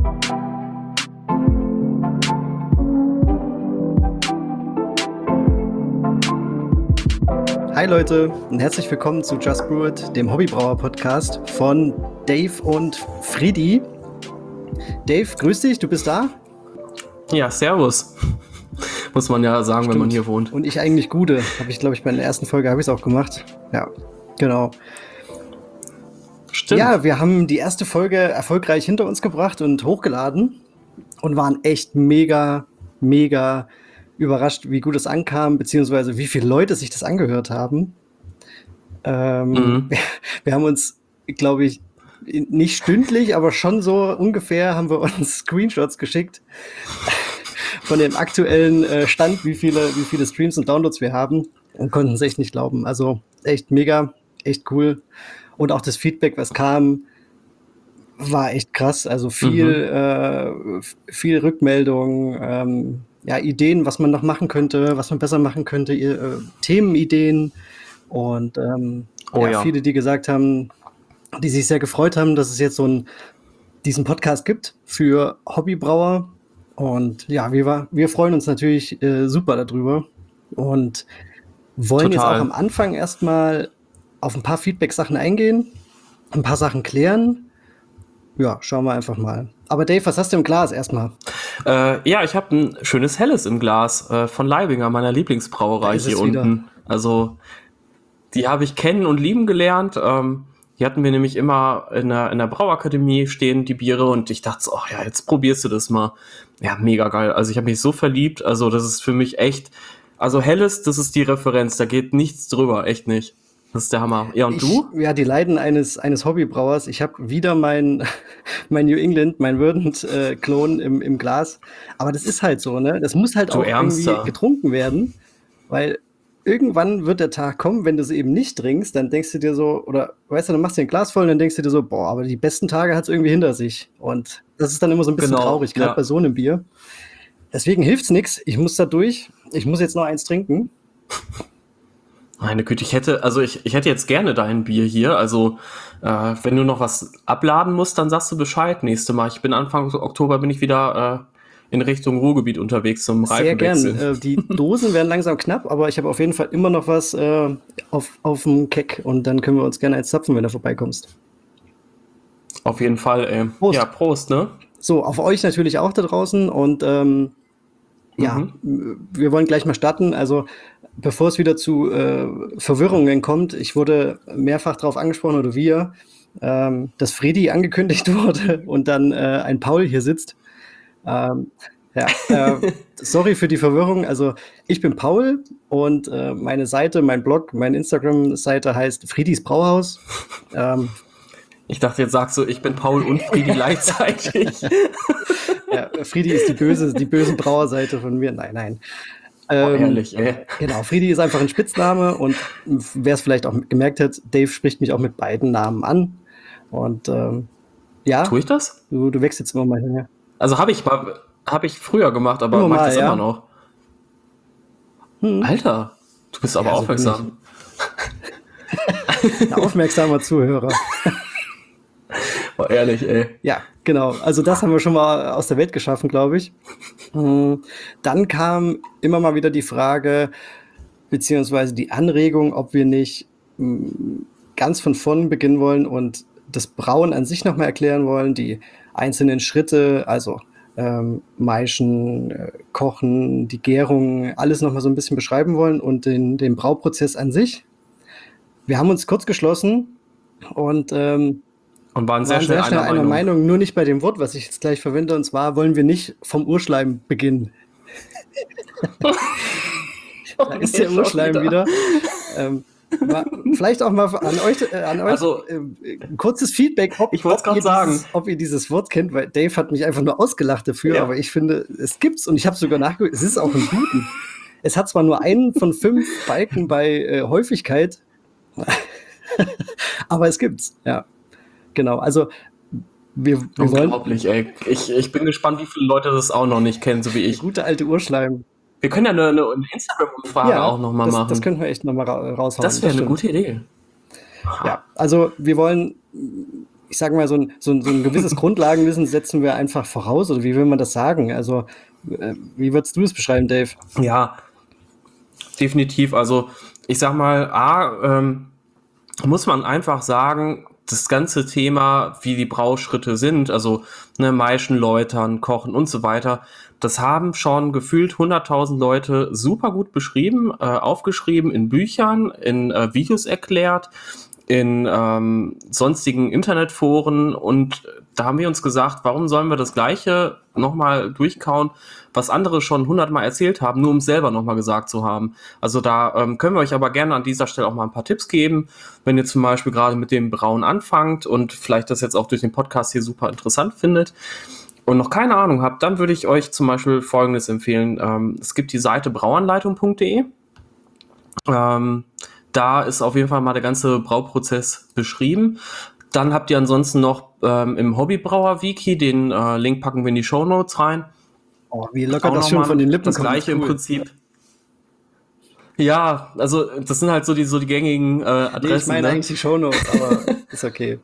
Hi Leute und herzlich willkommen zu Just Brew It, dem Hobbybrauer-Podcast von Dave und Friedi. Dave, grüß dich, du bist da? Ja, servus. Muss man ja sagen, wenn man hier wohnt. Und ich eigentlich Gude. Habe ich, glaube ich, bei der ersten Folge habe ich es auch gemacht. Ja, genau. Stimmt. Ja, wir haben die erste Folge erfolgreich hinter uns gebracht und hochgeladen und waren echt mega überrascht, wie gut es ankam, beziehungsweise wie viele Leute sich das angehört haben. Wir haben uns, glaube ich, nicht stündlich, aber schon so ungefähr haben wir uns Screenshots geschickt von dem aktuellen Stand, wie viele Streams und Downloads wir haben, und konnten es echt nicht glauben. Also echt mega, echt cool. Und auch das Feedback, was kam, war echt krass. Also viel Rückmeldung, Ideen, was man noch machen könnte, was man besser machen könnte, Themenideen und viele, die gesagt haben, die sich sehr gefreut haben, dass es jetzt diesen Podcast gibt für Hobbybrauer. Und ja, wir freuen uns natürlich super darüber und wollen jetzt auch am Anfang erstmal auf ein paar Feedback-Sachen eingehen, ein paar Sachen klären. Ja, schauen wir einfach mal. Aber Dave, was hast du im Glas erstmal? Ich habe ein schönes Helles im Glas von Leibinger, meiner Lieblingsbrauerei hier unten. Also die habe ich kennen und lieben gelernt. Die hatten wir nämlich immer in der Brauakademie stehen, die Biere. Und ich dachte so, jetzt probierst du das mal. Ja, mega geil. Also ich habe mich so verliebt. Also das ist für mich echt, also Helles, das ist die Referenz. Da geht nichts drüber, echt nicht. Das ist der Hammer. Ja, und du? Ja, die Leiden eines Hobbybrauers. Ich habe wieder mein New England, mein Verdant-Klon im Glas. Aber das ist halt so, ne? Das muss halt auch irgendwie getrunken werden. Weil irgendwann wird der Tag kommen, wenn du es eben nicht trinkst, dann denkst du dir so, oder weißt du, dann machst du ein Glas voll und dann denkst du dir so, boah, aber die besten Tage hat es irgendwie hinter sich. Und das ist dann immer so ein bisschen traurig, gerade bei so einem Bier. Deswegen hilft's nichts. Ich muss da durch. Ich muss jetzt noch eins trinken. Meine Güte, ich hätte jetzt gerne dein Bier hier. Also, wenn du noch was abladen musst, dann sagst du Bescheid nächste Mal. Ich bin Anfang Oktober wieder in Richtung Ruhrgebiet unterwegs zum Reifenwechsel. Sehr gern. Die Dosen werden langsam knapp, aber ich habe auf jeden Fall immer noch was auf dem Keck und dann können wir uns gerne eins zapfen, wenn du vorbeikommst. Auf jeden Fall, ey. Prost. Ja, Prost, ne? So, auf euch natürlich auch da draußen und wir wollen gleich mal starten. Also bevor es wieder zu Verwirrungen kommt, ich wurde mehrfach darauf angesprochen, oder wir, dass Friedi angekündigt wurde und dann ein Paul hier sitzt. Sorry für die Verwirrung. Also ich bin Paul und meine Seite, mein Blog, meine Instagram-Seite heißt Friedis Brauhaus. Ich dachte, jetzt sagst du, ich bin Paul und Friedi gleichzeitig. Ja, Friedi ist die böse Brauerseite von mir. Nein. Ehrlich, ey. Genau, Friedi ist einfach ein Spitzname und wer es vielleicht auch gemerkt hat, Dave spricht mich auch mit beiden Namen an. Und Tue ich das? Du wächst jetzt immer mal her. Also habe ich früher gemacht, aber mach das immer noch. Alter, du bist aber aufmerksam. Ein aufmerksamer Zuhörer. Oh, ehrlich, ey. Ja, genau. Also das haben wir schon mal aus der Welt geschaffen, glaube ich. Dann kam immer mal wieder die Frage, beziehungsweise die Anregung, ob wir nicht ganz von vorn beginnen wollen und das Brauen an sich nochmal erklären wollen, die einzelnen Schritte, also Maischen, Kochen, die Gärung, alles nochmal so ein bisschen beschreiben wollen und den Brauprozess an sich. Wir haben uns kurz geschlossen und waren sehr schnell einer Meinung, nur nicht bei dem Wort, was ich jetzt gleich verwende, und zwar wollen wir nicht vom Urschleim beginnen. Da ist der Urschleim wieder. Vielleicht auch mal an euch also, ein kurzes Feedback, ob ihr dieses Wort kennt, weil Dave hat mich einfach nur ausgelacht dafür, aber ich finde, es gibt's und ich habe sogar nachgeguckt, es ist auch ein Guten. Es hat zwar nur einen von 5 Balken bei Häufigkeit, aber es gibt's, ja. Genau, also wir wollen... Unglaublich, ey. Ich bin gespannt, wie viele Leute das auch noch nicht kennen, so wie ich. Gute alte Urschleim. Wir können ja eine Instagram-Umfrage auch nochmal machen. Das könnten wir echt nochmal raushauen. Das wäre eine gute Idee. Ja, also wir wollen, ich sage mal, so ein gewisses Grundlagenwissen setzen wir einfach voraus, oder wie will man das sagen? Also, wie würdest du es beschreiben, Dave? Ja, definitiv. Also, ich sag mal, muss man einfach sagen, das ganze Thema, wie die Brauschritte sind, also Maischen läutern, kochen und so weiter, das haben schon gefühlt 100.000 Leute super gut beschrieben, aufgeschrieben in Büchern, in Videos erklärt, in sonstigen Internetforen, und da haben wir uns gesagt, warum sollen wir das Gleiche nochmal durchkauen, was andere schon 100-mal erzählt haben, nur um es selber nochmal gesagt zu haben. Also da können wir euch aber gerne an dieser Stelle auch mal ein paar Tipps geben, wenn ihr zum Beispiel gerade mit dem Brauen anfangt und vielleicht das jetzt auch durch den Podcast hier super interessant findet und noch keine Ahnung habt, dann würde ich euch zum Beispiel Folgendes empfehlen. Es gibt die Seite brauanleitung.de. Da ist auf jeden Fall mal der ganze Brauprozess beschrieben. Dann habt ihr ansonsten noch im Hobbybrauer-Wiki, den Link packen wir in die Shownotes rein. Oh, wie locker das schon von den Lippen kommt. Das gleiche cool. Im Prinzip. Ja, also das sind halt so die gängigen Adressen. Nee, ich meine eigentlich die Shownotes, aber ist okay.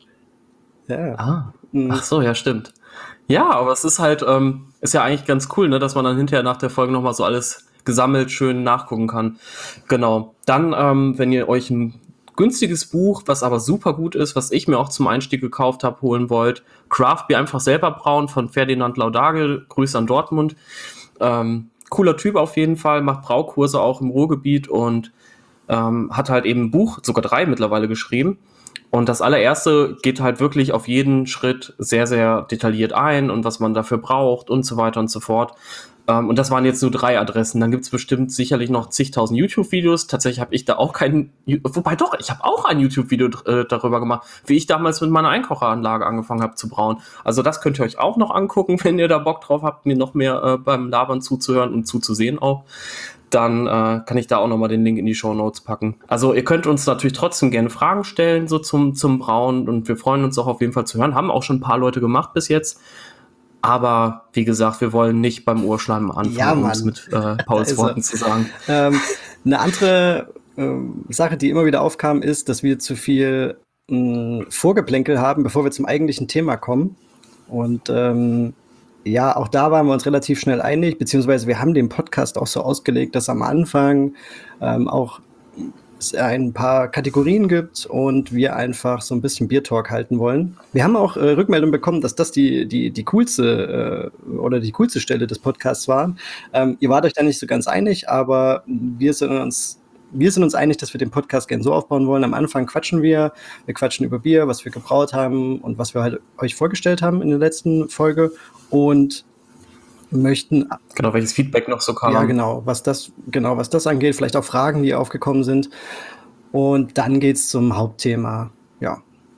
Ja. Ach so, ja, stimmt. Ja, aber es ist halt, ist ja eigentlich ganz cool, ne, dass man dann hinterher nach der Folge nochmal so alles gesammelt schön nachgucken kann. Genau. Dann, wenn ihr euch ein günstiges Buch, was aber super gut ist, was ich mir auch zum Einstieg gekauft habe, holen wollt, Craft Beer einfach selber brauen von Ferdinand Laudage, Grüße an Dortmund. Cooler Typ auf jeden Fall, macht Braukurse auch im Ruhrgebiet und hat halt eben ein Buch, sogar 3 mittlerweile geschrieben. Und das allererste geht halt wirklich auf jeden Schritt sehr, sehr detailliert ein und was man dafür braucht und so weiter und so fort. Und das waren jetzt nur 3 Adressen. Dann gibt es bestimmt sicherlich noch zigtausend YouTube-Videos. Tatsächlich habe ich da auch wobei doch, ich habe auch ein YouTube-Video darüber gemacht, wie ich damals mit meiner Einkocheranlage angefangen habe zu brauen. Also das könnt ihr euch auch noch angucken, wenn ihr da Bock drauf habt, mir noch mehr beim Labern zuzuhören und zuzusehen auch. Dann kann ich da auch nochmal den Link in die Shownotes packen. Also ihr könnt uns natürlich trotzdem gerne Fragen stellen, so zum Brauen, und wir freuen uns auch auf jeden Fall zu hören. Haben auch schon ein paar Leute gemacht bis jetzt. Aber wie gesagt, wir wollen nicht beim Urschleim anfangen, um es mit Pauls Worten zu sagen. Eine andere Sache, die immer wieder aufkam, ist, dass wir zu viel Vorgeplänkel haben, bevor wir zum eigentlichen Thema kommen. Und ja, auch da waren wir uns relativ schnell einig, beziehungsweise wir haben den Podcast auch so ausgelegt, dass am Anfang auch es ein paar Kategorien gibt und wir einfach so ein bisschen Beer-Talk halten wollen. Wir haben auch Rückmeldung bekommen, dass das die coolste oder die coolste Stelle des Podcasts war. Ihr wart euch da nicht so ganz einig, aber wir sind uns einig, dass wir den Podcast gerne so aufbauen wollen. Am Anfang quatschen wir quatschen über Bier, was wir gebraut haben und was wir halt euch vorgestellt haben in der letzten Folge und möchten... Genau, welches Feedback noch so kam. Ja, was das angeht, vielleicht auch Fragen, die aufgekommen sind. Und dann geht's zum Hauptthema, ja.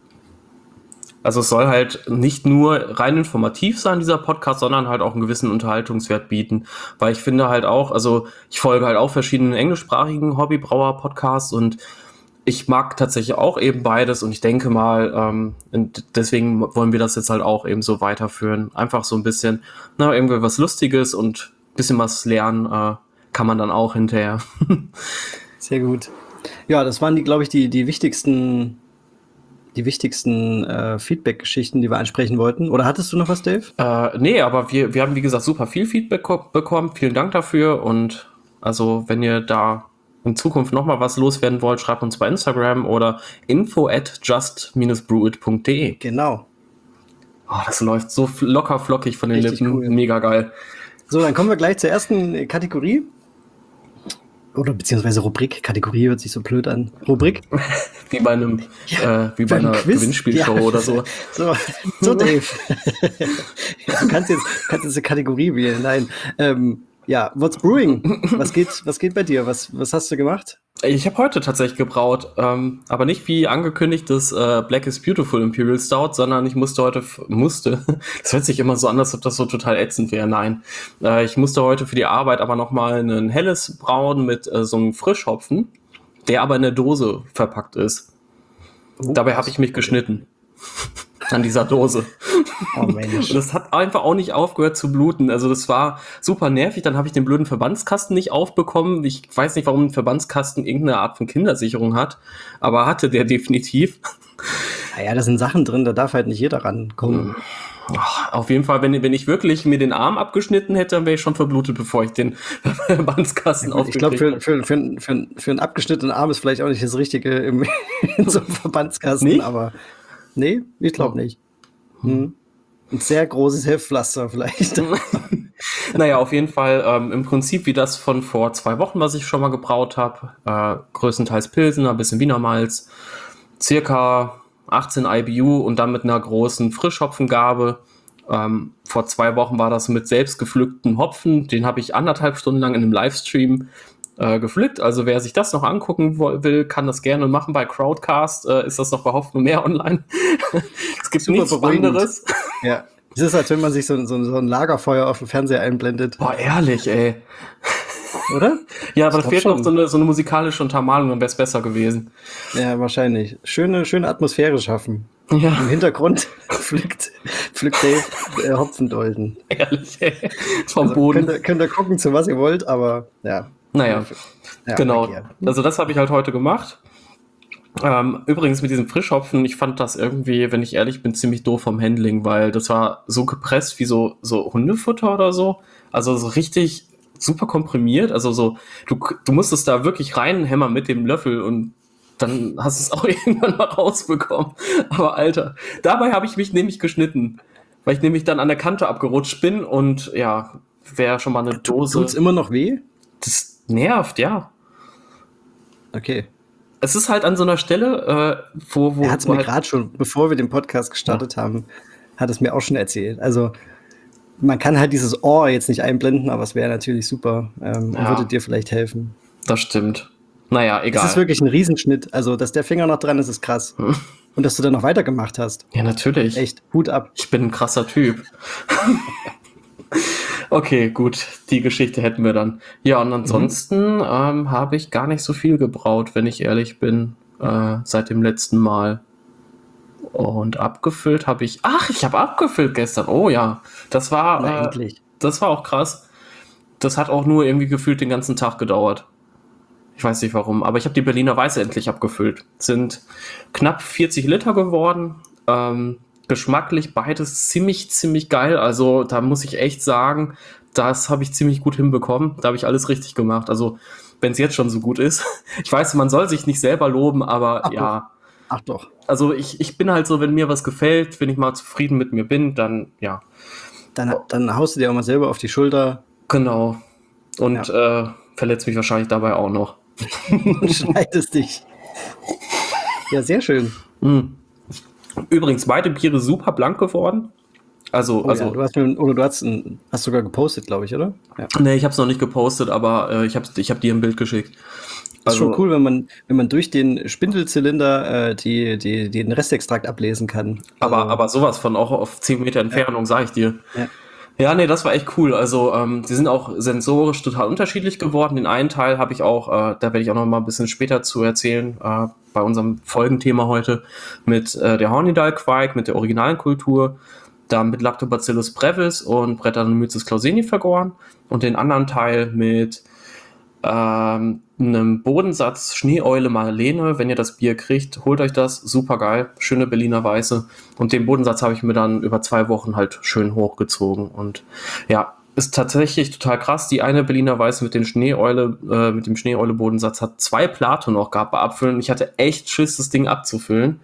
Also es soll halt nicht nur rein informativ sein, dieser Podcast, sondern halt auch einen gewissen Unterhaltungswert bieten. Weil ich finde halt auch, also ich folge halt auch verschiedenen englischsprachigen Hobbybrauer-Podcasts und ich mag tatsächlich auch eben beides und ich denke mal, und deswegen wollen wir das jetzt halt auch eben so weiterführen. Einfach so ein bisschen, irgendwie was Lustiges und ein bisschen was lernen kann man dann auch hinterher. Sehr gut. Ja, das waren glaube ich, die wichtigsten Feedback-Geschichten, die wir ansprechen wollten. Oder hattest du noch was, Dave? Nee, aber wir haben, wie gesagt, super viel Feedback bekommen. Vielen Dank dafür und also, wenn ihr da in Zukunft nochmal was loswerden wollt, schreibt uns bei Instagram oder info@just-brewit.de. Genau. Oh, das läuft so locker flockig von den Richtig Lippen. Cool. Mega geil. So, dann kommen wir gleich zur ersten Kategorie. Oder beziehungsweise Rubrik. Kategorie hört sich so blöd an. Rubrik. Wie bei einer Gewinnspielshow oder so. So Dave. Du kannst jetzt eine Kategorie wählen. Nein. Ja, what's brewing? Was geht bei dir? Was hast du gemacht? Ich habe heute tatsächlich gebraut, aber nicht wie angekündigt das Black is Beautiful Imperial Stout, sondern ich musste, das hört sich immer so an, als ob das so total ätzend wäre, nein. Ich musste heute für die Arbeit aber nochmal ein helles brauen mit so einem Frischhopfen, der aber in der Dose verpackt ist. Dabei habe ich mich geschnitten. An dieser Dose. Oh Mensch. Und das hat einfach auch nicht aufgehört zu bluten. Also das war super nervig. Dann habe ich den blöden Verbandskasten nicht aufbekommen. Ich weiß nicht, warum ein Verbandskasten irgendeine Art von Kindersicherung hat, aber hatte der definitiv. Naja, da sind Sachen drin, da darf halt nicht jeder rankommen. Auf jeden Fall, wenn ich wirklich mir den Arm abgeschnitten hätte, dann wäre ich schon verblutet, bevor ich den Verbandskasten aufgekriegt hätte. Ich glaube, für einen abgeschnittenen Arm ist vielleicht auch nicht das Richtige in so einem Verbandskasten, nicht? Aber nee, ich glaube nicht. Ein sehr großes Heftpflaster vielleicht. Naja, auf jeden Fall im Prinzip wie das von vor 2 Wochen, was ich schon mal gebraut habe. Größtenteils Pilsener, ein bisschen Wiener Malz, circa 18 IBU und dann mit einer großen Frischhopfengabe. Vor 2 Wochen war das mit selbst gepflückten Hopfen. Den habe ich 1,5 Stunden lang in einem Livestream gepflückt. Also wer sich das noch angucken will, kann das gerne machen. Bei Crowdcast ist das noch bei Hoffnung mehr online. Es gibt Super nichts beruhigend. anderes. Ja. Es ist, als wenn man sich so ein Lagerfeuer auf dem Fernseher einblendet. Boah, ehrlich, ey. Oder? Ja, aber Ich da fehlt glaub noch schon. so eine musikalische Untermalung, dann wäre es besser gewesen. Ja, wahrscheinlich. Schöne Atmosphäre schaffen. Ja, Im Hintergrund pflückt Dave Hopfendolden. ehrlich, ey. Vom Also Boden. könnt ihr gucken, zu was ihr wollt, aber ja. Naja, Ja, genau. okay. Also das habe ich halt heute gemacht. Übrigens mit diesem Frischhopfen, ich fand das irgendwie, wenn ich ehrlich bin, ziemlich doof vom Handling, weil das war so gepresst wie so Hundefutter oder so. Also so richtig super komprimiert. Also so, du musstest da wirklich reinhämmern mit dem Löffel und dann hast du es auch irgendwann mal rausbekommen. Aber Alter, dabei habe ich mich nämlich geschnitten, weil ich nämlich dann an der Kante abgerutscht bin und ja, wäre schon mal eine Dose. Tut's immer noch weh? Das nervt, ja. Okay. Es ist halt an so einer Stelle, wo Er hat es mir halt, gerade schon, bevor wir den Podcast gestartet haben, hat es mir auch schon erzählt. Also man kann halt dieses Ohr jetzt nicht einblenden, aber es wäre natürlich super und würde dir vielleicht helfen. Das stimmt. Naja, egal. Es ist wirklich ein Riesenschnitt. Also, dass der Finger noch dran ist, ist krass. Und dass du dann noch weitergemacht hast. Ja, natürlich. Echt, Hut ab. Ich bin ein krasser Typ. Okay, gut. Die Geschichte hätten wir dann. Ja, und ansonsten habe ich gar nicht so viel gebraut, wenn ich ehrlich bin, seit dem letzten Mal. Und abgefüllt habe ich... Ach, ich habe abgefüllt gestern. Oh ja, das war... Na, endlich. Das war auch krass. Das hat auch nur irgendwie gefühlt den ganzen Tag gedauert. Ich weiß nicht warum, aber ich habe die Berliner Weiße endlich abgefüllt. Sind knapp 40 Liter geworden. Geschmacklich beides ziemlich geil. Also da muss ich echt sagen, das habe ich ziemlich gut hinbekommen. Da habe ich alles richtig gemacht. Also wenn es jetzt schon so gut ist. Ich weiß, man soll sich nicht selber loben, aber ja. Ach doch. Also ich bin halt so, wenn mir was gefällt, wenn ich mal zufrieden mit mir bin, dann ja. Dann haust du dir auch mal selber auf die Schulter. Genau. Und verletzt mich wahrscheinlich dabei auch noch. Und schneidest dich. Ja, sehr schön. Übrigens, beide Biere super blank geworden. Also, Ja, du hast sogar gepostet, glaube ich, oder? Ja. Nee, ich habe es noch nicht gepostet, aber ich hab dir ein Bild geschickt. Das ist schon cool, wenn man durch den Spindelzylinder den Restextrakt ablesen kann. Aber sowas von auch auf 10 Meter Entfernung, sage ich dir. Ja. Ja, nee, das war echt cool. Also, die sind auch sensorisch total unterschiedlich geworden. Den einen Teil habe ich auch, da werde ich auch noch mal ein bisschen später zu erzählen, bei unserem Folgenthema heute, mit der Hornidal-Quake, mit der originalen Kultur, dann mit Lactobacillus brevis und Brettanomyces clauseni vergoren und den anderen Teil mit einem Bodensatz Schneeeule Marlene. Wenn ihr das Bier kriegt, holt euch das, super geil, schöne Berliner Weiße. Und den Bodensatz habe ich mir dann über 2 Wochen halt schön hochgezogen. Und ja, ist tatsächlich total krass. Die eine Berliner Weiße mit dem Schneeeule-Bodensatz hat 2 Plato noch gehabt bei Abfüllen. Ich hatte echt Schiss, das Ding abzufüllen.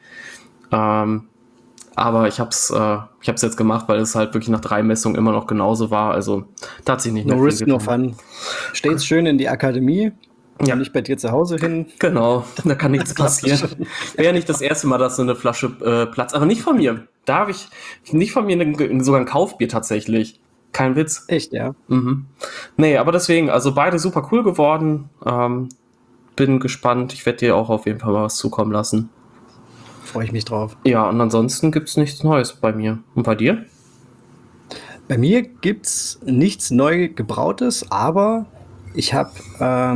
Aber ich hab's jetzt gemacht, weil es halt wirklich nach 3 Messungen immer noch genauso war. Also da hat sich nicht mehr No viel risk, no getan. fun. Steht's schön in die Akademie. Ja. Nicht bei dir zu Hause hin. Genau, da kann nichts passieren. Wäre ja nicht das erste Mal, dass so eine Flasche Platz, aber nicht von mir. Da habe ich nicht von mir sogar ein Kaufbier tatsächlich. Kein Witz. Echt, ja. Nee, aber deswegen, also beide super cool geworden. Bin gespannt. Ich werde dir auch auf jeden Fall mal was zukommen lassen. Freue ich mich drauf. Ja, und ansonsten gibt's nichts Neues bei mir. Und bei dir? Bei mir gibt's nichts neu gebrautes, aber ich habe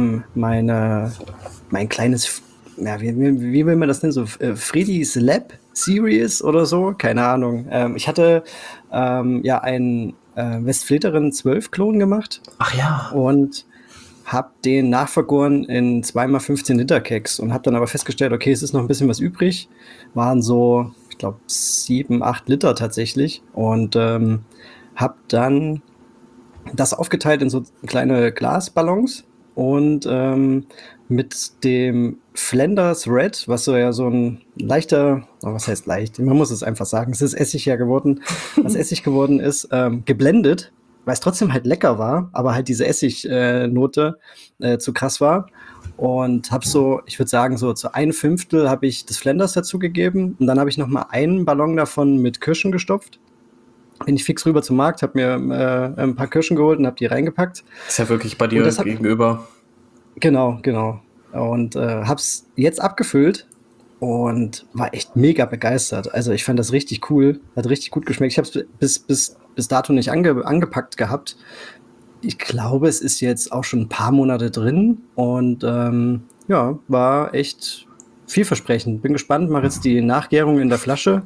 mein kleines, ja, wie will man das nennen, so Freddy's Lab Series oder so, keine Ahnung. Ich hatte ja einen Westfleteren 12 Klon gemacht. Ach ja. Und habe den nachvergoren in 2x15 Liter Kegs und habe dann aber festgestellt, okay, es ist noch ein bisschen was übrig. Waren so, ich glaube, 7, 8 Liter tatsächlich. Und habe dann das aufgeteilt in so kleine Glasballons und mit dem Flanders Red, was so ja so ein leichter, was heißt leicht? Man muss es einfach sagen, es ist Essig ja geworden, was Essig geworden ist, geblendet, weil es trotzdem halt lecker war, aber halt diese Essignote zu krass war. Und habe so, ich würde sagen, so zu 1/5 habe ich das Flanders dazu gegeben und dann habe ich noch mal einen Ballon davon mit Kirschen gestopft. Bin ich fix rüber zum Markt, habe mir ein paar Kirschen geholt und habe die reingepackt. Ist ja wirklich bei dir gegenüber. Genau. Und hab's jetzt abgefüllt und war echt mega begeistert. Also ich fand das richtig cool, hat richtig gut geschmeckt. Ich habe es bis dato nicht angepackt gehabt. Ich glaube, es ist jetzt auch schon ein paar Monate drin und ja, war echt vielversprechend. Bin gespannt, mache jetzt die Nachgärung in der Flasche.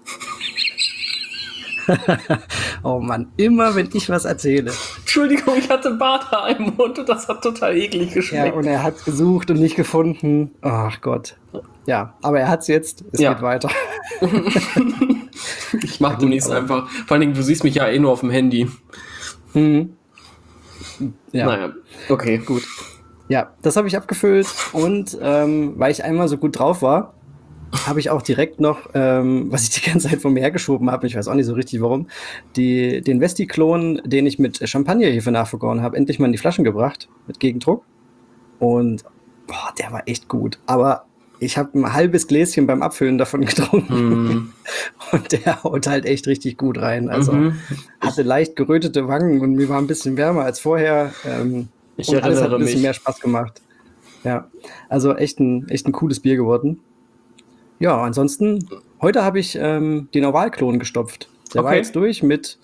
Oh Mann, immer wenn ich was erzähle. Entschuldigung, ich hatte Barthaar im Mund und das hat total eklig geschmeckt. Ja, und er hat gesucht und nicht gefunden. Ach Gott. Ja, aber er hat's jetzt. Es geht weiter. Ich mach demnächst einfach. Vor allen Dingen, du siehst mich ja eh nur auf dem Handy. Ja. Naja, okay. Gut. Ja, das habe ich abgefüllt und weil ich einmal so gut drauf war, habe ich auch direkt noch, was ich die ganze Zeit vor mir hergeschoben habe, ich weiß auch nicht so richtig warum, den Vesti-Klon, den ich mit Champagnerhefe nachvergoren habe, endlich mal in die Flaschen gebracht, mit Gegendruck. Und boah, der war echt gut. Aber ich habe ein halbes Gläschen beim Abfüllen davon getrunken. Und der haut halt echt richtig gut rein. Also hatte leicht gerötete Wangen und mir war ein bisschen wärmer als vorher. Ich und alles hat ein bisschen mich. mehr Spaß gemacht. Ja, also echt ein cooles Bier geworden. Ja, ansonsten, heute habe ich den Oval-Klon gestopft. Der war jetzt durch mit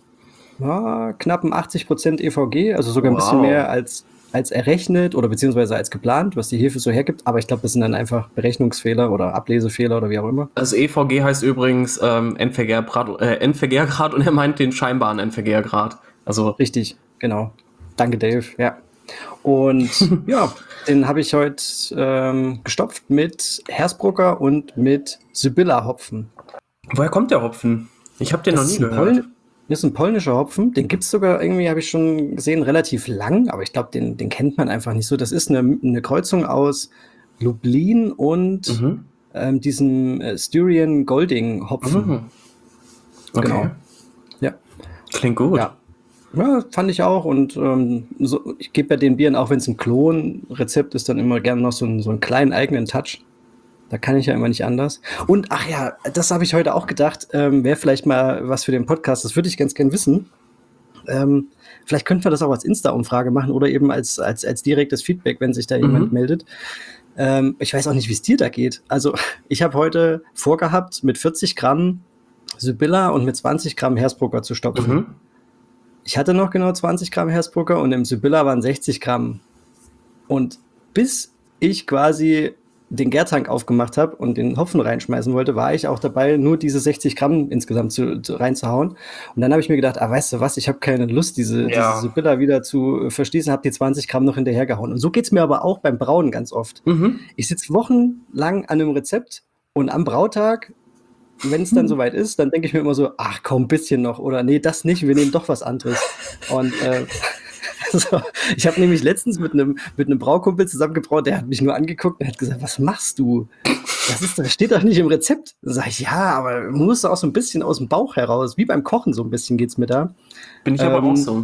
knappen 80% EVG, also sogar ein bisschen mehr als errechnet oder beziehungsweise als geplant, was die Hefe so hergibt. Aber ich glaube, das sind dann einfach Berechnungsfehler oder Ablesefehler oder wie auch immer. Also EVG heißt übrigens Endvergärgrad und er meint den scheinbaren Endvergärgrad. Also richtig, genau. Danke, Dave. Ja. Und ja, den habe ich heute gestopft mit Hersbrucker und mit Sibylla-Hopfen. Woher kommt der Hopfen? Ich habe den noch nie gehört. Das ist ein polnischer Hopfen. Den gibt es sogar irgendwie, habe ich schon gesehen, relativ lang. Aber ich glaube, den kennt man einfach nicht so. Das ist eine Kreuzung aus Lublin und diesem Styrian Golding Hopfen. Okay. Genau. Ja. Klingt gut. Ja, fand ich auch. Und so, ich gebe bei den Bieren, auch wenn es ein Klon-Rezept ist, dann immer gerne noch so einen kleinen eigenen Touch. Da kann ich ja immer nicht anders. Und ach ja, das habe ich heute auch gedacht, wäre vielleicht mal was für den Podcast. Das würde ich ganz gern wissen. Vielleicht könnten wir das auch als Insta-Umfrage machen oder eben als direktes Feedback, wenn sich da jemand meldet. Ich weiß auch nicht, wie es dir da geht. Also ich habe heute vorgehabt, mit 40 Gramm Sibylla und mit 20 Gramm Hersbrucker zu stopfen. Ich hatte noch genau 20 Gramm Hersbrucker und im Sibylla waren 60 Gramm. Und bis ich quasi den Gärtank aufgemacht habe und den Hopfen reinschmeißen wollte, war ich auch dabei, nur diese 60 Gramm insgesamt reinzuhauen. Und dann habe ich mir gedacht, weißt du was, ich habe keine Lust, diese Sibylla wieder zu verschließen, habe die 20 Gramm noch hinterhergehauen. Und so geht's mir aber auch beim Brauen ganz oft. Ich sitze wochenlang an einem Rezept und am Brautag, wenn es dann soweit ist, dann denke ich mir immer so, ach komm, ein bisschen noch. Oder nee, das nicht, wir nehmen doch was anderes. Und also, ich habe nämlich letztens mit einem Braukumpel zusammengebraut, der hat mich nur angeguckt und hat gesagt, was machst du? Das steht doch nicht im Rezept. Dann sage ich, ja, aber man muss auch so ein bisschen aus dem Bauch heraus, wie beim Kochen so ein bisschen geht's mir da. Bin ich aber auch so.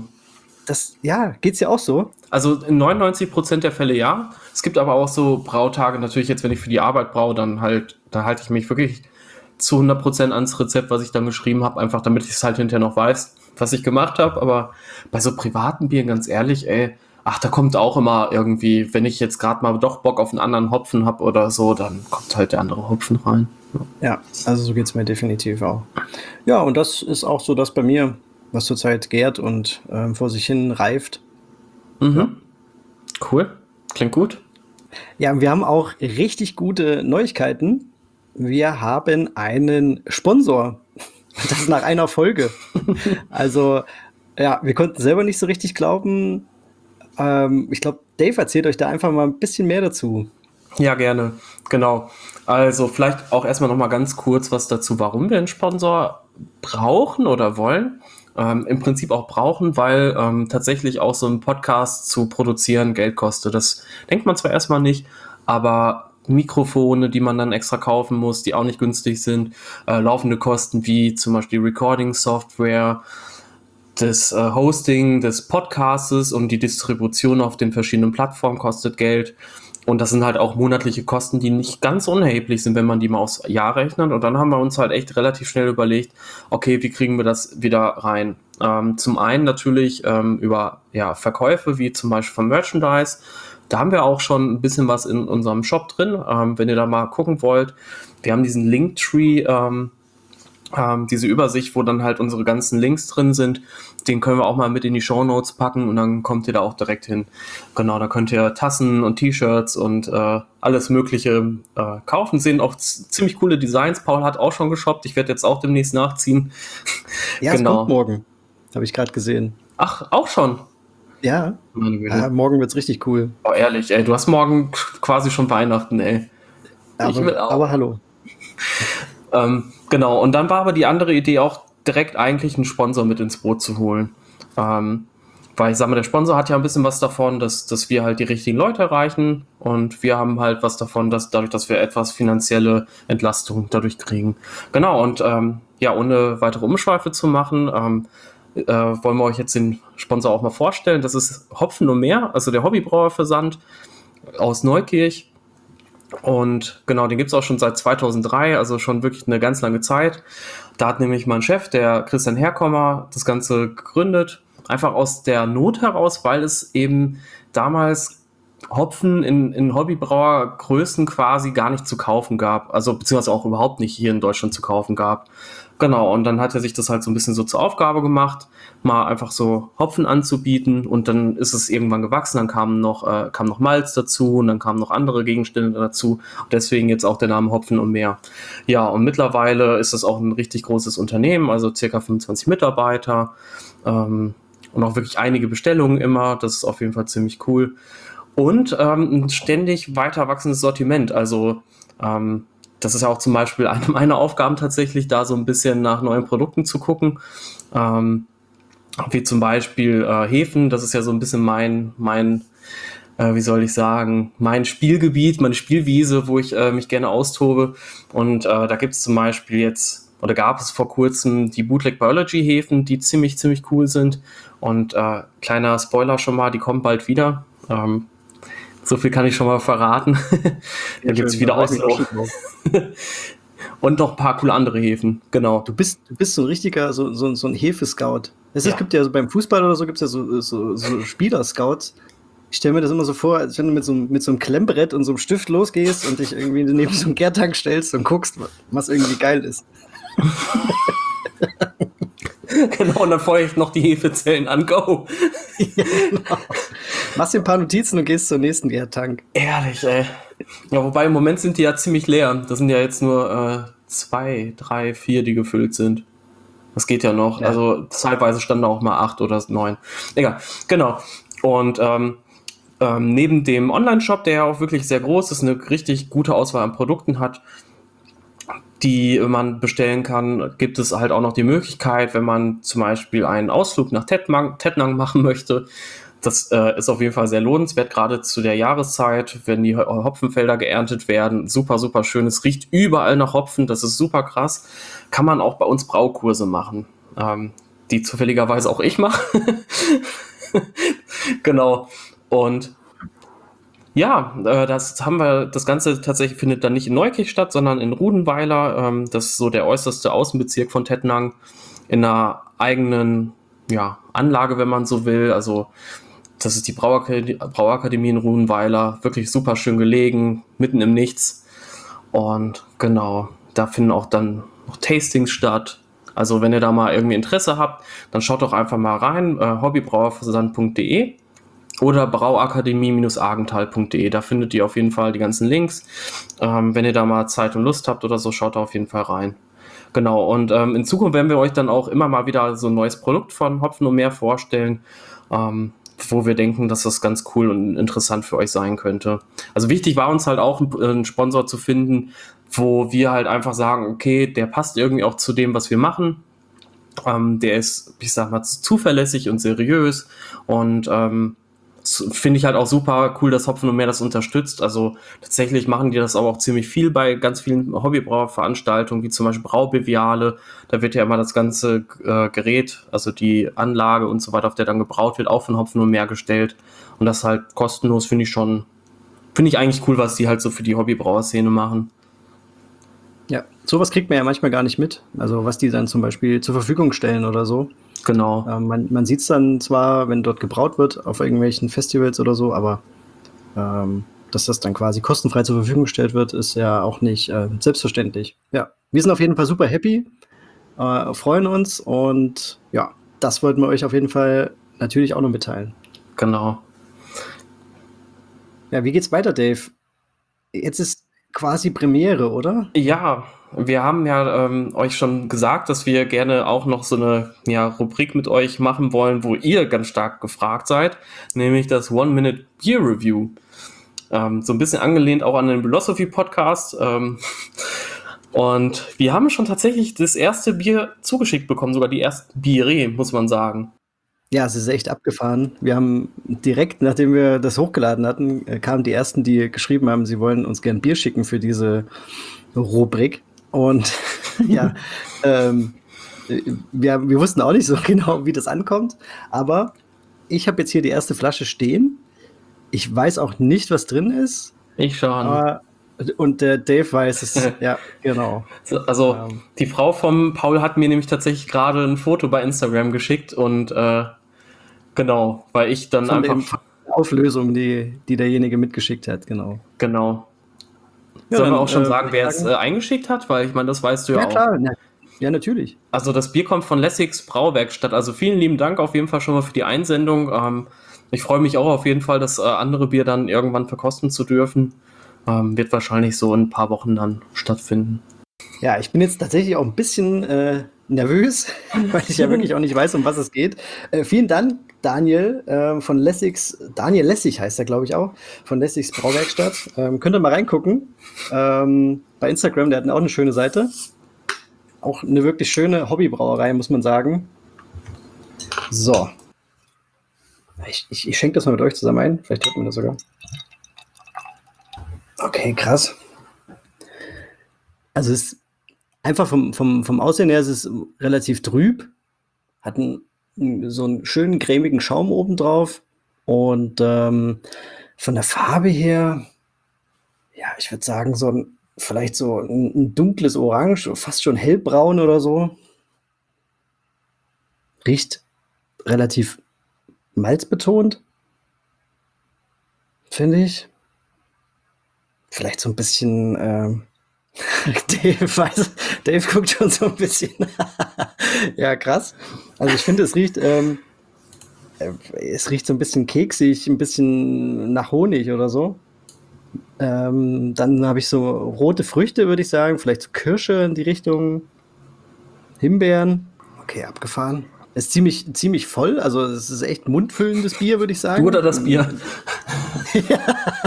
Geht's dir auch so? Also in 99% der Fälle ja. Es gibt aber auch so Brautage, natürlich jetzt, wenn ich für die Arbeit braue, da halte ich mich wirklich zu 100% ans Rezept, was ich dann geschrieben habe, einfach damit ich es halt hinterher noch weiß, was ich gemacht habe. Aber bei so privaten Bieren, ganz ehrlich, da kommt auch immer irgendwie, wenn ich jetzt gerade mal doch Bock auf einen anderen Hopfen habe oder so, dann kommt halt der andere Hopfen rein. Ja, also so geht's mir definitiv auch. Ja, und das ist auch so das bei mir, was zurzeit gärt und vor sich hin reift. Ja. Cool, klingt gut. Ja, wir haben auch richtig gute Neuigkeiten. wir haben einen Sponsor. Das nach einer Folge. Also, ja, wir konnten selber nicht so richtig glauben. Ich glaube, Dave erzählt euch da einfach mal ein bisschen mehr dazu. Ja, gerne. Genau. Also vielleicht auch erstmal noch mal ganz kurz was dazu, warum wir einen Sponsor brauchen oder wollen. Im Prinzip auch brauchen, weil tatsächlich auch so ein Podcast zu produzieren Geld kostet. Das denkt man zwar erstmal nicht, aber Mikrofone, die man dann extra kaufen muss, die auch nicht günstig sind, laufende Kosten wie zum Beispiel Recording-Software, das Hosting des Podcastes und die Distribution auf den verschiedenen Plattformen kostet Geld. Und das sind halt auch monatliche Kosten, die nicht ganz unerheblich sind, wenn man die mal aufs Jahr rechnet. Und dann haben wir uns halt echt relativ schnell überlegt, okay, wie kriegen wir das wieder rein? Zum einen natürlich über Verkäufe, wie zum Beispiel von Merchandise. Da haben wir auch schon ein bisschen was in unserem Shop drin. Wenn ihr da mal gucken wollt, wir haben diesen Linktree, diese Übersicht, wo dann halt unsere ganzen Links drin sind, den können wir auch mal mit in die Shownotes packen und dann kommt ihr da auch direkt hin. Genau, da könnt ihr Tassen und T-Shirts und alles Mögliche kaufen. Sehen auch ziemlich coole Designs. Paul hat auch schon geshoppt. Ich werde jetzt auch demnächst nachziehen. Ja, genau. Es kommt morgen. Habe ich gerade gesehen. Ach, auch schon? Ja. Morgen wird's richtig cool. Oh, ehrlich, ey, du hast morgen quasi schon Weihnachten, ey. Aber hallo. Genau, und dann war aber die andere Idee auch direkt eigentlich einen Sponsor mit ins Boot zu holen. Weil ich sage mal, der Sponsor hat ja ein bisschen was davon, dass wir halt die richtigen Leute erreichen und wir haben halt was davon, dass dadurch, dass wir etwas finanzielle Entlastung dadurch kriegen. Genau, und ohne weitere Umschweife zu machen, wollen wir euch jetzt den Sponsor auch mal vorstellen. Das ist Hopfen und Mehr, also der Hobbybrauerversand aus Neukirch. Und genau, den gibt es auch schon seit 2003, also schon wirklich eine ganz lange Zeit. Da hat nämlich mein Chef, der Christian Herkommer, das Ganze gegründet. Einfach aus der Not heraus, weil es eben damals Hopfen in Hobbybrauergrößen quasi gar nicht zu kaufen gab. Also beziehungsweise auch überhaupt nicht hier in Deutschland zu kaufen gab. Genau, und dann hat er sich das halt so ein bisschen so zur Aufgabe gemacht, mal einfach so Hopfen anzubieten und dann ist es irgendwann gewachsen, dann kam noch Malz dazu und dann kamen noch andere Gegenstände dazu und deswegen jetzt auch der Name Hopfen und Mehr. Ja, und mittlerweile ist das auch ein richtig großes Unternehmen, also circa 25 Mitarbeiter und auch wirklich einige Bestellungen immer, das ist auf jeden Fall ziemlich cool und ein ständig weiter wachsendes Sortiment, also das ist ja auch zum Beispiel eine meiner Aufgaben tatsächlich, da so ein bisschen nach neuen Produkten zu gucken. Wie zum Beispiel Hefen, das ist ja so ein bisschen mein Spielgebiet, meine Spielwiese, wo ich mich gerne austobe. Und da gibt es zum Beispiel jetzt, oder gab es vor kurzem die Bootleg Biology Hefen, die ziemlich cool sind. Und kleiner Spoiler schon mal, die kommen bald wieder. So viel kann ich schon mal verraten. Da gibt es wieder Oslo. Und noch ein paar coole andere Häfen, genau. Du bist so ein richtiger, so ein Hefescout. Es gibt ja so beim Fußball oder so, gibt es ja so Spielerscouts. Ich stelle mir das immer so vor, als wenn du mit so einem Klemmbrett und so einem Stift losgehst und dich irgendwie neben so einem Gärtank stellst und guckst, was irgendwie geil ist. Genau, und dann feuere ich noch die Hefezellen an, go! Ja, genau. Machst dir ein paar Notizen und gehst zur nächsten Gärtank. Ehrlich, ey. Ja, wobei im Moment sind die ja ziemlich leer. Das sind ja jetzt nur 2, 3, 4, die gefüllt sind. Das geht ja noch. Ja. Also zeitweise standen auch mal 8 oder 9. Egal, genau. Und neben dem Online-Shop, der ja auch wirklich sehr groß ist, eine richtig gute Auswahl an Produkten hat, die man bestellen kann, gibt es halt auch noch die Möglichkeit, wenn man zum Beispiel einen Ausflug nach Tettnang machen möchte. Das ist auf jeden Fall sehr lohnenswert, gerade zu der Jahreszeit, wenn die Hopfenfelder geerntet werden. Super schön. Es riecht überall nach Hopfen, das ist super krass. Kann man auch bei uns Braukurse machen, die zufälligerweise auch ich mache. Genau. Und ja, das Ganze tatsächlich findet dann nicht in Neukirch statt, sondern in Rudenweiler. Das ist so der äußerste Außenbezirk von Tettnang, in einer eigenen Anlage, wenn man so will. Also das ist die Brauakademie in Rudenweiler, wirklich super schön gelegen, mitten im Nichts. Und genau, da finden auch dann noch Tastings statt. Also wenn ihr da mal irgendwie Interesse habt, dann schaut doch einfach mal rein, hobbybrauerversand.de. oder brauakademie-argental.de. Da findet ihr auf jeden Fall die ganzen Links. Wenn ihr da mal Zeit und Lust habt oder so, schaut da auf jeden Fall rein. Genau, und in Zukunft werden wir euch dann auch immer mal wieder so ein neues Produkt von Hopfen und Mehr vorstellen, wo wir denken, dass das ganz cool und interessant für euch sein könnte. Also wichtig war uns halt auch, einen Sponsor zu finden, wo wir halt einfach sagen, okay, der passt irgendwie auch zu dem, was wir machen. Der ist, ich sag mal, zuverlässig und seriös und finde ich halt auch super cool, dass Hopfen und Mehr das unterstützt. Also tatsächlich machen die das aber auch ziemlich viel bei ganz vielen Hobbybrauerveranstaltungen, wie zum Beispiel Braubeviale. Da wird ja immer das ganze Gerät, also die Anlage und so weiter, auf der dann gebraut wird, auch von Hopfen und Mehr gestellt. Und das halt kostenlos, finde ich eigentlich cool, was die halt so für die Hobbybrauerszene machen. Ja, sowas kriegt man ja manchmal gar nicht mit. Also was die dann zum Beispiel zur Verfügung stellen oder so. Genau. Man sieht es dann zwar, wenn dort gebraut wird, auf irgendwelchen Festivals oder so, aber dass das dann quasi kostenfrei zur Verfügung gestellt wird, ist ja auch nicht selbstverständlich. Ja, wir sind auf jeden Fall super happy, freuen uns und ja, das wollten wir euch auf jeden Fall natürlich auch noch mitteilen. Genau. Ja, wie geht's weiter, Dave? Jetzt ist quasi Premiere, oder? Ja, wir haben ja euch schon gesagt, dass wir gerne auch noch so eine Rubrik mit euch machen wollen, wo ihr ganz stark gefragt seid, nämlich das One-Minute Beer Review. So ein bisschen angelehnt auch an den Philosophy-Podcast. Und wir haben schon tatsächlich das erste Bier zugeschickt bekommen, sogar die ersten Biere, muss man sagen. Ja, es ist echt abgefahren. Wir haben direkt, nachdem wir das hochgeladen hatten, kamen die ersten, die geschrieben haben, sie wollen uns gern Bier schicken für diese Rubrik. Und ja, wir wussten auch nicht so genau, wie das ankommt. Aber ich habe jetzt hier die erste Flasche stehen. Ich weiß auch nicht, was drin ist. Ich schon. Und der Dave weiß es. Ja, genau. Also die Frau vom Paul hat mir nämlich tatsächlich gerade ein Foto bei Instagram geschickt und genau, weil ich dann von einfach... der Auflösung, die derjenige mitgeschickt hat, genau. Genau. Ja, sollen wir auch schon sagen, wer es eingeschickt hat? Weil ich meine, das weißt du ja auch. Ja, klar. Ja, natürlich. Also das Bier kommt von Lessigs Brauwerkstatt. Also vielen lieben Dank auf jeden Fall schon mal für die Einsendung. Ich freue mich auch auf jeden Fall, das andere Bier dann irgendwann verkosten zu dürfen. Wird wahrscheinlich so in ein paar Wochen dann stattfinden. Ja, ich bin jetzt tatsächlich auch ein bisschen nervös, weil ich ja wirklich auch nicht weiß, um was es geht. Vielen Dank, Daniel von Lessigs, Daniel Lessig heißt er, glaube ich auch, von Lessigs Brauwerkstatt. Könnt ihr mal reingucken. Bei Instagram, der hat auch eine schöne Seite. Auch eine wirklich schöne Hobbybrauerei, muss man sagen. So. Ich schenke das mal mit euch zusammen ein. Vielleicht hört man das sogar. Okay, krass. Also es ist einfach vom Aussehen her ist es relativ trüb. Hat so einen schönen cremigen Schaum oben drauf. Und von der Farbe her, ja, ich würde sagen, vielleicht so ein dunkles Orange, fast schon hellbraun oder so. Riecht relativ malzbetont, finde ich. Vielleicht so ein bisschen Dave guckt schon so ein bisschen. Ja, krass. Also ich finde, es riecht so ein bisschen keksig, ein bisschen nach Honig oder so. Dann habe ich so rote Früchte, würde ich sagen. Vielleicht so Kirsche in die Richtung. Himbeeren. Okay, abgefahren. Es ist ziemlich voll. Also es ist echt mundfüllendes Bier, würde ich sagen. Du oder das Bier? Ja.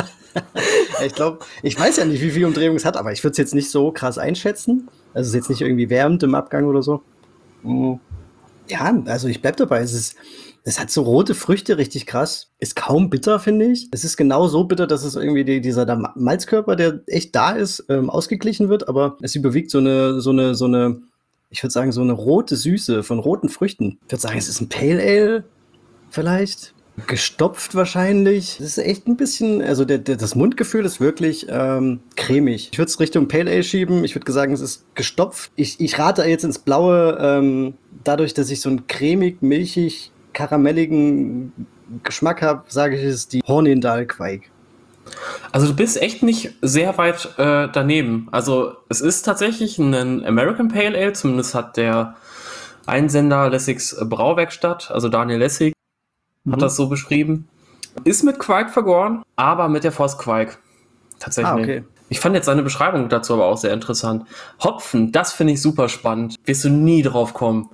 Ich weiß ja nicht, wie viel Umdrehung es hat, aber ich würde es jetzt nicht so krass einschätzen. Also es ist jetzt nicht irgendwie wärmend im Abgang oder so. Ja, also ich bleib dabei. Es hat so rote Früchte, richtig krass. Ist kaum bitter, finde ich. Es ist genau so bitter, dass es irgendwie dieser Malzkörper, der echt da ist, ausgeglichen wird, aber es überwiegt so eine, ich würde sagen, so eine rote Süße von roten Früchten. Ich würde sagen, es ist ein Pale Ale vielleicht. Gestopft wahrscheinlich. Es ist echt ein bisschen, also das Mundgefühl ist wirklich cremig. Ich würde es Richtung Pale Ale schieben. Ich würde sagen, es ist gestopft. Ich rate jetzt ins Blaue, dadurch, dass ich so einen cremig, milchig, karamelligen Geschmack habe, sage ich, es ist die Hornindal Quake. Also du bist echt nicht sehr weit daneben. Also es ist tatsächlich ein American Pale Ale, zumindest hat der Einsender Lessigs Brauwerkstatt, also Daniel Lessig, hat das so beschrieben. Ist mit Quark vergoren, aber mit der Frostquark. Tatsächlich. Okay. Ich fand jetzt seine Beschreibung dazu aber auch sehr interessant. Hopfen, das finde ich super spannend. Wirst du nie drauf kommen.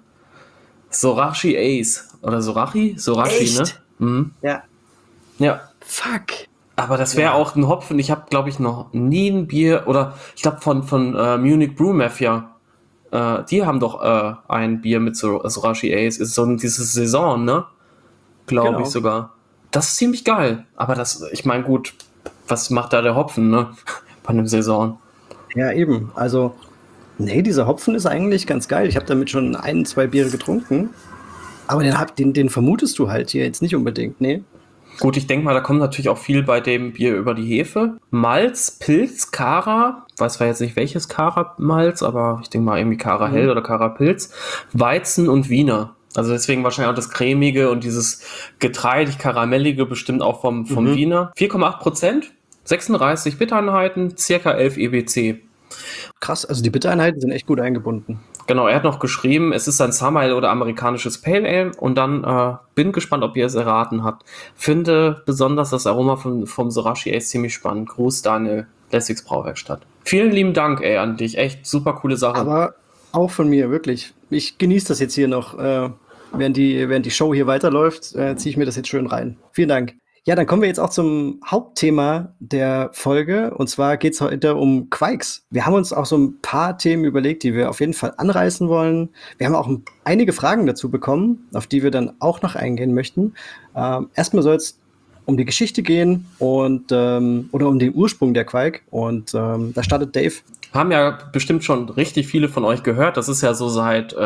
Sorachi Ace. Oder Sorachi? Sorachi, Echt? ne? Mhm. Ja. Ja. Fuck. Aber das wäre auch ein Hopfen. Ich habe, glaube ich, noch nie ein Bier, oder ich glaube von Munich Brew Mafia. Die haben doch ein Bier mit Sorachi Ace. Ist so diese Saison, ne? Glaube ich sogar. Das ist ziemlich geil. Aber ich meine, gut, was macht da der Hopfen, ne? Bei einem Saison. Ja, eben. Also, nee, dieser Hopfen ist eigentlich ganz geil. Ich habe damit schon 1, 2 Biere getrunken. Aber den vermutest du halt hier jetzt nicht unbedingt, ne? Gut, ich denke mal, da kommt natürlich auch viel bei dem Bier über die Hefe. Malz, Pilz, Kara. Weiß zwar jetzt nicht welches Kara-Malz, aber ich denke mal irgendwie Kara Hell oder Kara Pilz. Weizen und Wiener. Also deswegen wahrscheinlich auch das cremige und dieses getreidig-karamellige bestimmt auch vom Wiener. 4,8%, 36 Bittereinheiten, circa 11 EBC. Krass, also die Bittereinheiten sind echt gut eingebunden. Genau, er hat noch geschrieben, es ist ein Summer Ale oder amerikanisches Pale Ale, und dann bin gespannt, ob ihr es erraten habt. Finde besonders das Aroma vom Sorachi Ace ziemlich spannend. Gruß, Daniel, Lessigs Brauwerkstatt. Vielen lieben Dank, an dich. Echt super coole Sache. Aber auch von mir, wirklich. Ich genieße das jetzt hier noch. Während die Show hier weiterläuft, ziehe ich mir das jetzt schön rein. Vielen Dank. Ja, dann kommen wir jetzt auch zum Hauptthema der Folge. Und zwar geht es heute um Quikes. Wir haben uns auch so ein paar Themen überlegt, die wir auf jeden Fall anreißen wollen. Wir haben auch einige Fragen dazu bekommen, auf die wir dann auch noch eingehen möchten. Erstmal soll es um die Geschichte gehen und oder um den Ursprung der Quike. Und da startet Dave. Haben ja bestimmt schon richtig viele von euch gehört. Das ist ja so seit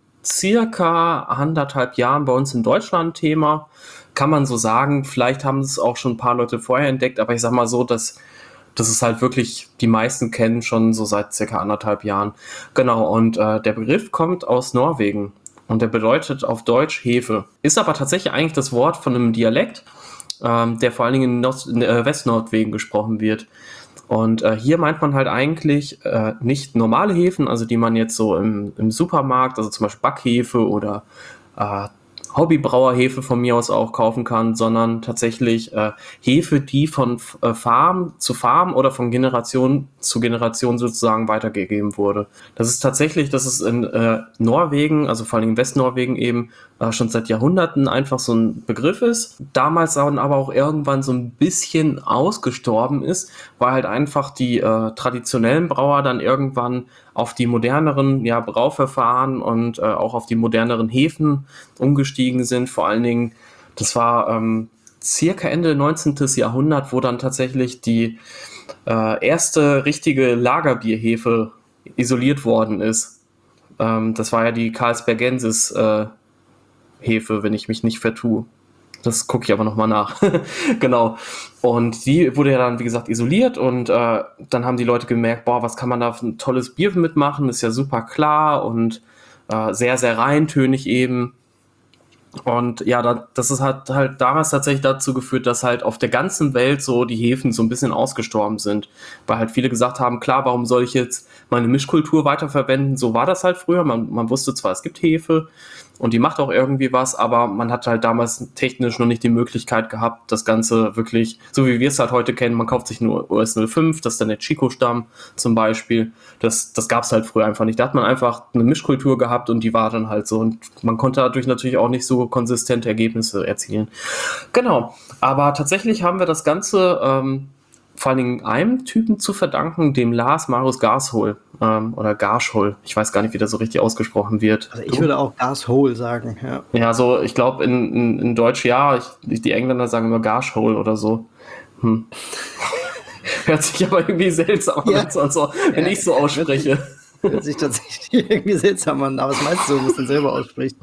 circa 1,5 Jahren bei uns in Deutschland Thema. Kann man so sagen. Vielleicht haben es auch schon ein paar Leute vorher entdeckt, aber ich sag mal so, dass es halt wirklich die meisten kennen schon so seit circa 1,5 Jahren. Genau, und der Begriff kommt aus Norwegen und der bedeutet auf Deutsch Hefe. Ist aber tatsächlich eigentlich das Wort von einem Dialekt, der vor allen Dingen in Westnorwegen gesprochen wird. Und hier meint man halt eigentlich nicht normale Hefen, also die man jetzt so im Supermarkt, also zum Beispiel Backhefe oder Hobbybrauerhefe von mir aus auch kaufen kann, sondern tatsächlich Hefe, die von Farm zu Farm oder von Generation zu Generation sozusagen weitergegeben wurde. Das ist in Norwegen, also vor allem in Westnorwegen eben, schon seit Jahrhunderten einfach so ein Begriff ist. Damals dann aber auch irgendwann so ein bisschen ausgestorben ist, weil halt einfach die traditionellen Brauer dann irgendwann auf die moderneren Brauverfahren und auch auf die moderneren Hefen umgestiegen sind. Vor allen Dingen, das war circa Ende 19. Jahrhundert, wo dann tatsächlich die erste richtige Lagerbierhefe isoliert worden ist. Das war ja die Carlsbergensis Hefe, wenn ich mich nicht vertue. Das gucke ich aber nochmal nach. Genau. Und die wurde ja dann, wie gesagt, isoliert, und dann haben die Leute gemerkt, boah, was kann man da für ein tolles Bier mitmachen? Ist ja super klar und sehr, sehr reintönig eben. Und ja, das ist halt damals tatsächlich dazu geführt, dass halt auf der ganzen Welt so die Hefen so ein bisschen ausgestorben sind. Weil halt viele gesagt haben, klar, warum soll ich jetzt meine Mischkultur weiterverwenden? So war das halt früher. Man wusste zwar, es gibt Hefe und die macht auch irgendwie was, aber man hat halt damals technisch noch nicht die Möglichkeit gehabt, das Ganze wirklich, so wie wir es halt heute kennen, man kauft sich nur US 05, das ist dann der Chico-Stamm zum Beispiel. Das gab es halt früher einfach nicht. Da hat man einfach eine Mischkultur gehabt und die war dann halt so. Und man konnte dadurch natürlich auch nicht so konsistente Ergebnisse erzielen. Genau, aber tatsächlich haben wir das Ganze vor allen Dingen einem Typen zu verdanken, dem Lars Marius Garshol oder Garshol. Ich weiß gar nicht, wie das so richtig ausgesprochen wird. Also ich würde auch Garshol sagen, ja. Ja, so, ich glaube in Deutsch, die Engländer sagen immer Garshol oder so. Hört sich aber irgendwie seltsam an, wenn ich so ausspreche. Hört sich tatsächlich irgendwie seltsam an, aber es meinst du, musst du selber aussprechen.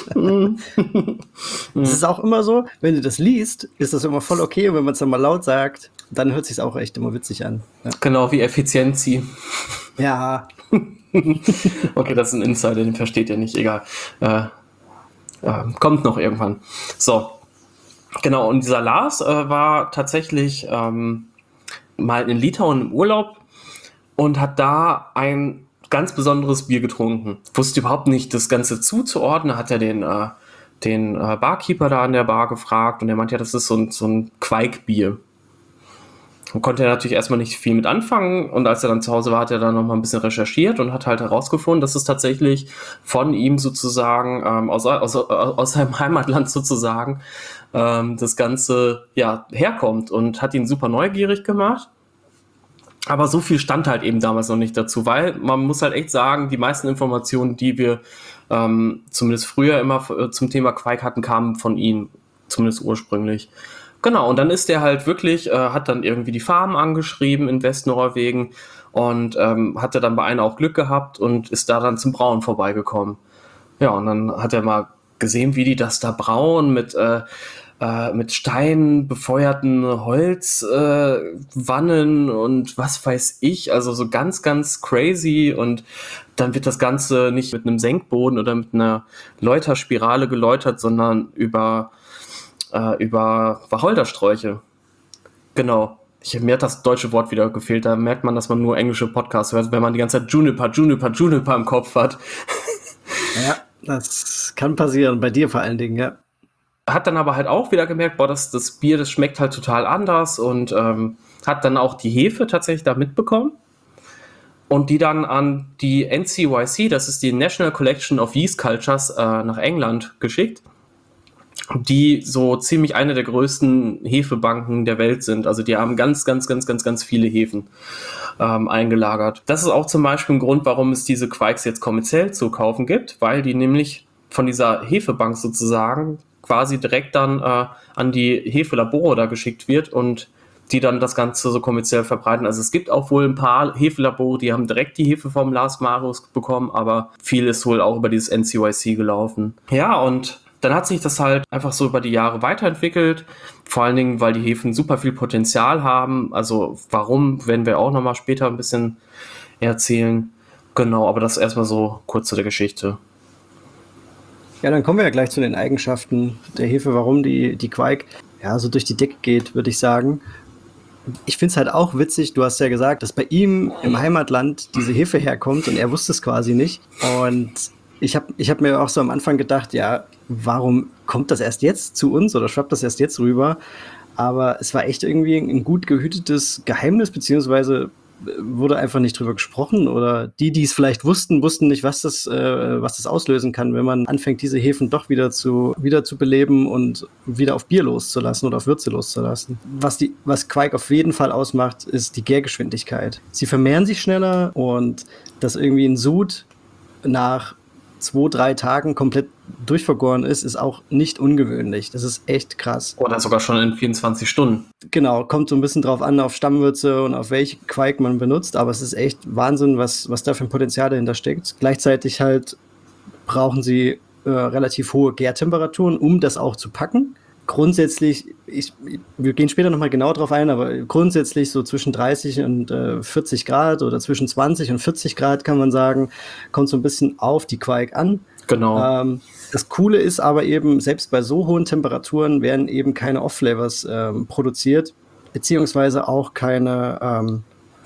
Es ist auch immer so, wenn du das liest, ist das immer voll okay, und wenn man es dann mal laut sagt, dann hört sich auch echt immer witzig an. Ja. Genau, wie Effizienzi. Ja. Okay, das ist ein Insider, den versteht ihr nicht, egal. Kommt noch irgendwann. So, genau, und dieser Lars war tatsächlich mal in Litauen im Urlaub und hat da ein ganz besonderes Bier getrunken. Wusste überhaupt nicht, das Ganze zuzuordnen, hat er den Barkeeper da an der Bar gefragt und der meinte, ja, das ist so ein Quake-Bier. Und konnte er natürlich erstmal nicht viel mit anfangen und als er dann zu Hause war, hat er dann noch mal ein bisschen recherchiert und hat halt herausgefunden, dass es tatsächlich von ihm sozusagen aus seinem Heimatland sozusagen das Ganze herkommt und hat ihn super neugierig gemacht. Aber so viel stand halt eben damals noch nicht dazu, weil man muss halt echt sagen, die meisten Informationen, die wir zumindest früher immer zum Thema Quake hatten, kamen von ihm, zumindest ursprünglich. Genau, und dann ist der halt wirklich, hat dann irgendwie die Farm angeschrieben in Westnorwegen und hatte dann bei einer auch Glück gehabt und ist da dann zum Brauen vorbeigekommen. Ja, und dann hat er mal gesehen, wie die das da brauen mit Stein befeuerten Holzwannen und was weiß ich, also so ganz, ganz crazy und dann wird das Ganze nicht mit einem Senkboden oder mit einer Läuterspirale geläutert, sondern über Wacholdersträuche. Genau. Mir hat das deutsche Wort wieder gefehlt. Da merkt man, dass man nur englische Podcasts hört, wenn man die ganze Zeit Juniper im Kopf hat. Ja, das kann passieren. Bei dir vor allen Dingen, ja. Hat dann aber halt auch wieder gemerkt, das Bier, das schmeckt halt total anders und hat dann auch die Hefe tatsächlich da mitbekommen und die dann an die NCYC, das ist die National Collection of Yeast Cultures, nach England geschickt, die so ziemlich eine der größten Hefebanken der Welt sind. Also die haben ganz, ganz, ganz, ganz, ganz viele Hefen eingelagert. Das ist auch zum Beispiel ein Grund, warum es diese Quakes jetzt kommerziell zu kaufen gibt, weil die nämlich von dieser Hefebank sozusagen quasi direkt dann an die Hefelabore da geschickt wird und die dann das Ganze so kommerziell verbreiten. Also es gibt auch wohl ein paar Hefelabore, die haben direkt die Hefe vom Lars Marius bekommen, aber viel ist wohl auch über dieses NCYC gelaufen. Ja, und dann hat sich das halt einfach so über die Jahre weiterentwickelt, vor allen Dingen, weil die Hefen super viel Potenzial haben. Also warum, werden wir auch nochmal später ein bisschen erzählen. Genau, aber das erstmal so kurz zu der Geschichte. Ja, dann kommen wir ja gleich zu den Eigenschaften der Hefe, warum die Quake so durch die Decke geht, würde ich sagen. Ich finde es halt auch witzig, du hast ja gesagt, dass bei ihm im Heimatland diese Hefe herkommt und er wusste es quasi nicht. Und ich hab mir auch so am Anfang gedacht, ja, warum kommt das erst jetzt zu uns oder schwappt das erst jetzt rüber? Aber es war echt irgendwie ein gut gehütetes Geheimnis, beziehungsweise wurde einfach nicht drüber gesprochen oder die es vielleicht wussten nicht, was das auslösen kann, wenn man anfängt, diese Hefen doch wieder zu beleben und wieder auf Bier loszulassen oder auf Würze loszulassen. Was Quake auf jeden Fall ausmacht, ist die Gärgeschwindigkeit. Sie vermehren sich schneller und dass irgendwie ein Sud nach 2-3 Tagen komplett durchvergoren ist auch nicht ungewöhnlich. Das ist echt krass. Oder sogar schon in 24 Stunden. Genau, kommt so ein bisschen drauf an, auf Stammwürze und auf welche Quake man benutzt, aber es ist echt Wahnsinn, was da für ein Potenzial dahinter steckt. Gleichzeitig halt brauchen sie relativ hohe Gärtemperaturen, um das auch zu packen. Grundsätzlich, wir gehen später nochmal genau drauf ein, aber grundsätzlich so zwischen 30 und 40 Grad oder zwischen 20 und 40 Grad kann man sagen, kommt so ein bisschen auf die Quake an. Genau. Das Coole ist aber eben, selbst bei so hohen Temperaturen werden eben keine Off-Flavors produziert, beziehungsweise auch keine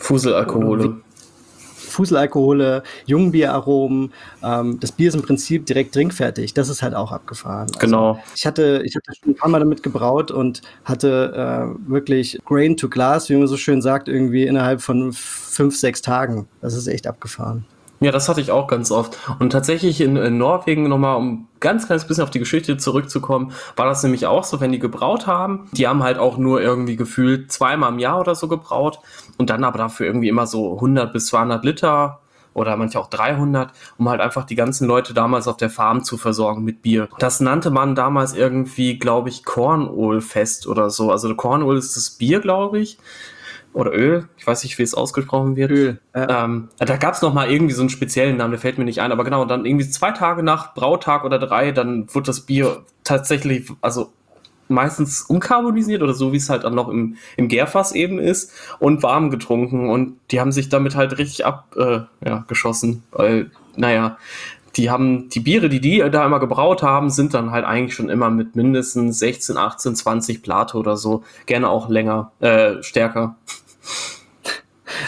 Fuselalkohole, Jungbieraromen. Das Bier ist im Prinzip direkt trinkfertig. Das ist halt auch abgefahren. Genau. Also ich hatte schon ein paar Mal damit gebraut und hatte wirklich Grain to Glass, wie man so schön sagt, irgendwie innerhalb von 5-6 Tagen. Das ist echt abgefahren. Ja, das hatte ich auch ganz oft. Und tatsächlich in Norwegen nochmal, um ganz kleines bisschen auf die Geschichte zurückzukommen, war das nämlich auch so, wenn die gebraut haben. Die haben halt auch nur irgendwie gefühlt 2-mal im Jahr oder so gebraut und dann aber dafür irgendwie immer so 100 bis 200 Liter oder manche auch 300, um halt einfach die ganzen Leute damals auf der Farm zu versorgen mit Bier. Das nannte man damals irgendwie, glaube ich, Kornölfest oder so. Also Kornöl ist das Bier, glaube ich. Oder Öl, ich weiß nicht, wie es ausgesprochen wird. Öl. Da gab es nochmal irgendwie so einen speziellen Namen, der fällt mir nicht ein, aber genau, dann irgendwie 2 Tage nach Brautag oder 3, dann wurde das Bier tatsächlich, also meistens unkarbonisiert oder so, wie es halt dann noch im Gärfass eben ist und warm getrunken und die haben sich damit halt richtig geschossen, weil, naja, die Biere, die da immer gebraut haben, sind dann halt eigentlich schon immer mit mindestens 16, 18, 20 Plato oder so, gerne auch länger, stärker.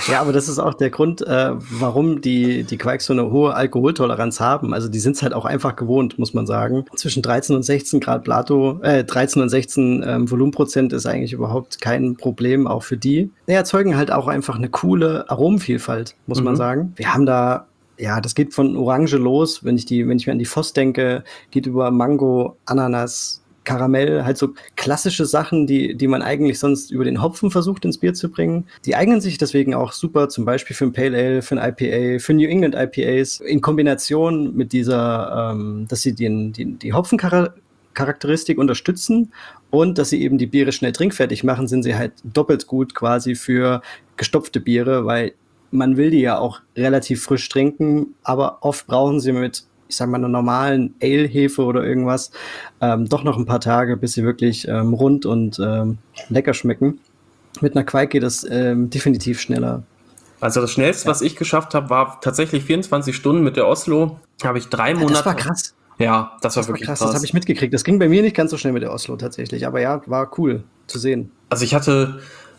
Ja, aber das ist auch der Grund, warum die Quakes so eine hohe Alkoholtoleranz haben. Also die sind es halt auch einfach gewohnt, muss man sagen. Zwischen 13 und 16 Grad Plato, 13 und 16 Volumenprozent ist eigentlich überhaupt kein Problem, auch für die. Die erzeugen halt auch einfach eine coole Aromenvielfalt, muss man sagen. Wir haben da, ja, das geht von Orange los, wenn ich mir an die Voss denke, geht über Mango, Ananas, Karamell, halt so klassische Sachen, die man eigentlich sonst über den Hopfen versucht ins Bier zu bringen. Die eignen sich deswegen auch super, zum Beispiel für ein Pale Ale, für ein IPA, für New England IPAs, in Kombination mit dieser, dass sie die Hopfencharakteristik unterstützen und dass sie eben die Biere schnell trinkfertig machen, sind sie halt doppelt gut quasi für gestopfte Biere, weil man will die ja auch relativ frisch trinken, aber oft brauchen sie mit, ich sag mal, einer normalen Ale-Hefe oder irgendwas, doch noch ein paar Tage, bis sie wirklich rund und lecker schmecken. Mit einer Quake geht das definitiv schneller. Also das Schnellste, was ich geschafft habe, war tatsächlich 24 Stunden mit der Oslo. Habe ich 3 Monate. Das war krass. Ja, das war wirklich krass. Das habe ich mitgekriegt. Das ging bei mir nicht ganz so schnell mit der Oslo tatsächlich, aber ja, war cool zu sehen. Also ich hatte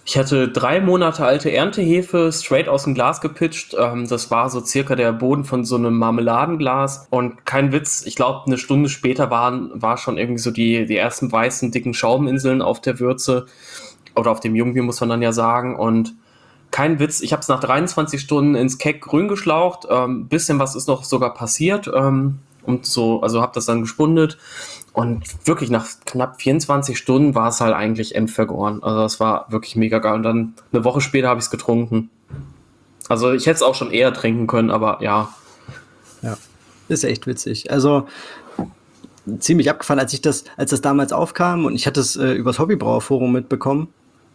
3 Monate alte Erntehefe straight aus dem Glas gepitcht. Das war so circa der Boden von so einem Marmeladenglas. Und kein Witz, ich glaube, eine Stunde später war schon irgendwie so die ersten weißen, dicken Schauminseln auf der Würze. Oder auf dem Jungbier, muss man dann ja sagen. Und kein Witz, ich habe es nach 23 Stunden ins Keck grün geschlaucht. Bisschen was ist noch sogar passiert. Und so, also habe das dann gespundet. Und wirklich nach knapp 24 Stunden war es halt eigentlich endvergoren. Also das war wirklich mega geil. Und dann eine Woche später habe ich es getrunken. Also ich hätte es auch schon eher trinken können, aber ja. Ja, ist echt witzig. Also ziemlich abgefahren, als das damals aufkam und ich hatte es übers Hobbybrauerforum mitbekommen,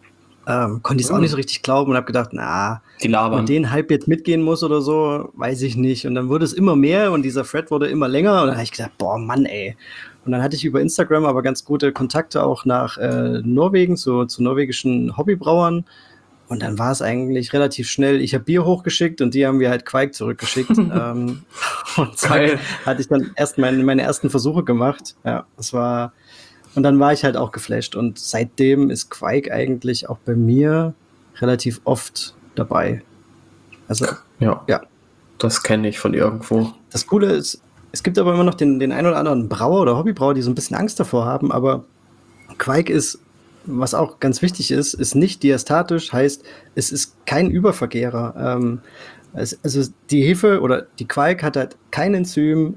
konnte ich es auch nicht so richtig glauben und habe gedacht, die labern. Ob man den Hype jetzt mitgehen muss oder so, weiß ich nicht. Und dann wurde es immer mehr und dieser Thread wurde immer länger und dann habe ich gedacht, boah, Mann, ey. Und dann hatte ich über Instagram aber ganz gute Kontakte auch nach Norwegen, zu norwegischen Hobbybrauern. Und dann war es eigentlich relativ schnell. Ich habe Bier hochgeschickt und die haben mir halt Quake zurückgeschickt. Und zack, hatte ich dann erst meine ersten Versuche gemacht. Ja, das war... Und dann war ich halt auch geflasht. Und seitdem ist Quake eigentlich auch bei mir relativ oft dabei. Also, ja. Das kenne ich von irgendwo. Das Coole ist, es gibt aber immer noch den einen oder anderen Brauer oder Hobbybrauer, die so ein bisschen Angst davor haben. Aber Quake ist, was auch ganz wichtig ist nicht diastatisch, heißt, es ist kein Übervergärer. Also die Hefe oder die Quake hat halt kein Enzym,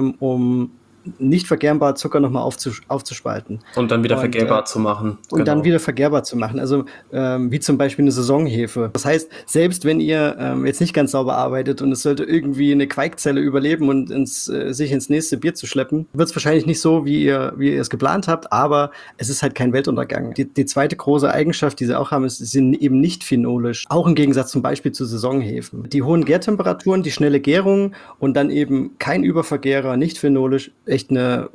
um nicht vergärbar Zucker nochmal aufzuspalten. Und dann wieder vergärbar zu machen. Und dann wieder vergärbar zu machen. Also wie zum Beispiel eine Saisonhefe. Das heißt, selbst wenn ihr jetzt nicht ganz sauber arbeitet und es sollte irgendwie eine Quaikzelle überleben und sich ins nächste Bier zu schleppen, wird es wahrscheinlich nicht so, wie ihr es geplant habt, aber es ist halt kein Weltuntergang. Die zweite große Eigenschaft, die sie auch haben, ist, sie sind eben nicht phenolisch. Auch im Gegensatz zum Beispiel zu Saisonhefen. Die hohen Gärtemperaturen, die schnelle Gärung und dann eben kein Übervergärer, nicht phenolisch, echt eine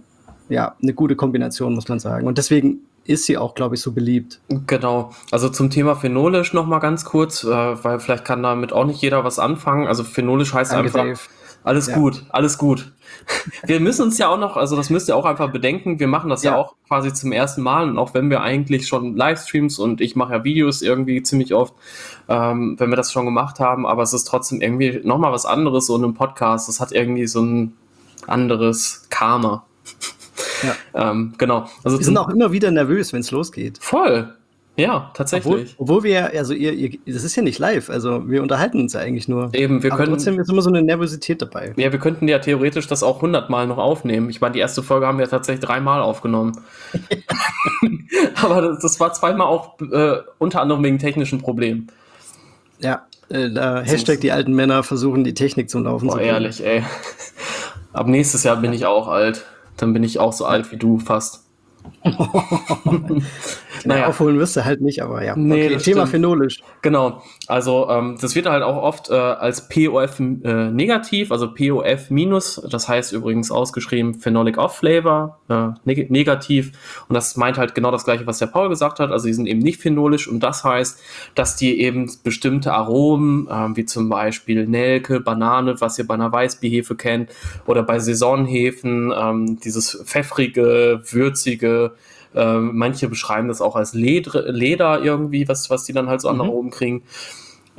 gute Kombination, muss man sagen. Und deswegen ist sie auch, glaube ich, so beliebt. Genau. Also zum Thema phenolisch noch mal ganz kurz, weil vielleicht kann damit auch nicht jeder was anfangen. Also phenolisch heißt einfach, Dave. Alles gut. Wir müssen uns ja auch noch, also das müsst ihr auch einfach bedenken, wir machen das ja auch quasi zum ersten Mal und auch wenn wir eigentlich schon Livestreams und ich mache ja Videos irgendwie ziemlich oft, wenn wir das schon gemacht haben, aber es ist trotzdem irgendwie noch mal was anderes, so in einem Podcast, das hat irgendwie so ein anderes Karma. Ja. Genau. Also wir sind auch immer wieder nervös, wenn es losgeht. Voll. Ja, tatsächlich. Obwohl wir, also das ist ja nicht live, also wir unterhalten uns ja eigentlich nur. Eben, aber trotzdem ist immer so eine Nervosität dabei. Ja, wir könnten ja theoretisch das auch 100 Mal noch aufnehmen. Ich meine, die erste Folge haben wir tatsächlich 3 Mal aufgenommen. Aber das war 2 Mal auch unter anderem wegen technischen Problemen. Ja, Hashtag die alten Männer versuchen die Technik zum Laufen zu bringen. Ehrlich, ey. Ab nächstes Jahr bin ich auch alt. Dann bin ich auch so alt wie du fast. Naja, aufholen wirst du halt nicht, aber ja. Nee, okay, Thema phenolisch. Genau, also das wird halt auch oft als POF negativ, also POF minus, das heißt übrigens ausgeschrieben Phenolic Off Flavor, negativ. Und das meint halt genau das Gleiche, was der Paul gesagt hat. Also die sind eben nicht phenolisch und das heißt, dass die eben bestimmte Aromen, wie zum Beispiel Nelke, Banane, was ihr bei einer Weißbierhefe kennt, oder bei Saisonhefen, dieses pfeffrige, würzige, manche beschreiben das auch als Leder irgendwie, was die dann halt so an Aromen kriegen.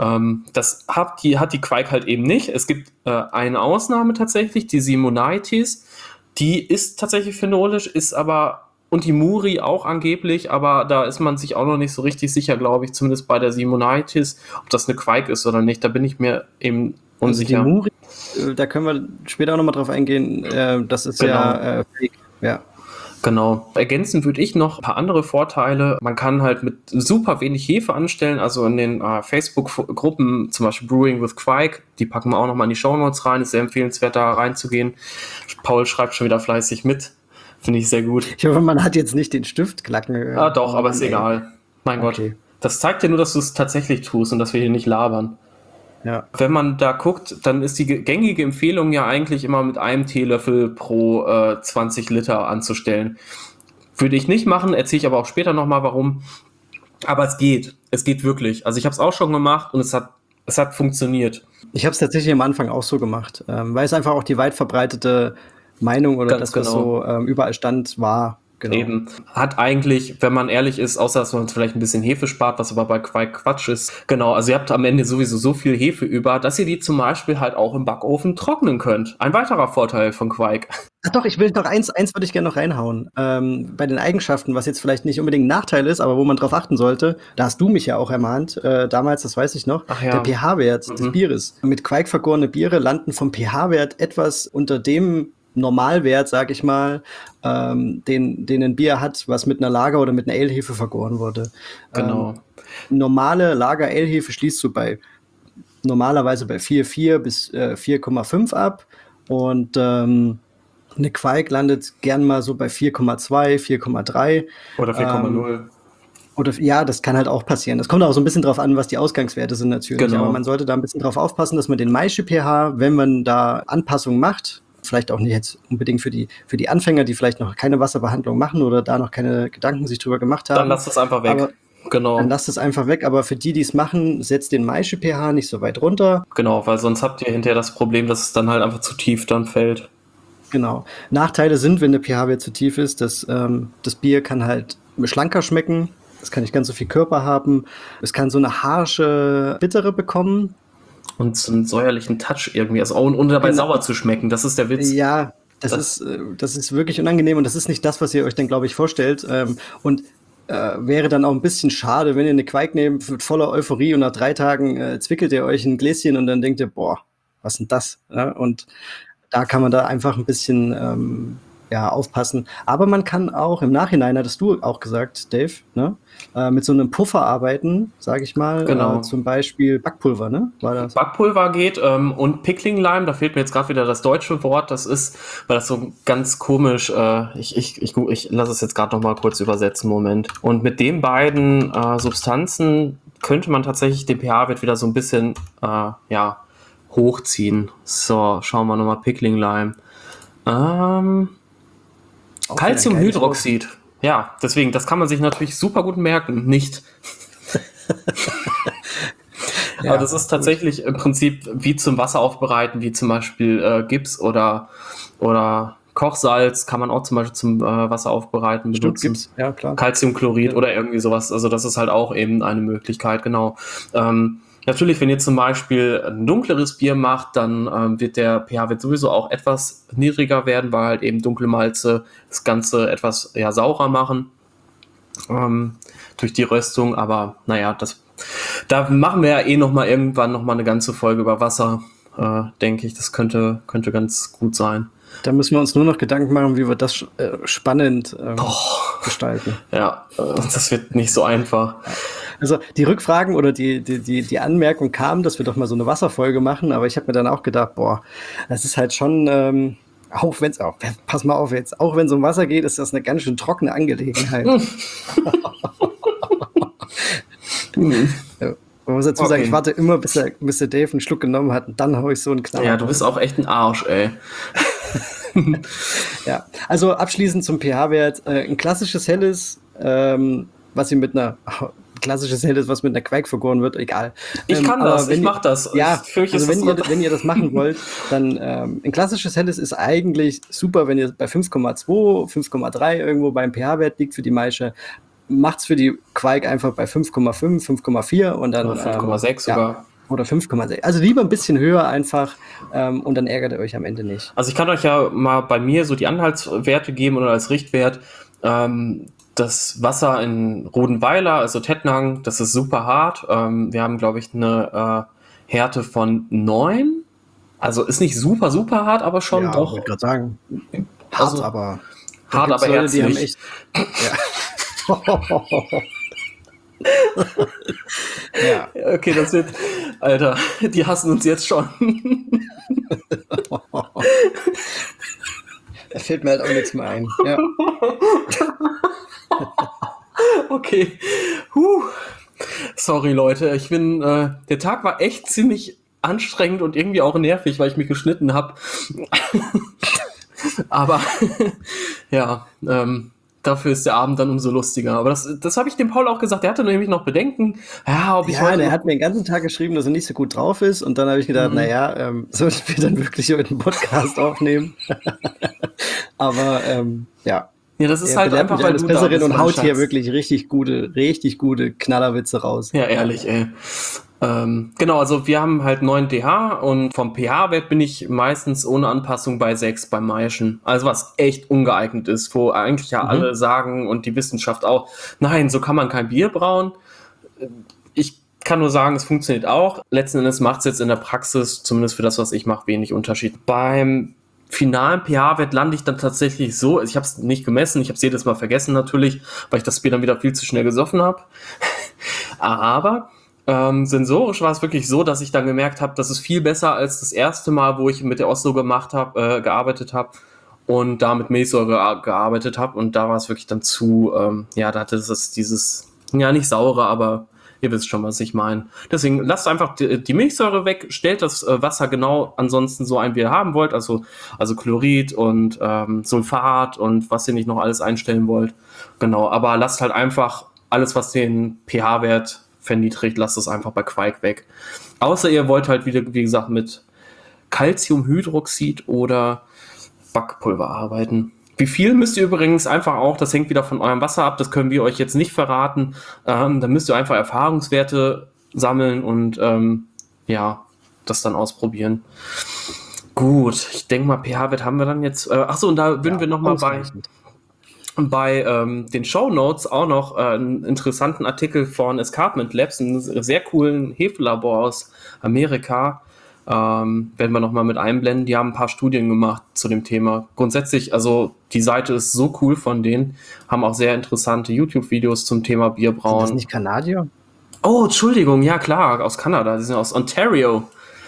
hat die Quake halt eben nicht. Es gibt eine Ausnahme tatsächlich, die Simonitis. Die ist tatsächlich phenolisch, und die Muri auch angeblich, aber da ist man sich auch noch nicht so richtig sicher, glaube ich, zumindest bei der Simonitis, ob das eine Quake ist oder nicht. Da bin ich mir eben unsicher. Also die Muri, da können wir später auch nochmal drauf eingehen. Das ist ja Fake. Ja. Genau. Ergänzen würde ich noch ein paar andere Vorteile. Man kann halt mit super wenig Hefe anstellen, also in den Facebook-Gruppen, zum Beispiel Brewing with Quake, die packen wir auch nochmal in die Shownotes rein, ist sehr empfehlenswert, da reinzugehen. Paul schreibt schon wieder fleißig mit, finde ich sehr gut. Ich hoffe, man hat jetzt nicht den Stift klacken gehört. Ah doch, aber ist egal. Mein Gott. Das zeigt ja nur, dass du es tatsächlich tust und dass wir hier nicht labern. Ja. Wenn man da guckt, dann ist die gängige Empfehlung ja eigentlich immer mit einem Teelöffel pro 20 Liter anzustellen. Würde ich nicht machen, erzähle ich aber auch später nochmal warum. Aber es geht. Es geht wirklich. Also ich habe es auch schon gemacht und es hat funktioniert. Ich habe es tatsächlich am Anfang auch so gemacht, weil es einfach auch die weit verbreitete Meinung oder Ganz das, was so überall stand, war. Genau. Eben. Hat eigentlich, wenn man ehrlich ist, außer dass man vielleicht ein bisschen Hefe spart, was aber bei Quake Quatsch ist. Genau, also ihr habt am Ende sowieso so viel Hefe über, dass ihr die zum Beispiel halt auch im Backofen trocknen könnt. Ein weiterer Vorteil von Quake. Ach doch, ich will noch eins würde ich gerne noch reinhauen. Bei den Eigenschaften, was jetzt vielleicht nicht unbedingt ein Nachteil ist, aber wo man drauf achten sollte, da hast du mich ja auch ermahnt, damals, das weiß ich noch, der pH-Wert des Bieres. Mit Quake vergorene Biere landen vom pH-Wert etwas unter dem Normalwert, sag ich mal, den ein Bier hat, was mit einer Lager- oder mit einer Ale-Hefe vergoren wurde. Genau. Normale Lager-Ale-Hefe schließt du normalerweise bei 4,4 bis 4,5 ab und eine Quake landet gern mal so bei 4,2, 4,3. Oder 4,0. Oder ja, das kann halt auch passieren. Das kommt auch so ein bisschen drauf an, was die Ausgangswerte sind natürlich. Genau. Aber man sollte da ein bisschen drauf aufpassen, dass man den Maische-pH, wenn man da Anpassungen macht, vielleicht auch nicht jetzt unbedingt für die Anfänger, die vielleicht noch keine Wasserbehandlung machen oder da noch keine Gedanken sich drüber gemacht haben. Dann lasst es einfach weg. Aber genau. Dann lasst es einfach weg, aber für die es machen, setzt den Maische-pH nicht so weit runter. Genau, weil sonst habt ihr hinterher das Problem, dass es dann halt einfach zu tief dann fällt. Genau. Nachteile sind, wenn der pH-Wert zu tief ist, dass das Bier kann halt schlanker schmecken, es kann nicht ganz so viel Körper haben, es kann so eine harsche Bittere bekommen. Und so einen säuerlichen Touch irgendwie, also ohne dabei sauer zu schmecken, das ist der Witz. Ja, das ist wirklich unangenehm und das ist nicht das, was ihr euch dann, glaube ich, vorstellt. Und wäre dann auch ein bisschen schade, wenn ihr eine Quake nehmt mit voller Euphorie und nach 3 Tagen zwickelt ihr euch ein Gläschen und dann denkt ihr, boah, was ist denn das? Ja, und da kann man da einfach ein bisschen aufpassen. Aber man kann auch im Nachhinein, hattest du auch gesagt, Dave, ne? Mit so einem Puffer arbeiten, sage ich mal. Genau. Zum Beispiel Backpulver, ne? War das? Backpulver geht und Pickling Lime, da fehlt mir jetzt gerade wieder das deutsche Wort. Das ist, weil das so ganz komisch, ich lasse es jetzt gerade noch mal kurz übersetzen, Moment. Und mit den beiden Substanzen könnte man tatsächlich den pH-Wert wieder so ein bisschen hochziehen. So, schauen wir nochmal Pickling Lime. Calciumhydroxid. Ja, deswegen, das kann man sich natürlich super gut merken. Nicht. Aber das ist tatsächlich im Prinzip wie zum Wasser aufbereiten, wie zum Beispiel Gips oder Kochsalz kann man auch zum Beispiel zum Wasser aufbereiten. Stimmt, Gips, ja klar. Calciumchlorid oder irgendwie sowas. Also das ist halt auch eben eine Möglichkeit, genau. Natürlich, wenn ihr zum Beispiel ein dunkleres Bier macht, dann wird der pH-Wert sowieso auch etwas niedriger werden, weil halt eben dunkle Malze das Ganze etwas saurer machen durch die Röstung. Aber naja, da machen wir ja irgendwann noch mal eine ganze Folge über Wasser, denke ich. Das könnte ganz gut sein. Da müssen wir uns nur noch Gedanken machen, wie wir das spannend gestalten. Ja, das wird nicht so einfach. Also die Rückfragen oder die Anmerkung kam, dass wir doch mal so eine Wasserfolge machen, aber ich habe mir dann auch gedacht, das ist halt schon, pass mal auf jetzt, auch wenn es um Wasser geht, ist das eine ganz schön trockene Angelegenheit. Man muss dazu sagen, ich warte immer, bis der Dave einen Schluck genommen hat und dann hau ich so einen Knall. Ja, du bist auch echt ein Arsch, ey. Ja, also abschließend zum pH-Wert. Ein klassisches Helles, was mit einer Quake vergoren wird, egal. Ich mach das. Ja, also wenn ihr das machen wollt, dann ein klassisches Helles ist eigentlich super, wenn ihr bei 5,2, 5,3 irgendwo beim pH-Wert liegt für die Maische. Macht's für die Quake einfach bei 5,5, 5,4 und dann 5,6 sogar. Oder 5,6. Also lieber ein bisschen höher einfach und dann ärgert ihr euch am Ende nicht. Also ich kann euch ja mal bei mir so die Anhaltswerte geben oder als Richtwert. Das Wasser in Rodenweiler, also Tettnang, das ist super hart. Wir haben, glaube ich, eine Härte von 9. Also ist nicht super, super hart, aber schon ja, doch. Ich wollte gerade sagen, hart, Also, aber hart, aber Leute, die haben herzlich. echt. Ja. Okay, das wird. Alter, die hassen uns jetzt schon. Da fällt mir halt auch nichts mehr ein. Ja. Okay. Sorry, Leute. Ich bin. Der Tag war echt ziemlich anstrengend und irgendwie auch nervig, weil ich mich geschnitten habe. Aber ja, dafür ist der Abend dann umso lustiger. Aber das habe ich dem Paul auch gesagt. Er hatte nämlich noch Bedenken. Ja, ob ich Ja, der hat mir den ganzen Tag geschrieben, dass er nicht so gut drauf ist. Und dann habe ich gedacht, naja, sollten wir dann wirklich heute einen Podcast aufnehmen? Aber ja. Ja, das ist halt einfach, weil du da bist, und haut hier wirklich richtig gute Knallerwitze raus. Ja, ehrlich, ey. Genau, also wir haben halt 9 DH und vom pH-Wert bin ich meistens ohne Anpassung bei 6 beim Maischen. Also was echt ungeeignet ist, wo eigentlich ja alle sagen und die Wissenschaft auch, nein, so kann man kein Bier brauen. Ich kann nur sagen, es funktioniert auch. Letzten Endes macht es jetzt in der Praxis, zumindest für das, was ich mache, wenig Unterschied. Beim finalen pH-Wert lande ich dann tatsächlich so, ich habe es nicht gemessen, ich habe es jedes Mal vergessen natürlich, weil ich das Bier dann wieder viel zu schnell gesoffen habe. Aber sensorisch war es wirklich so, dass ich dann gemerkt habe, das ist viel besser als das erste Mal, wo ich mit der Oslo gearbeitet habe und da mit Milchsäure gearbeitet habe. Und da war es wirklich dann da hatte es dieses, ja nicht saure, aber ihr wisst schon, was ich meine. Deswegen lasst einfach die Milchsäure weg, stellt das Wasser genau ansonsten so ein, wie ihr haben wollt, also Chlorid und Sulfat und was ihr nicht noch alles einstellen wollt. Genau, aber lasst halt einfach alles, was den pH-Wert verniedrigt, lasst es einfach bei Quark weg. Außer ihr wollt halt wieder, wie gesagt, mit Calciumhydroxid oder Backpulver arbeiten. Wie viel müsst ihr übrigens einfach auch, das hängt wieder von eurem Wasser ab, das können wir euch jetzt nicht verraten. Da müsst ihr einfach Erfahrungswerte sammeln und das dann ausprobieren. Gut, ich denke mal, pH-Wert haben wir dann jetzt. Achso, und da würden wir nochmal bei den Shownotes auch noch einen interessanten Artikel von Escarpment Labs, einem sehr coolen Hefelabor aus Amerika, werden wir nochmal mit einblenden. Die haben ein paar Studien gemacht zu dem Thema. Grundsätzlich, also die Seite ist so cool von denen, haben auch sehr interessante YouTube-Videos zum Thema Bierbrauen. Sind das nicht Kanadier? Oh, Entschuldigung, ja klar, aus Kanada, die sind aus Ontario.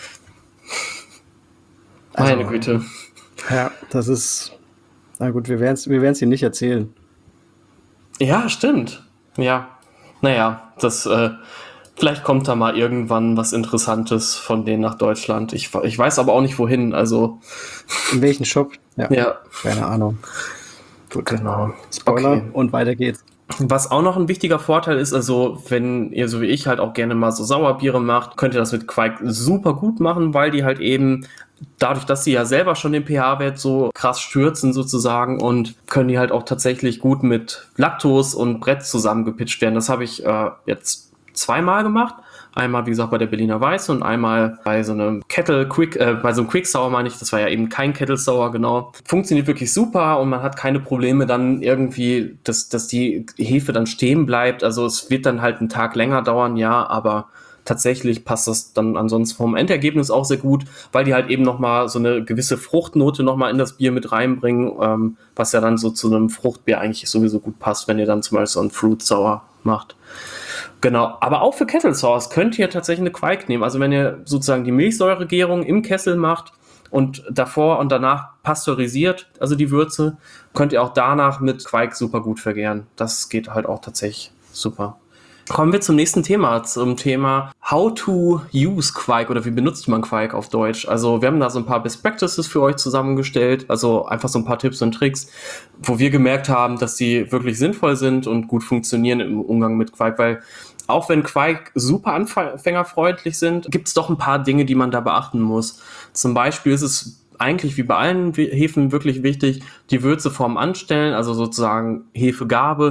Meine Güte. Ja, das ist... Na gut, wir werden es hier nicht erzählen. Ja, stimmt. Ja, naja, vielleicht kommt da mal irgendwann was Interessantes von denen nach Deutschland. Ich weiß aber auch nicht, wohin, also... In welchen Shop? Ja. Keine Ahnung. Gut, genau. Spoiler, okay. Und weiter geht's. Was auch noch ein wichtiger Vorteil ist, also wenn ihr so wie ich halt auch gerne mal so Sauerbiere macht, könnt ihr das mit Quark super gut machen, weil die halt eben dadurch, dass sie ja selber schon den pH-Wert so krass stürzen sozusagen und können die halt auch tatsächlich gut mit Lactose und Brett zusammengepitcht werden. Das habe ich jetzt 2-mal gemacht. Einmal, wie gesagt, bei der Berliner Weiße und einmal bei so einem bei so einem Quick Sour, meine ich. Das war ja eben kein Kettle Sour, genau. Funktioniert wirklich super und man hat keine Probleme dann irgendwie, dass die Hefe dann stehen bleibt. Also es wird dann halt einen Tag länger dauern, ja, aber tatsächlich passt das dann ansonsten vom Endergebnis auch sehr gut, weil die halt eben nochmal so eine gewisse Fruchtnote nochmal in das Bier mit reinbringen, was ja dann so zu einem Fruchtbier eigentlich sowieso gut passt, wenn ihr dann zum Beispiel so einen Fruit Sour macht. Genau, aber auch für Kettle Sours könnt ihr tatsächlich eine Quark nehmen. Also wenn ihr sozusagen die Milchsäuregärung im Kessel macht und davor und danach pasteurisiert, also die Würze, könnt ihr auch danach mit Quark super gut vergären. Das geht halt auch tatsächlich super. Kommen wir zum nächsten Thema, zum Thema How to use Quark oder wie benutzt man Quark auf Deutsch. Also wir haben da so ein paar Best Practices für euch zusammengestellt, also einfach so ein paar Tipps und Tricks, wo wir gemerkt haben, dass die wirklich sinnvoll sind und gut funktionieren im Umgang mit Quark, weil auch wenn Quark super anfängerfreundlich sind, gibt es doch ein paar Dinge, die man da beachten muss. Zum Beispiel ist es eigentlich wie bei allen Hefen wirklich wichtig, die Würze vorm Anstellen, also sozusagen Hefegabe,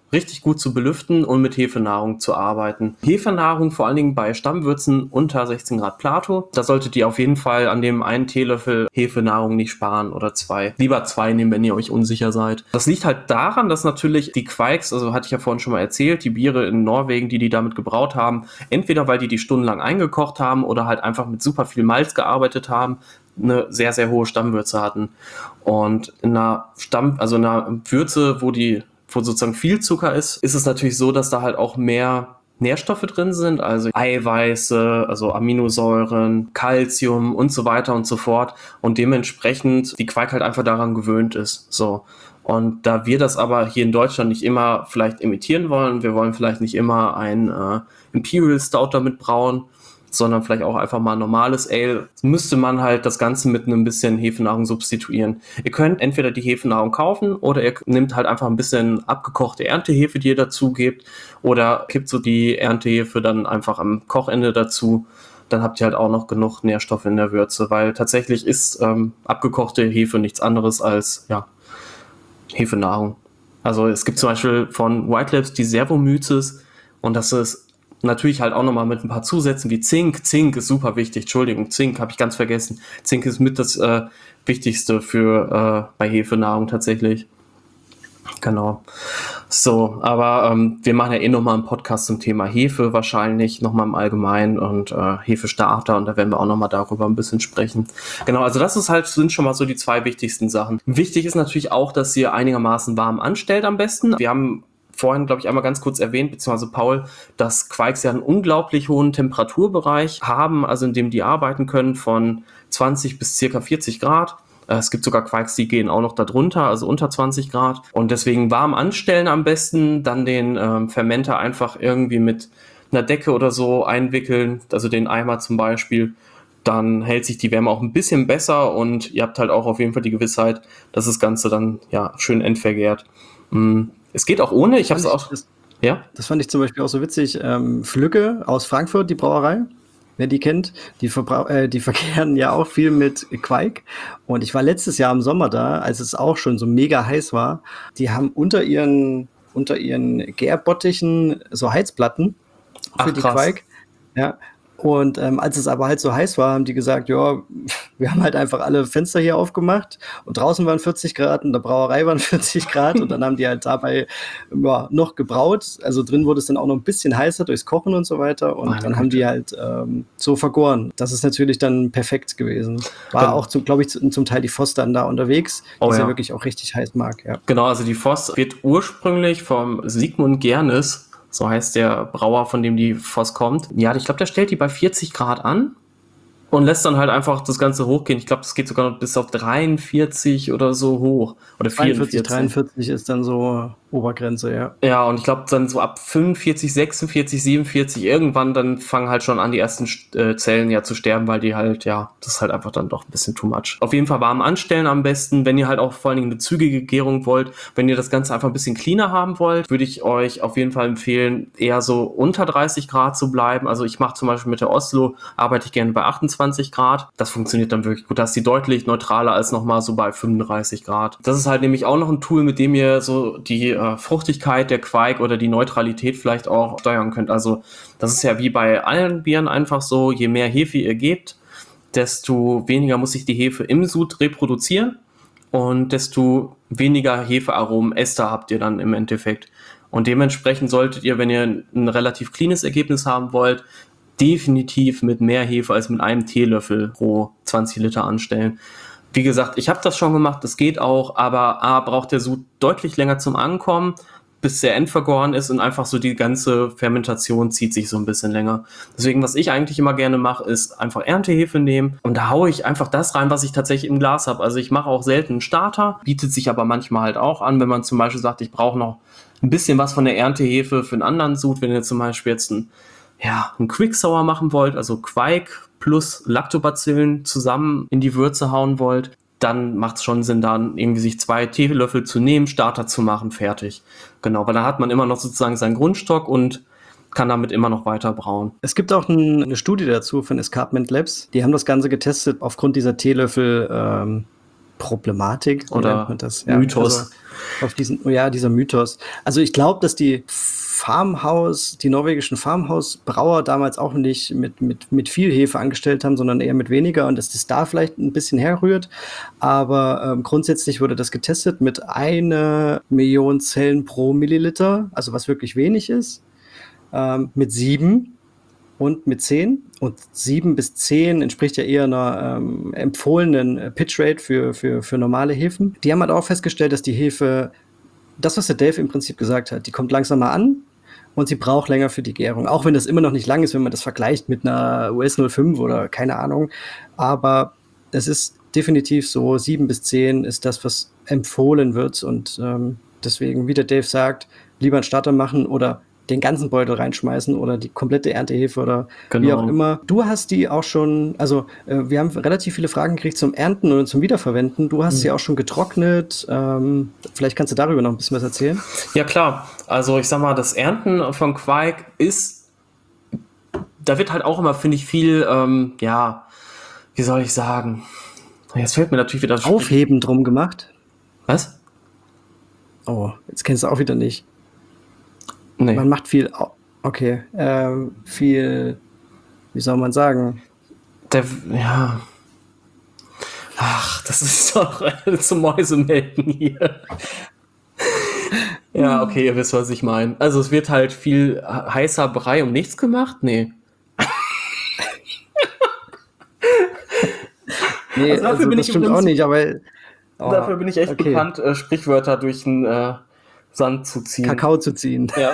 richtig gut zu belüften und mit Hefenahrung zu arbeiten. Hefenahrung vor allen Dingen bei Stammwürzen unter 16 Grad Plato. Da solltet ihr auf jeden Fall an dem einen Teelöffel Hefenahrung nicht sparen oder 2. Lieber 2 nehmen, wenn ihr euch unsicher seid. Das liegt halt daran, dass natürlich die Quikes, also hatte ich ja vorhin schon mal erzählt, die Biere in Norwegen, die damit gebraut haben, entweder weil die stundenlang eingekocht haben oder halt einfach mit super viel Malz gearbeitet haben, eine sehr, sehr hohe Stammwürze hatten. Und in einer Würze, wo sozusagen viel Zucker ist es natürlich so, dass da halt auch mehr Nährstoffe drin sind, also Eiweiße, also Aminosäuren, Calcium und so weiter und so fort. Und dementsprechend die Quake halt einfach daran gewöhnt ist. So. Und da wir das aber hier in Deutschland nicht immer vielleicht imitieren wollen, wir wollen vielleicht nicht immer ein Imperial Stout damit brauen, sondern vielleicht auch einfach mal ein normales Ale, müsste man halt das Ganze mit einem bisschen Hefenahrung substituieren. Ihr könnt entweder die Hefenahrung kaufen oder ihr nehmt halt einfach ein bisschen abgekochte Erntehefe, die ihr dazu gebt, oder kippt so die Erntehefe dann einfach am Kochende dazu. Dann habt ihr halt auch noch genug Nährstoffe in der Würze, weil tatsächlich ist abgekochte Hefe nichts anderes als Hefenahrung. Also es gibt zum Beispiel von White Labs die Servomyces und das ist natürlich halt auch nochmal mit ein paar Zusätzen wie Zink. Zink ist super wichtig. Entschuldigung, Zink habe ich ganz vergessen. Zink ist mit das Wichtigste für bei Hefenahrung tatsächlich. Genau. So, aber wir machen ja nochmal einen Podcast zum Thema Hefe wahrscheinlich, nochmal im Allgemeinen und Hefestarter und da werden wir auch nochmal darüber ein bisschen sprechen. Genau, also sind schon mal so die 2 wichtigsten Sachen. Wichtig ist natürlich auch, dass ihr einigermaßen warm anstellt am besten. Wir haben vorhin, glaube ich, einmal ganz kurz erwähnt, beziehungsweise Paul, dass Quikes ja einen unglaublich hohen Temperaturbereich haben, also in dem die arbeiten können von 20 bis circa 40 Grad. Es gibt sogar Quikes, die gehen auch noch da drunter, also unter 20 Grad. Und deswegen warm anstellen am besten, dann den Fermenter einfach irgendwie mit einer Decke oder so einwickeln, also den Eimer zum Beispiel. Dann hält sich die Wärme auch ein bisschen besser und ihr habt halt auch auf jeden Fall die Gewissheit, dass das Ganze dann schön endvergärt. Es geht auch ohne, ich habe es auch. Das fand ich zum Beispiel auch so witzig. Flügge aus Frankfurt, die Brauerei, wer die kennt, die verkehren ja auch viel mit Quake. Und ich war letztes Jahr im Sommer da, als es auch schon so mega heiß war. Die haben unter ihren Gärbottichen so Heizplatten für die Quake. Ja. Und als es aber halt so heiß war, haben die gesagt, ja, wir haben halt einfach alle Fenster hier aufgemacht und draußen waren 40 Grad, in der Brauerei waren 40 Grad und dann haben die halt dabei noch gebraut. Also drin wurde es dann auch noch ein bisschen heißer durchs Kochen und so weiter und dann haben die halt so vergoren. Das ist natürlich dann perfekt gewesen. War auch, glaube ich, zum Teil die Voss dann da unterwegs, die sie wirklich auch richtig heiß mag. Ja. Genau, also die Voss wird ursprünglich vom Sigmund Gernes, so heißt der Brauer, von dem die Voss kommt. Ja, ich glaube, der stellt die bei 40 Grad an und lässt dann halt einfach das Ganze hochgehen. Ich glaube, das geht sogar noch bis auf 43 oder so hoch. Oder 44. 43 ist dann so Obergrenze, ja. Ja, und ich glaube dann so ab 45, 46, 47 irgendwann, dann fangen halt schon an, die ersten Zellen zu sterben, weil die halt, das ist halt einfach dann doch ein bisschen too much. Auf jeden Fall warm anstellen am besten, wenn ihr halt auch vor allen Dingen eine zügige Gärung wollt. Wenn ihr das Ganze einfach ein bisschen cleaner haben wollt, würde ich euch auf jeden Fall empfehlen, eher so unter 30 Grad zu bleiben. Also ich mache zum Beispiel mit der Oslo, arbeite ich gerne bei 28 Grad. Das funktioniert dann wirklich gut. Da ist die deutlich neutraler als nochmal so bei 35 Grad. Das ist halt nämlich auch noch ein Tool, mit dem ihr so die Fruchtigkeit der Quake oder die Neutralität vielleicht auch steuern könnt. Also das ist ja wie bei allen Bieren einfach so, je mehr Hefe ihr gebt, desto weniger muss sich die Hefe im Sud reproduzieren und desto weniger Hefearomen, Ester habt ihr dann im Endeffekt. Und dementsprechend solltet ihr, wenn ihr ein relativ cleanes Ergebnis haben wollt, definitiv mit mehr Hefe als mit einem Teelöffel pro 20 Liter anstellen. Wie gesagt, ich habe das schon gemacht, das geht auch, aber braucht der Sud deutlich länger zum Ankommen, bis der endvergoren ist und einfach so die ganze Fermentation zieht sich so ein bisschen länger. Deswegen, was ich eigentlich immer gerne mache, ist einfach Erntehefe nehmen und da haue ich einfach das rein, was ich tatsächlich im Glas habe. Also ich mache auch selten einen Starter, bietet sich aber manchmal halt auch an, wenn man zum Beispiel sagt, ich brauche noch ein bisschen was von der Erntehefe für einen anderen Sud, wenn ihr zum Beispiel jetzt einen Quick Sour machen wollt, also Quake plus Lactobacillen zusammen in die Würze hauen wollt, dann macht es schon Sinn, dann irgendwie sich 2 Teelöffel zu nehmen, Starter zu machen, fertig. Genau, weil dann hat man immer noch sozusagen seinen Grundstock und kann damit immer noch weiter brauen. Es gibt auch eine Studie dazu von Escarpment Labs. Die haben das Ganze getestet aufgrund dieser Teelöffel Problematik, oder nennt man das? Mythos. Also auf dieser Mythos. Also ich glaube, dass die norwegischen Farmhausbrauer damals auch nicht mit viel Hefe angestellt haben, sondern eher mit weniger und dass das da vielleicht ein bisschen herrührt. Aber grundsätzlich wurde das getestet mit 1 Million Zellen pro Milliliter, also was wirklich wenig ist, mit 7 und mit 10. Und 7 bis 10 entspricht ja eher einer empfohlenen Pitchrate für normale Hefen. Die haben halt auch festgestellt, dass die Hefe, das, was der Dave im Prinzip gesagt hat, die kommt langsamer an und sie braucht länger für die Gärung. Auch wenn das immer noch nicht lang ist, wenn man das vergleicht mit einer US 05 oder keine Ahnung. Aber es ist definitiv so, 7 bis 10 ist das, was empfohlen wird. Und deswegen, wie der Dave sagt, lieber einen Starter machen oder den ganzen Beutel reinschmeißen oder die komplette Erntehefe oder wie auch immer. Du hast die auch schon, also wir haben relativ viele Fragen gekriegt zum Ernten und zum Wiederverwenden. Du hast sie auch schon getrocknet. Vielleicht kannst du darüber noch ein bisschen was erzählen. Ja, klar. Also ich sag mal, das Ernten von Quark da wird halt auch immer, finde ich, viel, wie soll ich sagen? Jetzt fällt mir natürlich wieder... Aufheben drum gemacht. Was? Oh, jetzt kennst du auch wieder nicht. Nee. Man macht viel, okay, viel, wie soll man sagen? Ach, das ist doch zum Mäusemelken hier. Ja, okay, ihr wisst, was ich meine. Also es wird halt viel heißer Brei um nichts gemacht? Nee. Nee, also dafür bin das stimmt auch nicht, aber... dafür bin ich echt bekannt, Sprichwörter durch den Sand zu ziehen. Kakao zu ziehen. Ja,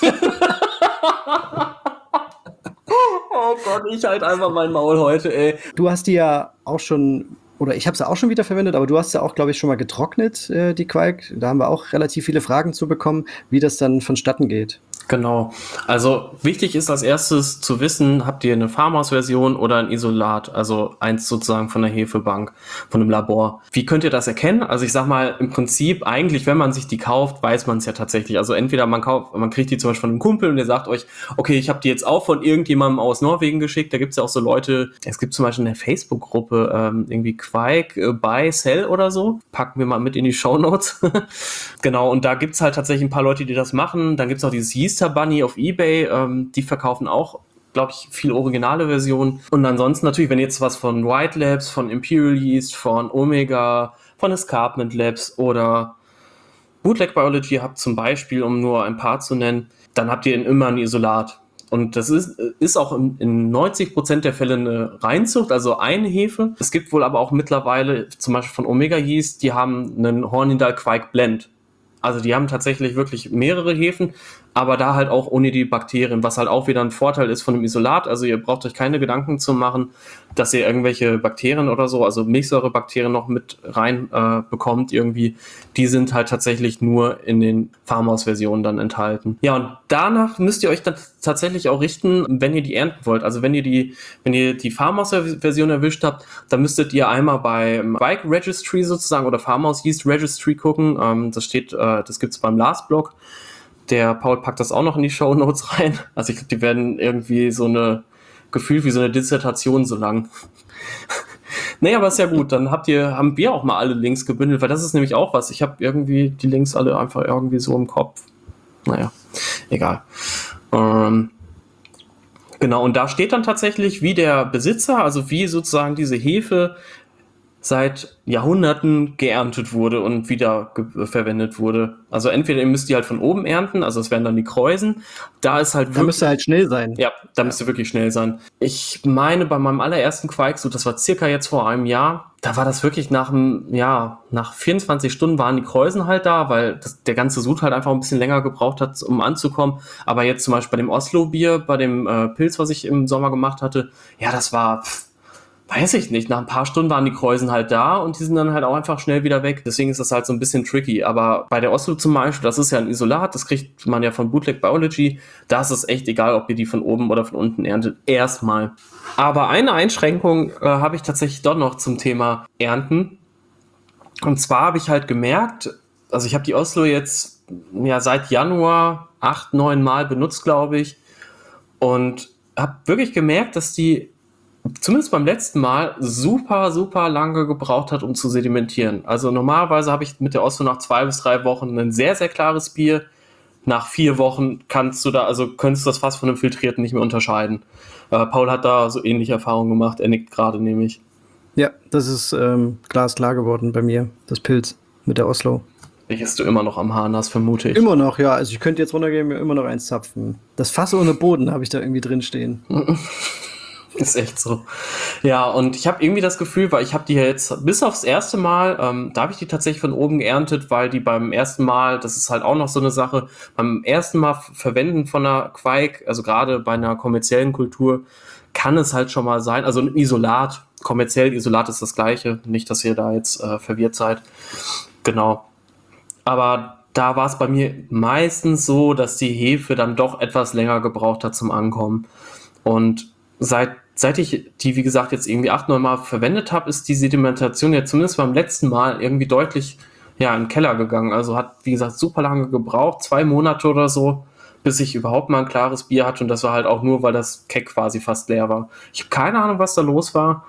oh Gott, ich halt einfach mein Maul heute, ey. Du hast die ja auch schon, oder ich habe sie auch schon wieder verwendet, aber du hast ja auch, glaube ich, schon mal getrocknet, die Quark. Da haben wir auch relativ viele Fragen zu bekommen, wie das dann vonstatten geht. Genau. Also wichtig ist als erstes zu wissen, habt ihr eine Farmhaus-Version oder ein Isolat, also eins sozusagen von der Hefebank, von einem Labor. Wie könnt ihr das erkennen? Also ich sag mal, im Prinzip eigentlich, wenn man sich die kauft, weiß man es ja tatsächlich. Also entweder man kriegt die zum Beispiel von einem Kumpel und der sagt euch, okay, ich habe die jetzt auch von irgendjemandem aus Norwegen geschickt. Da gibt es ja auch so Leute, es gibt zum Beispiel eine Facebook-Gruppe, irgendwie Quark, Buy, Sell oder so. Packen wir mal mit in die Shownotes. Genau, und da gibt es halt tatsächlich ein paar Leute, die das machen. Dann gibt es auch dieses Yeaster Bunny auf eBay, die verkaufen auch, glaube ich, viel originale Versionen. Und ansonsten natürlich, wenn ihr jetzt was von White Labs, von Imperial Yeast, von Omega, von Escarpment Labs oder Bootleg Biology habt zum Beispiel, um nur ein paar zu nennen, dann habt ihr immer ein Isolat. Und das ist auch in 90% der Fälle eine Reinzucht, also eine Hefe. Es gibt wohl aber auch mittlerweile, zum Beispiel von Omega Yeast, die haben einen Hornindal Quark Blend. Also die haben tatsächlich wirklich mehrere Hefen, aber da halt auch ohne die Bakterien, was halt auch wieder ein Vorteil ist von dem Isolat. Also ihr braucht euch keine Gedanken zu machen, dass ihr irgendwelche Bakterien oder so, also Milchsäurebakterien noch mit rein bekommt irgendwie. Die sind halt tatsächlich nur in den Farmhaus-Versionen dann enthalten. Ja, und danach müsst ihr euch dann tatsächlich auch richten, wenn ihr die ernten wollt. Also wenn ihr die Farmhaus-Version erwischt habt, dann müsstet ihr einmal beim Bike Registry sozusagen oder Farmhouse Yeast Registry gucken. Das gibt's beim Last-Blog. Der Paul packt das auch noch in die Shownotes rein. Also ich glaube, die werden irgendwie gefühlt wie so eine Dissertation so lang. Nee, aber ist ja gut. Dann haben wir auch mal alle Links gebündelt, weil das ist nämlich auch was. Ich habe irgendwie die Links alle einfach irgendwie so im Kopf. Naja, egal. Genau, und da steht dann tatsächlich, wie der Besitzer, also wie sozusagen diese Hefe seit Jahrhunderten geerntet wurde und wieder verwendet wurde. Also entweder ihr müsst die halt von oben ernten, also es wären dann die Kräusen. Da müsst ihr halt schnell sein. Ja, da müsst ihr wirklich schnell sein. Ich meine, bei meinem allerersten Quark, das war circa jetzt vor einem Jahr, da war das wirklich nach 24 Stunden waren die Kräusen halt da, weil der ganze Sud halt einfach ein bisschen länger gebraucht hat, um anzukommen. Aber jetzt zum Beispiel bei dem Oslo-Bier, bei dem Pilz, was ich im Sommer gemacht hatte, ja, das war... Weiß ich nicht, nach ein paar Stunden waren die Kräusen halt da und die sind dann halt auch einfach schnell wieder weg. Deswegen ist das halt so ein bisschen tricky. Aber bei der Oslo zum Beispiel, das ist ja ein Isolat, das kriegt man ja von Bootleg Biology. Da ist es echt egal, ob ihr die von oben oder von unten erntet. Erstmal. Aber eine Einschränkung habe ich tatsächlich doch noch zum Thema Ernten. Und zwar habe ich halt gemerkt, also ich habe die Oslo jetzt seit Januar 8-9 Mal benutzt, glaube ich. Und habe wirklich gemerkt, dass die zumindest beim letzten Mal super, super lange gebraucht hat, um zu sedimentieren. Also normalerweise habe ich mit der Oslo nach 2 bis 3 Wochen ein sehr, sehr klares Bier. Nach 4 Wochen könntest du das Fass von einem Filtrierten nicht mehr unterscheiden. Paul hat da so ähnliche Erfahrungen gemacht. Er nickt gerade nämlich. Ja, das ist glasklar geworden bei mir, das Pilz mit der Oslo. Welches du immer noch am Hahn hast, vermute ich. Immer noch, ja. Also ich könnte jetzt runtergehen und mir immer noch eins zapfen. Das Fass ohne Boden habe ich da irgendwie drin stehen. Ist echt so. Ja, und ich habe irgendwie das Gefühl, weil ich habe die jetzt bis aufs erste Mal, da habe ich die tatsächlich von oben geerntet, weil die beim ersten Mal, das ist halt auch noch so eine Sache, beim ersten Mal Verwenden von einer Quake, also gerade bei einer kommerziellen Kultur, kann es halt schon mal sein, also ein Isolat, kommerziell Isolat ist das gleiche, nicht, dass ihr da jetzt verwirrt seid. Genau. Aber da war es bei mir meistens so, dass die Hefe dann doch etwas länger gebraucht hat zum Ankommen. Und seit ich die, wie gesagt, jetzt irgendwie 8, 9 Mal verwendet habe, ist die Sedimentation ja zumindest beim letzten Mal irgendwie deutlich in den Keller gegangen. Also hat, wie gesagt, super lange gebraucht, 2 Monate oder so, bis ich überhaupt mal ein klares Bier hatte. Und das war halt auch nur, weil das Keck quasi fast leer war. Ich habe keine Ahnung, was da los war.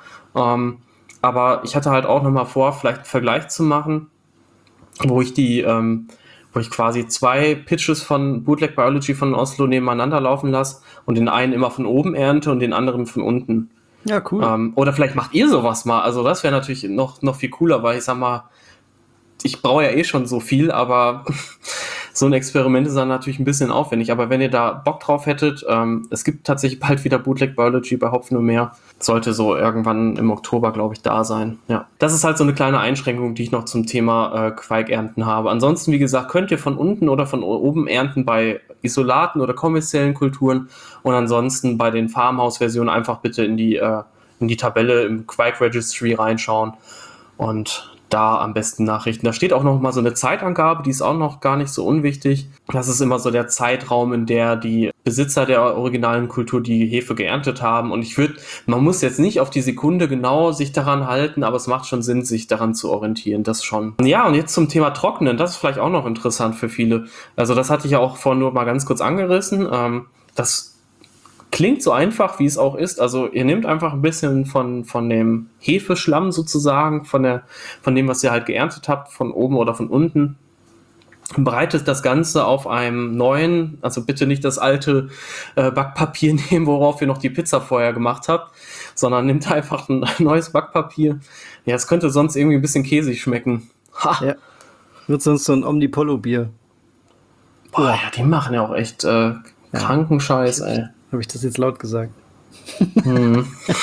Aber ich hatte halt auch nochmal vor, vielleicht einen Vergleich zu machen, wo ich quasi 2 Pitches von Bootleg Biology von Oslo nebeneinander laufen lasse und den einen immer von oben ernte und den anderen von unten. Ja, cool. Oder vielleicht macht ihr sowas mal. Also das wäre natürlich noch viel cooler, weil ich sag mal, ich brauche ja eh schon so viel, aber so ein Experiment ist dann natürlich ein bisschen aufwendig. Aber wenn ihr da Bock drauf hättet, es gibt tatsächlich bald wieder Bootleg Biology bei Hopfen und Meer. Sollte so irgendwann im Oktober, glaube ich, da sein. Ja, das ist halt so eine kleine Einschränkung, die ich noch zum Thema Quake-Ernten habe. Ansonsten, wie gesagt, könnt ihr von unten oder von oben ernten bei Isolaten oder kommerziellen Kulturen. Und ansonsten bei den Farmhouse-Versionen einfach bitte in die Tabelle im Quake Registry reinschauen und da am besten Nachrichten. Da steht auch noch mal so eine Zeitangabe, die ist auch noch gar nicht so unwichtig. Das ist immer so der Zeitraum, in der die Besitzer der originalen Kultur die Hefe geerntet haben. Und man muss jetzt nicht auf die Sekunde genau sich daran halten, aber es macht schon Sinn, sich daran zu orientieren, das schon. Ja, und jetzt zum Thema Trocknen, das ist vielleicht auch noch interessant für viele. Also das hatte ich ja auch vorhin nur mal ganz kurz angerissen. Das klingt so einfach, wie es auch ist. Also ihr nehmt einfach ein bisschen von dem Hefeschlamm sozusagen, von dem, was ihr halt geerntet habt, von oben oder von unten, breitet das Ganze auf einem neuen, also bitte nicht das alte Backpapier nehmen, worauf ihr noch die Pizza vorher gemacht habt, sondern nehmt einfach ein neues Backpapier. Ja, es könnte sonst irgendwie ein bisschen käsig schmecken. Ha. Ja. Wird sonst so ein Omnipollo-Bier. Boah, ja, die machen ja auch echt kranken Scheiß, ey. Habe ich das jetzt laut gesagt? Und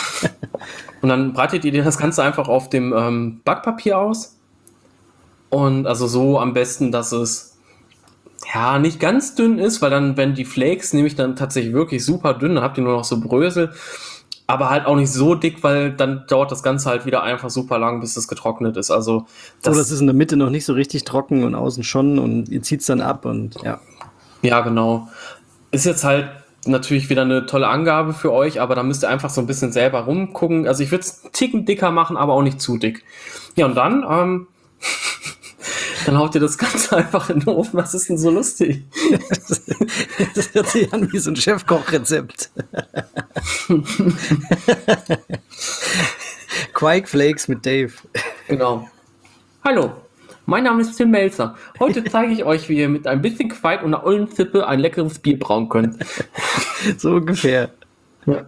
dann breitet ihr das Ganze einfach auf dem Backpapier aus. Und also so am besten, dass es ja nicht ganz dünn ist, weil dann, wenn die Flakes nämlich dann tatsächlich wirklich super dünn, dann habt ihr nur noch so Brösel. Aber halt auch nicht so dick, weil dann dauert das Ganze halt wieder einfach super lang, bis es getrocknet ist. Also das ist in der Mitte noch nicht so richtig trocken und außen schon und ihr zieht es dann ab und ja. Ja, genau. Ist jetzt halt natürlich wieder eine tolle Angabe für euch, aber da müsst ihr einfach so ein bisschen selber rumgucken. Also ich würde es einen Ticken dicker machen, aber auch nicht zu dick. Ja, und dann dann haut ihr das Ganze einfach in den Ofen. Was ist denn so lustig? Das hört sich an wie so ein Chefkochrezept. Quake Flakes mit Dave. Genau. Hallo, mein Name ist Tim Melzer. Heute zeige ich euch, wie ihr mit ein bisschen Quake und einer ollen Zippe ein leckeres Bier brauen könnt. So ungefähr. Ja.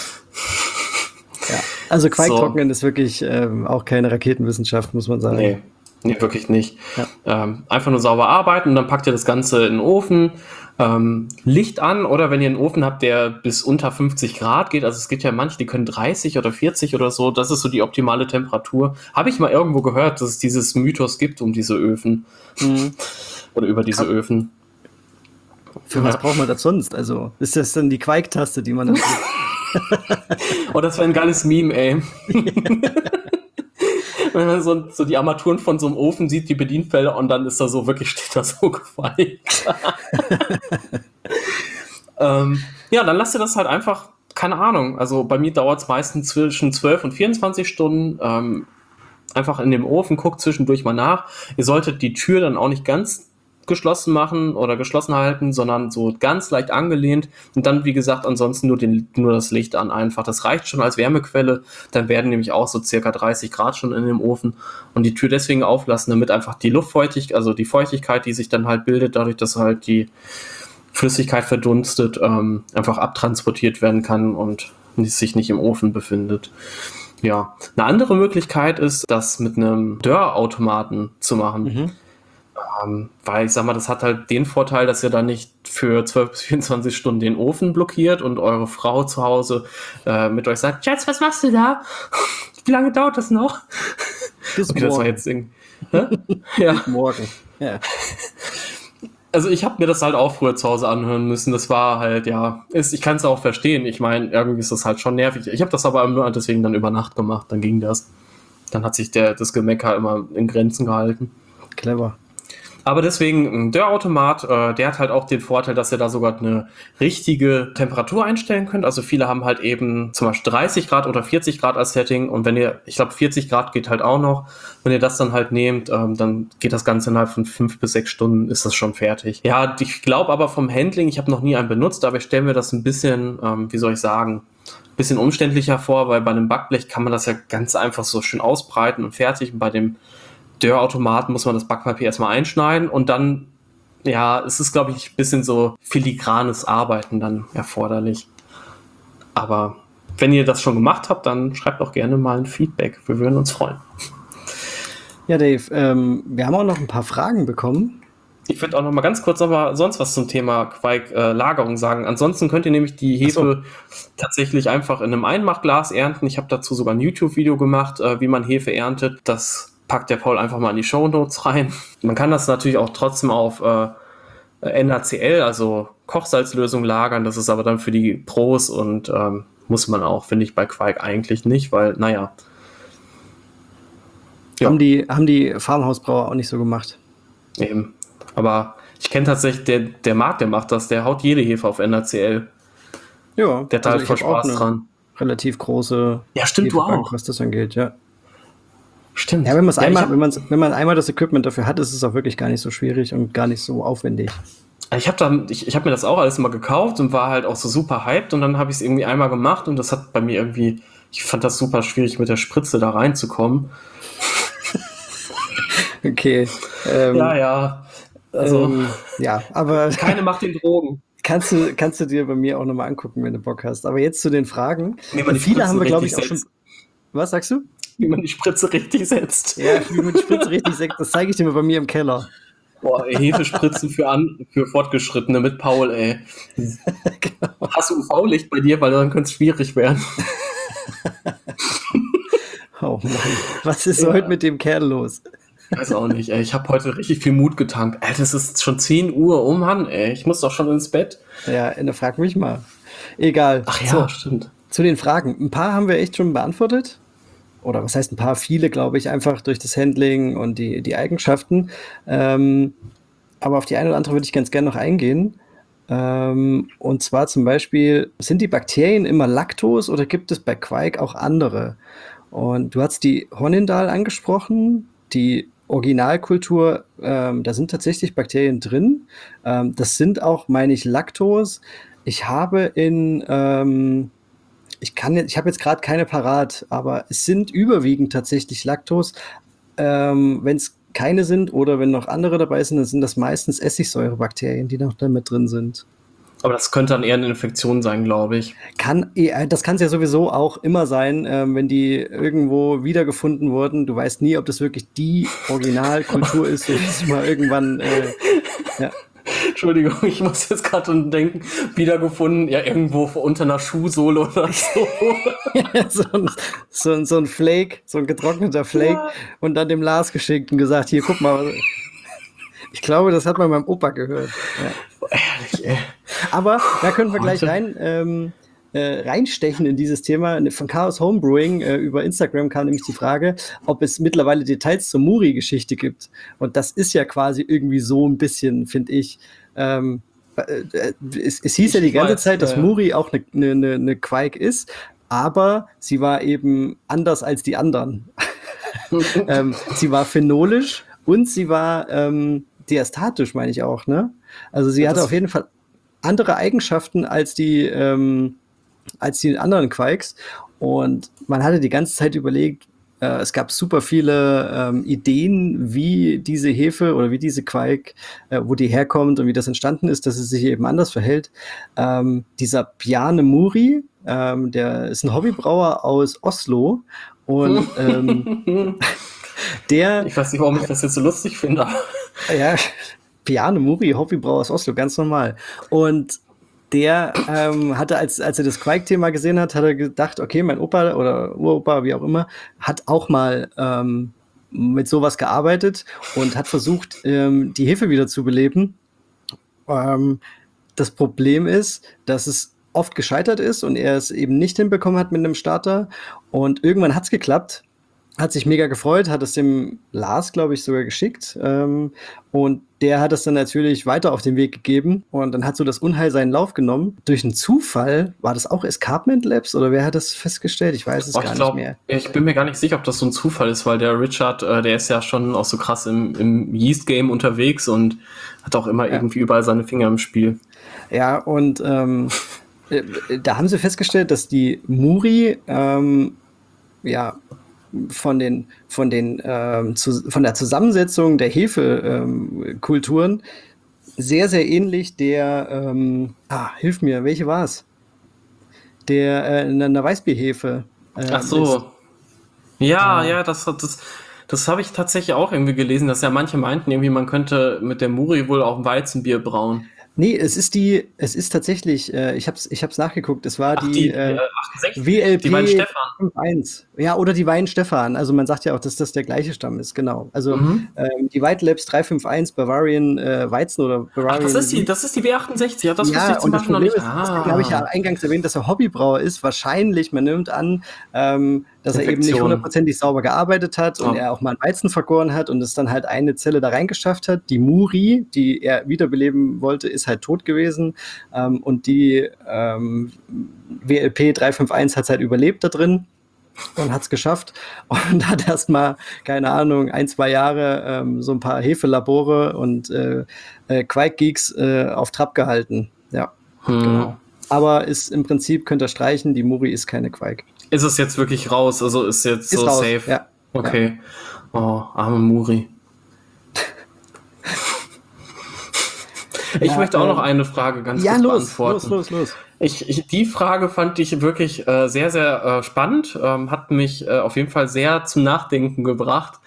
Also Quake-Trocknen ist wirklich auch keine Raketenwissenschaft, muss man sagen. Nee, wirklich nicht. Ja. Einfach nur sauber arbeiten und dann packt ihr das Ganze in den Ofen. Licht an, oder wenn ihr einen Ofen habt, der bis unter 50 Grad geht, also es gibt ja manche, die können 30 oder 40 oder so, das ist so die optimale Temperatur. Habe ich mal irgendwo gehört, dass es dieses Mythos gibt um diese Öfen. Oder über diese Öfen. Für was braucht man das sonst? Also ist das dann die Quake-Taste, die man dann Oh, das wäre ein geiles Meme, ey. Wenn man so die Armaturen von so einem Ofen sieht, die Bedienfelder, und dann ist da so, wirklich steht da so gefeigt. Ja, dann lasst ihr das halt einfach, keine Ahnung, also bei mir dauert es meistens zwischen 12 und 24 Stunden, einfach in dem Ofen, guckt zwischendurch mal nach. Ihr solltet die Tür dann auch nicht ganz geschlossen machen oder geschlossen halten, sondern so ganz leicht angelehnt und dann, wie gesagt, ansonsten nur das Licht an einfach. Das reicht schon als Wärmequelle, dann werden nämlich auch so circa 30 Grad schon in dem Ofen und die Tür deswegen auflassen, damit einfach die Luftfeuchtigkeit, also die Feuchtigkeit, die sich dann halt bildet, dadurch, dass halt die Flüssigkeit verdunstet, einfach abtransportiert werden kann und sich nicht im Ofen befindet. Ja, eine andere Möglichkeit ist, das mit einem Dörrautomaten zu machen. Weil ich sag mal, das hat halt den Vorteil, dass ihr dann nicht für 12 bis 24 Stunden den Ofen blockiert und eure Frau zu Hause mit euch sagt, Schatz, was machst du da? Wie lange dauert das noch? Bis okay, morgen. das war jetzt ja. Bis morgen. Ja. Also ich habe mir das halt auch früher zu Hause anhören müssen. Das war halt, ich kann es auch verstehen. Ich meine, irgendwie ist das halt schon nervig. Ich habe das aber nur deswegen dann über Nacht gemacht. Dann ging das. Dann hat sich das Gemecker immer in Grenzen gehalten. Clever. Aber deswegen, der Automat, der hat halt auch den Vorteil, dass ihr da sogar eine richtige Temperatur einstellen könnt. Also viele haben halt eben zum Beispiel 30 Grad oder 40 Grad als Setting. Und wenn ihr, ich glaube 40 Grad geht halt auch noch. Wenn ihr das dann halt nehmt, dann geht das Ganze innerhalb von 5 bis 6 Stunden, ist das schon fertig. Ja, ich glaube aber vom Handling, ich habe noch nie einen benutzt, aber ich stelle mir das ein bisschen, bisschen umständlicher vor, weil bei einem Backblech kann man das ja ganz einfach so schön ausbreiten und fertig. Und bei dem Dörrautomaten muss man das Backpapier erstmal einschneiden und dann, es ist, glaube ich, ein bisschen so filigranes Arbeiten dann erforderlich. Aber wenn ihr das schon gemacht habt, dann schreibt auch gerne mal ein Feedback. Wir würden uns freuen. Ja, Dave, wir haben auch noch ein paar Fragen bekommen. Ich würde auch noch mal ganz kurz sonst was zum Thema Quark-Lagerung sagen. Ansonsten könnt ihr nämlich die Hefe tatsächlich einfach in einem Einmachglas ernten. Ich habe dazu sogar ein YouTube-Video gemacht, wie man Hefe erntet. Das packt der Paul einfach mal in die Shownotes rein. Man kann das natürlich auch trotzdem auf NaCl, also Kochsalzlösung lagern. Das ist aber dann für die Pros und muss man auch, finde ich, bei Quark eigentlich nicht, weil, Ja. Haben die Farmhausbrauer auch nicht so gemacht. Eben. Aber ich kenne tatsächlich, der Marc, der macht das, der haut jede Hefe auf NaCl. Ja. Der hat halt voll Spaß dran. Relativ große stimmt, du auch. Was das angeht, ja. Stimmt. Ja, wenn man einmal das Equipment dafür hat, ist es auch wirklich gar nicht so schwierig und gar nicht so aufwendig. Ich hab mir das auch alles mal gekauft und war halt auch so super hyped und dann habe ich es irgendwie einmal gemacht und das hat bei mir irgendwie, ich fand das super schwierig mit der Spritze da reinzukommen. Okay. Also, aber keine macht den Drogen. Kannst du dir bei mir auch nochmal angucken, wenn du Bock hast. Aber jetzt zu den Fragen. Viele haben wir, glaube ich, auch schon. Was sagst du? Wie man die Spritze richtig setzt. Ja, wie man die Spritze richtig setzt, das zeige ich dir mal bei mir im Keller. Boah, Hefespritzen für Fortgeschrittene mit Paul, ey. Genau. Hast du UV-Licht bei dir? Weil dann könnte es schwierig werden. Oh Mann, was ist heute mit dem Kerl los? Weiß auch nicht, ey. Ich habe heute richtig viel Mut getankt. Ey, das ist schon 10 Uhr. Oh Mann, ey. Ich muss doch schon ins Bett. Ja, frag mich mal. Egal. Ach ja, stimmt. Zu den Fragen. Ein paar haben wir echt schon beantwortet. Oder was heißt ein paar? Viele, glaube ich, einfach durch das Handling und die Eigenschaften. Aber auf die eine oder andere würde ich ganz gerne noch eingehen. Und zwar zum Beispiel, sind die Bakterien immer Laktos oder gibt es bei Quark auch andere? Und du hast die Hornindal angesprochen, die Originalkultur, da sind tatsächlich Bakterien drin. Das sind auch, meine ich, Laktos. Ich habe ich habe jetzt gerade keine parat, aber es sind überwiegend tatsächlich Laktos. Wenn es keine sind oder wenn noch andere dabei sind, dann sind das meistens Essigsäurebakterien, die noch da mit drin sind. Aber das könnte dann eher eine Infektion sein, glaube ich. Das kann es ja sowieso auch immer sein, wenn die irgendwo wiedergefunden wurden. Du weißt nie, ob das wirklich die Originalkultur ist, und das mal irgendwann ja. Entschuldigung, ich muss jetzt gerade denken, wiedergefunden, ja, irgendwo unter einer Schuhsohle oder so. so ein Flake, so ein getrockneter Flake, ja. Und dann dem Lars geschickt und gesagt, hier, guck mal. Ich glaube, das hat man meinem Opa gehört. Ja. Ehrlich, ey. Aber da können wir gleich reinstechen in dieses Thema. Von Chaos Homebrewing über Instagram kam nämlich die Frage, ob es mittlerweile Details zur Muri-Geschichte gibt. Und das ist ja quasi irgendwie so ein bisschen, finde ich. Es hieß ja die ganze Zeit, dass Muri auch eine Quark ist, aber sie war eben anders als die anderen. Sie war phenolisch und sie war diastatisch, meine ich auch, ne? Also sie hatte auf jeden Fall andere Eigenschaften als die anderen Quikes. Und man hatte die ganze Zeit überlegt, es gab super viele Ideen, wie diese Hefe oder wie diese Quake, wo die herkommt und wie das entstanden ist, dass es sich eben anders verhält. Dieser Bjarne Muri, der ist ein Hobbybrauer aus Oslo und der... Ich weiß nicht, warum ich das jetzt so lustig finde. Ja, Bjarne Muri, Hobbybrauer aus Oslo, ganz normal. Und der hatte, als er das Quake-Thema gesehen hat, hat er gedacht, okay, mein Opa oder Uropa, wie auch immer, hat auch mal mit sowas gearbeitet und hat versucht, die Hefe wieder zu beleben. Das Problem ist, dass es oft gescheitert ist und er es eben nicht hinbekommen hat mit einem Starter. Und irgendwann hat es geklappt. Hat sich mega gefreut, hat es dem Lars, glaube ich, sogar geschickt. Und der hat es dann natürlich weiter auf den Weg gegeben. Und dann hat so das Unheil seinen Lauf genommen. Durch einen Zufall, war das auch Escarpment Labs oder wer hat das festgestellt? Ich weiß es nicht mehr. Ich bin mir gar nicht sicher, ob das so ein Zufall ist, weil der Richard, der ist ja schon auch so krass im Yeast-Game unterwegs und hat auch immer irgendwie überall seine Finger im Spiel. Ja, und da haben sie festgestellt, dass die Muri von der Zusammensetzung der Hefekulturen sehr, sehr ähnlich der, hilf mir, welche war es? Der einer Weißbierhefe. Ach so. Ja, das habe ich tatsächlich auch irgendwie gelesen, dass ja manche meinten, irgendwie man könnte mit der Muri wohl auch ein Weizenbier brauen. Nee, es ist tatsächlich, ich hab's nachgeguckt, es war die WLP die Weinstefan. 5.1. Ja, oder die Weinstefan. Also man sagt ja auch, dass das der gleiche Stamm ist, genau. Also die White Labs 351 Bavarian Weizen oder Bavarian. Ach, das ist die W68, ja, das wusste ich zum Beispiel noch nicht. Deswegen habe ich ja eingangs erwähnt, dass er Hobbybrauer ist. Wahrscheinlich, man nimmt an, dass er eben nicht hundertprozentig sauber gearbeitet hat und er auch mal einen Weizen vergoren hat und es dann halt eine Zelle da reingeschafft hat. Die Muri, die er wiederbeleben wollte, ist halt tot gewesen. Und die WLP 351 hat es halt überlebt da drin und hat es geschafft und hat erstmal, keine Ahnung, 1-2 Jahre so ein paar Hefelabore und Quake-Geeks auf Trab gehalten. Ja, genau. Aber ist im Prinzip, könnt ihr streichen, die Muri ist keine Quake. Ist es jetzt wirklich raus? Also ist jetzt so raus, safe? Ja. Okay. Ja. Oh, arme Muri. Ich möchte auch noch eine Frage ganz kurz beantworten. Los. Die Frage fand ich wirklich sehr, sehr spannend. Hat mich auf jeden Fall sehr zum Nachdenken gebracht.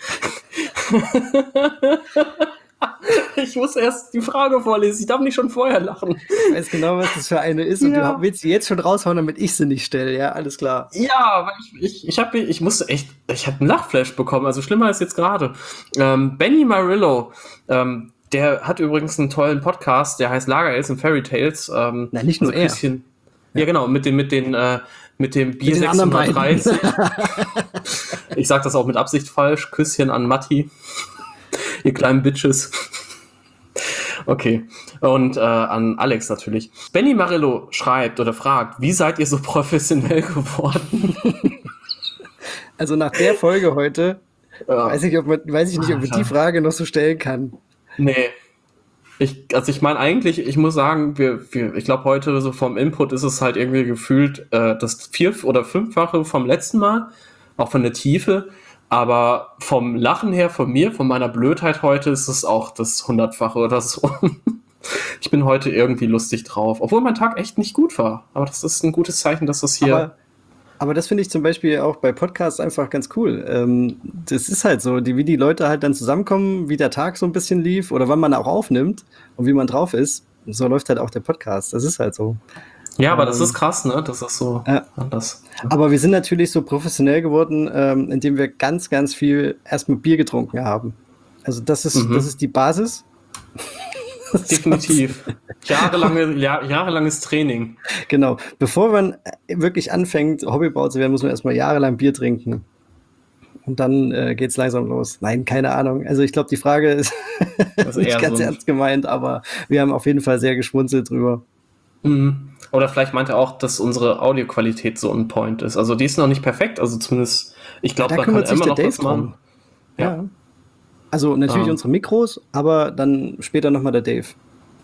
Ich muss erst die Frage vorlesen. Ich darf nicht schon vorher lachen. Ich weiß genau, was das für eine ist und du willst sie jetzt schon raushauen, damit ich sie nicht stelle. Ja, alles klar. Ja, weil ich habe einen Lachflash bekommen. Also schlimmer ist jetzt gerade. Benny Marillo, der hat übrigens einen tollen Podcast, der heißt Lager Ales and Fairy Tales. Na, nicht nur er. Ja, genau, mit dem Bier 630. Ich sag das auch mit Absicht falsch. Küsschen an Matti. Ihr kleinen Bitches. Okay. Und an Alex natürlich. Benny Marillo schreibt oder fragt, wie seid ihr so professionell geworden? Also nach der Folge heute weiß ich nicht, ob man die Frage noch so stellen kann. Nee. Ich meine eigentlich, ich muss sagen, ich glaube heute so vom Input ist es halt irgendwie gefühlt das 4- oder 5-fache vom letzten Mal, auch von der Tiefe, aber vom Lachen her, von meiner Blödheit heute ist es auch das 100-fache oder so. Ich bin heute irgendwie lustig drauf, obwohl mein Tag echt nicht gut war, aber das ist ein gutes Zeichen, dass das hier... Aber das finde ich zum Beispiel auch bei Podcasts einfach ganz cool. Das ist halt so, wie die Leute halt dann zusammenkommen, wie der Tag so ein bisschen lief oder wann man auch aufnimmt und wie man drauf ist. So läuft halt auch der Podcast. Das ist halt so. Ja, aber das ist krass, ne? Das ist so anders. Aber wir sind natürlich so professionell geworden, indem wir ganz, ganz viel erstmal Bier getrunken haben. Also das ist die Basis. Definitiv. Jahrelanges Training. Genau. Bevor man wirklich anfängt, Hobbybrauer zu werden, muss man erstmal jahrelang Bier trinken. Und dann geht's langsam los. Nein, keine Ahnung. Also ich glaube, die Frage ist nicht ganz ernst gemeint, aber wir haben auf jeden Fall sehr geschmunzelt drüber. Oder vielleicht meint er auch, dass unsere Audioqualität so on point ist. Also die ist noch nicht perfekt, also zumindest, ich glaube, da man kann immer noch Dave was machen. Ja. Also natürlich unsere Mikros, aber dann später nochmal der Dave.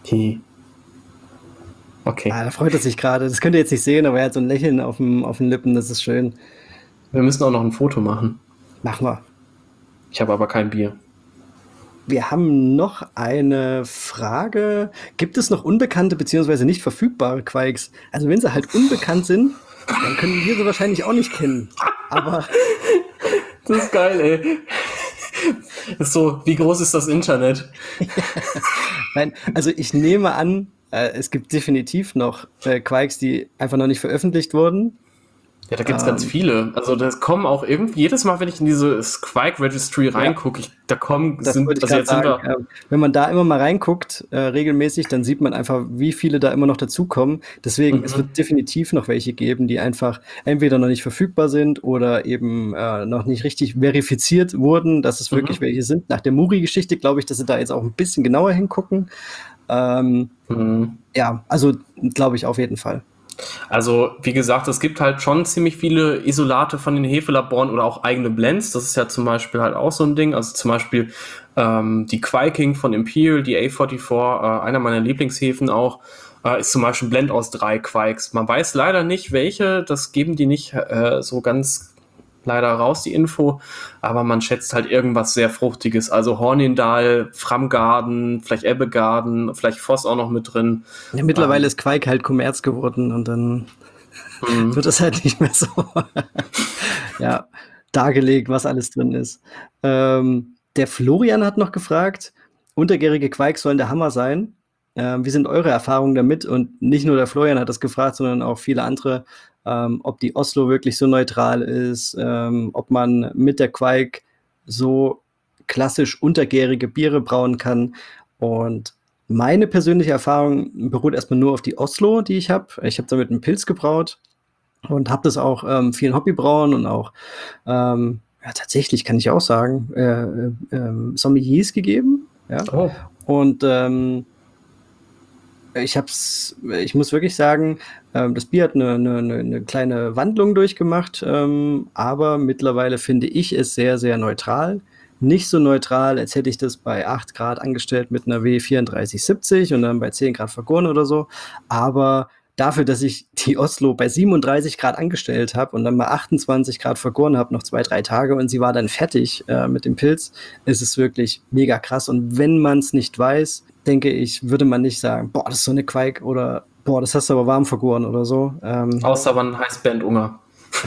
Okay. Da freut er sich gerade. Das könnt ihr jetzt nicht sehen, aber er hat so ein Lächeln auf den Lippen, das ist schön. Wir müssen auch noch ein Foto machen. Machen wir. Ich habe aber kein Bier. Wir haben noch eine Frage. Gibt es noch unbekannte bzw. nicht verfügbare Quikes? Also wenn sie halt unbekannt sind, dann können wir sie wahrscheinlich auch nicht kennen. Aber das ist geil, ey. Das ist so, wie groß ist das Internet? Nein, also ich nehme an, es gibt definitiv noch Quikes, die einfach noch nicht veröffentlicht wurden. Ja, da gibt's ganz viele. Also das kommen auch irgendwie, jedes Mal, wenn ich in diese Quike Registry reingucke, wenn man da immer mal reinguckt, regelmäßig, dann sieht man einfach, wie viele da immer noch dazukommen. Deswegen, es wird definitiv noch welche geben, die einfach entweder noch nicht verfügbar sind oder eben noch nicht richtig verifiziert wurden, dass es wirklich welche sind. Nach der Muri-Geschichte glaube ich, dass sie da jetzt auch ein bisschen genauer hingucken. Ja, also glaube ich auf jeden Fall. Also, wie gesagt, es gibt halt schon ziemlich viele Isolate von den Hefelaboren oder auch eigene Blends. Das ist ja zum Beispiel halt auch so ein Ding. Also zum Beispiel die Quaking von Imperial, die A44, einer meiner Lieblingshefen auch, ist zum Beispiel ein Blend aus 3 Quikes. Man weiß leider nicht, welche. Das geben die nicht so ganz leider raus, die Info. Aber man schätzt halt irgendwas sehr Fruchtiges. Also Hornindal, Framgarden, vielleicht Ebbegarden, vielleicht Voss auch noch mit drin. Ja, mittlerweile ist Quike halt Kommerz geworden und dann wird es halt nicht mehr so ja, dargelegt, was alles drin ist. Der Florian hat noch gefragt, untergärige Quikes sollen der Hammer sein. Wie sind eure Erfahrungen damit? Und nicht nur der Florian hat das gefragt, sondern auch viele andere, ob die Oslo wirklich so neutral ist, ob man mit der Quike so klassisch untergärige Biere brauen kann. Und meine persönliche Erfahrung beruht erstmal nur auf die Oslo, die ich habe. Ich habe damit einen Pilz gebraut und habe das auch vielen Hobbybrauern und auch ja, tatsächlich kann ich auch sagen, Sommeliers gegeben. Ja? Oh. Und ich muss wirklich sagen, das Bier hat eine kleine Wandlung durchgemacht, aber mittlerweile finde ich es sehr, sehr neutral. Nicht so neutral, als hätte ich das bei 8 Grad angestellt mit einer W3470 und dann bei 10 Grad vergoren oder so. Aber dafür, dass ich die Oslo bei 37 Grad angestellt habe und dann mal 28 Grad vergoren habe, noch 2-3 Tage und sie war dann fertig mit dem Pilz, ist es wirklich mega krass. Und wenn man es nicht weiß, denke ich, würde man nicht sagen, boah, das ist so eine Quake oder boah, das hast du aber warm vergoren oder so. Außer man heißt Bernd Unger.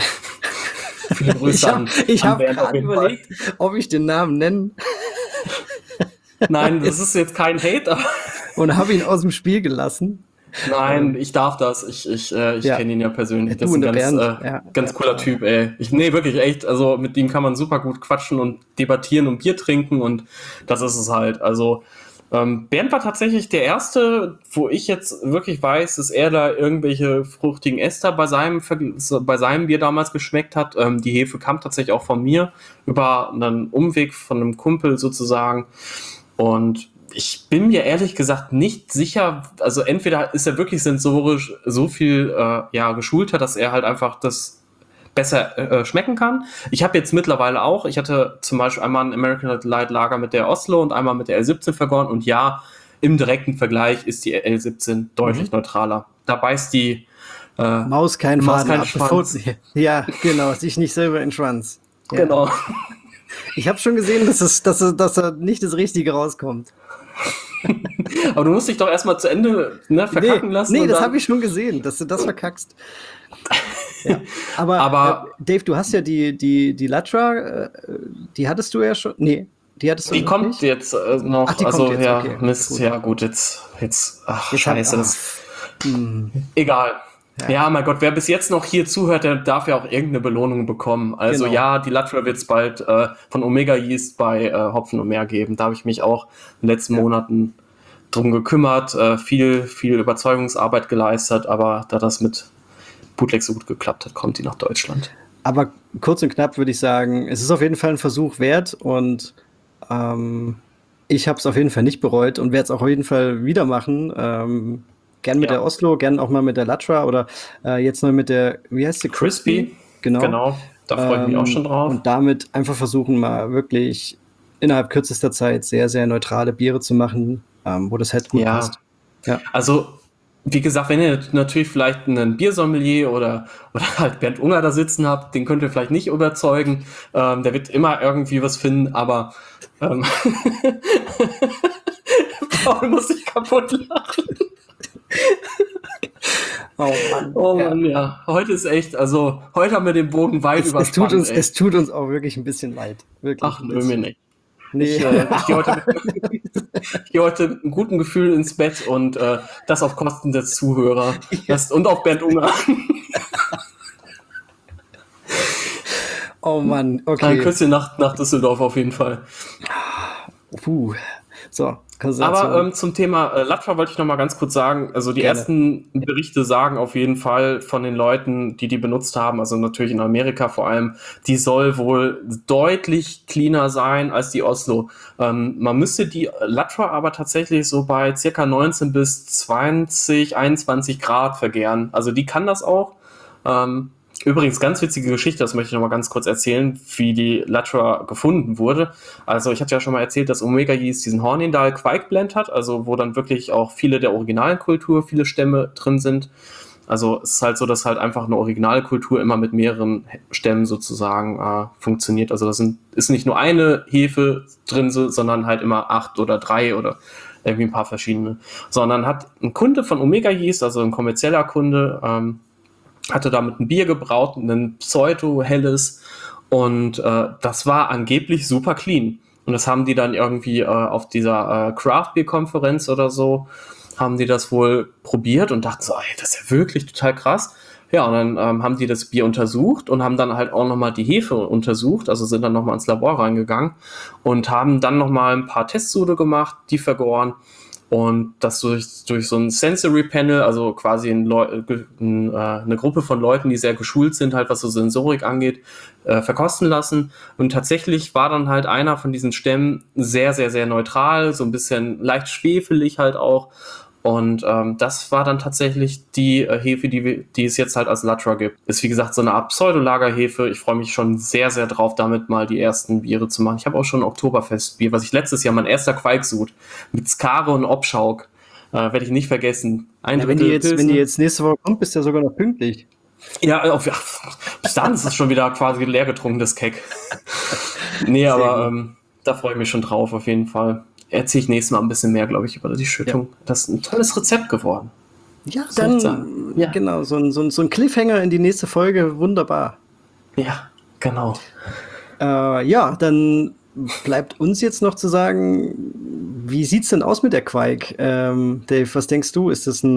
Viele Grüße ich habe gerade überlegt, ob ich den Namen nenne. Nein, das ist jetzt kein Hate. Und habe ihn aus dem Spiel gelassen. Nein, ich darf das. Ich kenne ihn ja persönlich. Das ist ein ganz cooler Typ, ey. Nee, wirklich, echt. Also mit ihm kann man super gut quatschen und debattieren und Bier trinken und das ist es halt. Also Bernd war tatsächlich der Erste, wo ich jetzt wirklich weiß, dass er da irgendwelche fruchtigen Ester bei seinem Bier damals geschmeckt hat. Die Hefe kam tatsächlich auch von mir über einen Umweg von einem Kumpel sozusagen. Und ich bin mir ehrlich gesagt nicht sicher, also entweder ist er wirklich sensorisch so viel geschulter, dass er halt einfach das besser schmecken kann. Ich habe jetzt mittlerweile auch, ich hatte zum Beispiel einmal ein American Light Lager mit der Oslo und einmal mit der L17 vergoren und ja, im direkten Vergleich ist die L17 deutlich neutraler. Da beißt die Maus keinen Schwanz. Ja, genau, sich nicht selber in den Schwanz. Ja. Genau. Ich habe schon gesehen, dass da nicht das Richtige rauskommt. Aber du musst dich doch erstmal zu Ende verkacken lassen. Nee, das habe ich schon gesehen, dass du das verkackst. Ja. Aber Dave, du hast ja die Latra, die hattest du ja schon. Nee, die hattest du die noch kommt nicht? Jetzt noch. Ach, die kommt jetzt. Ja, Okay, Mist, gut. Ja gut, jetzt ach, jetzt scheiße. Egal. Ja, mein Gott, wer bis jetzt noch hier zuhört, der darf ja auch irgendeine Belohnung bekommen. Also ja, die Latra wird es bald von Omega Yeast bei Hopfen und Meer geben. Da habe ich mich auch in den letzten Monaten drum gekümmert, viel Überzeugungsarbeit geleistet, aber da das mit Bootleg so gut geklappt hat, kommt die nach Deutschland. Aber kurz und knapp würde ich sagen, es ist auf jeden Fall ein Versuch wert und ich habe es auf jeden Fall nicht bereut und werde es auch auf jeden Fall wieder machen. Gern mit der Oslo, gern auch mal mit der Latra oder jetzt mal mit der, wie heißt sie? Crispy. Genau, da freue ich mich auch schon drauf. Und damit einfach versuchen, mal wirklich innerhalb kürzester Zeit sehr, sehr neutrale Biere zu machen, wo das halt gut passt. Ja, also wie gesagt, wenn ihr natürlich vielleicht einen Biersommelier oder halt Bernd Unger da sitzen habt, den könnt ihr vielleicht nicht überzeugen. Der wird immer irgendwie was finden, aber Paul muss sich kaputt lachen. Oh Mann, ja. Heute ist echt, also heute haben wir den Bogen weit überspannt. Es tut uns auch wirklich ein bisschen leid. Wirklich. Ach, nö, mir nicht. Nee. Ich gehe heute mit einem guten Gefühl ins Bett und das auf Kosten der Zuhörer und auf Bernd Unger. Oh Mann, okay. Ein Küsschen nach Düsseldorf auf jeden Fall. So, aber zum Thema Latra wollte ich noch mal ganz kurz sagen, also die ersten Berichte sagen auf jeden Fall von den Leuten, die benutzt haben, also natürlich in Amerika vor allem, die soll wohl deutlich cleaner sein als die Oslo. Man müsste die Latra aber tatsächlich so bei circa 19 bis 20, 21 Grad vergären. Also die kann das auch. Übrigens, ganz witzige Geschichte, das möchte ich noch mal ganz kurz erzählen, wie die Latra gefunden wurde. Also ich hatte ja schon mal erzählt, dass Omega Yeast diesen Hornindal Quark-Blend hat, also wo dann wirklich auch viele der originalen Kultur, viele Stämme drin sind. Also es ist halt so, dass halt einfach eine Originalkultur immer mit mehreren Stämmen sozusagen funktioniert. Also ist nicht nur eine Hefe drin, sondern halt immer 8 oder 3 oder irgendwie ein paar verschiedene. Sondern hat ein Kunde von Omega Yeast, also ein kommerzieller Kunde, hatte damit ein Bier gebraut, ein Pseudo-helles und das war angeblich super clean. Und das haben die dann irgendwie auf dieser Craft-Bier-Konferenz oder so, haben die das wohl probiert und dachten so, ey, das ist ja wirklich total krass. Ja, und dann haben die das Bier untersucht und haben dann halt auch nochmal die Hefe untersucht, also sind dann nochmal ins Labor reingegangen und haben dann nochmal ein paar Testsude gemacht, die vergoren. Und das durch so ein Sensory Panel, also quasi eine Gruppe von Leuten, die sehr geschult sind, halt was so Sensorik angeht, verkosten lassen. Und tatsächlich war dann halt einer von diesen Stämmen sehr, sehr, sehr neutral, so ein bisschen leicht schwefelig halt auch. Und das war dann tatsächlich die Hefe, die es jetzt halt als Latra gibt. Ist wie gesagt so eine Art Pseudolagerhefe. Ich freue mich schon sehr, sehr drauf, damit mal die ersten Biere zu machen. Ich habe auch schon ein Oktoberfestbier, was ich letztes Jahr, mein erster Qualksud, mit Skare und Obschauk, werde ich nicht vergessen. Wenn die jetzt nächste Woche kommt, bist du ja sogar noch pünktlich. Ja, bis dann ist es schon wieder quasi leer getrunken, das Keck. Nee, aber da freue ich mich schon drauf, auf jeden Fall. Erzähle ich nächstes Mal ein bisschen mehr, glaube ich, über die Schüttung. Ja. Das ist ein tolles Rezept geworden. Ja, dann, genau, so ein Cliffhanger in die nächste Folge, wunderbar. Ja, genau. Ja, dann bleibt uns jetzt noch zu sagen, wie sieht's denn aus mit der Quake? Dave, was denkst du? Ist das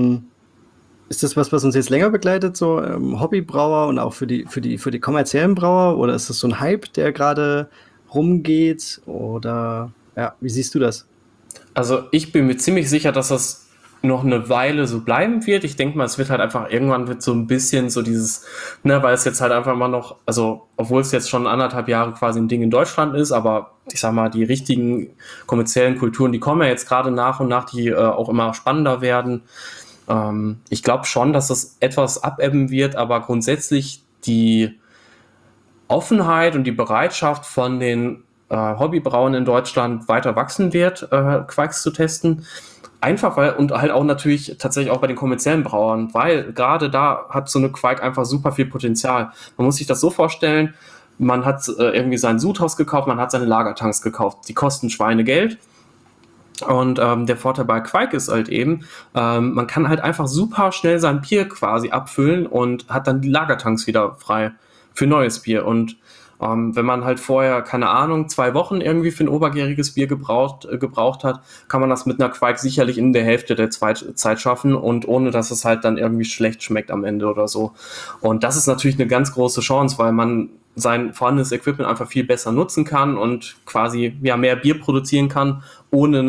was uns jetzt länger begleitet, so Hobbybrauer und auch für die kommerziellen Brauer? Oder ist das so ein Hype, der gerade rumgeht? Oder ja, wie siehst du das? Also ich bin mir ziemlich sicher, dass das noch eine Weile so bleiben wird. Ich denke mal, es wird halt einfach, irgendwann wird so ein bisschen so dieses, weil es jetzt halt einfach mal noch, also obwohl es jetzt schon 1,5 Jahre quasi ein Ding in Deutschland ist, aber ich sag mal, die richtigen kommerziellen Kulturen, die kommen ja jetzt gerade nach und nach, die auch immer spannender werden. Ich glaube schon, dass das etwas abebben wird, aber grundsätzlich die Offenheit und die Bereitschaft von den Hobbybrauen in Deutschland weiter wachsen wird, Quakes zu testen. Einfach weil, und halt auch natürlich tatsächlich auch bei den kommerziellen Brauern, weil gerade da hat so eine Quake einfach super viel Potenzial. Man muss sich das so vorstellen, man hat irgendwie sein Sudhaus gekauft, man hat seine Lagertanks gekauft, die kosten Schweinegeld. Und der Vorteil bei Quake ist halt eben, man kann halt einfach super schnell sein Bier quasi abfüllen und hat dann die Lagertanks wieder frei für neues Bier. Und wenn man halt vorher, keine Ahnung, 2 Wochen irgendwie für ein obergäriges Bier gebraucht hat, kann man das mit einer Quake sicherlich in der Hälfte der Zeit schaffen und ohne, dass es halt dann irgendwie schlecht schmeckt am Ende oder so. Und das ist natürlich eine ganz große Chance, weil man sein vorhandenes Equipment einfach viel besser nutzen kann und quasi mehr Bier produzieren kann, ohne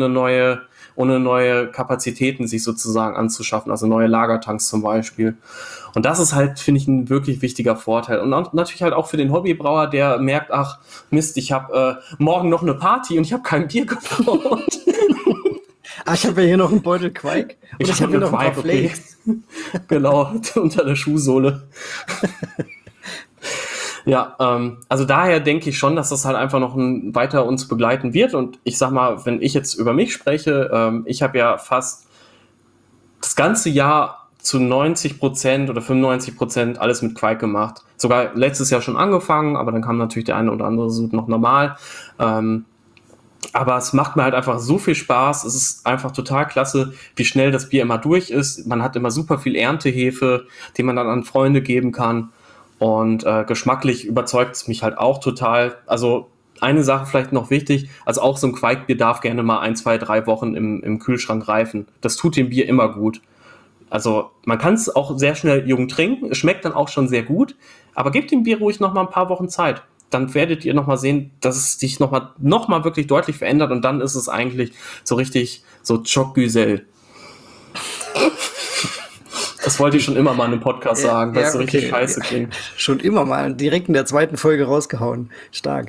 neue Kapazitäten sich sozusagen anzuschaffen, also neue Lagertanks zum Beispiel. Und das ist halt, finde ich, ein wirklich wichtiger Vorteil. Und natürlich halt auch für den Hobbybrauer, der merkt, ach Mist, ich habe morgen noch eine Party und ich habe kein Bier gebraut. Ich habe ja hier noch einen Beutel Quake. Und ich habe hier noch ein paar Flakes. Genau, unter der Schuhsohle. Ja, also daher denke ich schon, dass das halt einfach noch weiter uns begleiten wird. Und ich sag mal, wenn ich jetzt über mich spreche, ich habe ja fast das ganze Jahr zu 90% oder 95% alles mit Quake gemacht. Sogar letztes Jahr schon angefangen, aber dann kam natürlich der eine oder andere Sud noch normal. Aber es macht mir halt einfach so viel Spaß. Es ist einfach total klasse, wie schnell das Bier immer durch ist. Man hat immer super viel Erntehefe, die man dann an Freunde geben kann. Und geschmacklich überzeugt es mich halt auch total. Also eine Sache vielleicht noch wichtig, also auch so ein Quaikbier darf gerne mal 1, 2, 3 Wochen im Kühlschrank reifen. Das tut dem Bier immer gut. Also man kann es auch sehr schnell jung trinken, es schmeckt dann auch schon sehr gut, aber gebt dem Bier ruhig noch mal ein paar Wochen Zeit. Dann werdet ihr noch mal sehen, dass es sich noch mal wirklich deutlich verändert und dann ist es eigentlich so richtig so Choc-Güzel. Das wollte ich schon immer mal in einem Podcast sagen, weil es so richtig scheiße klingt. Schon immer mal, direkt in der 2. Folge rausgehauen. Stark.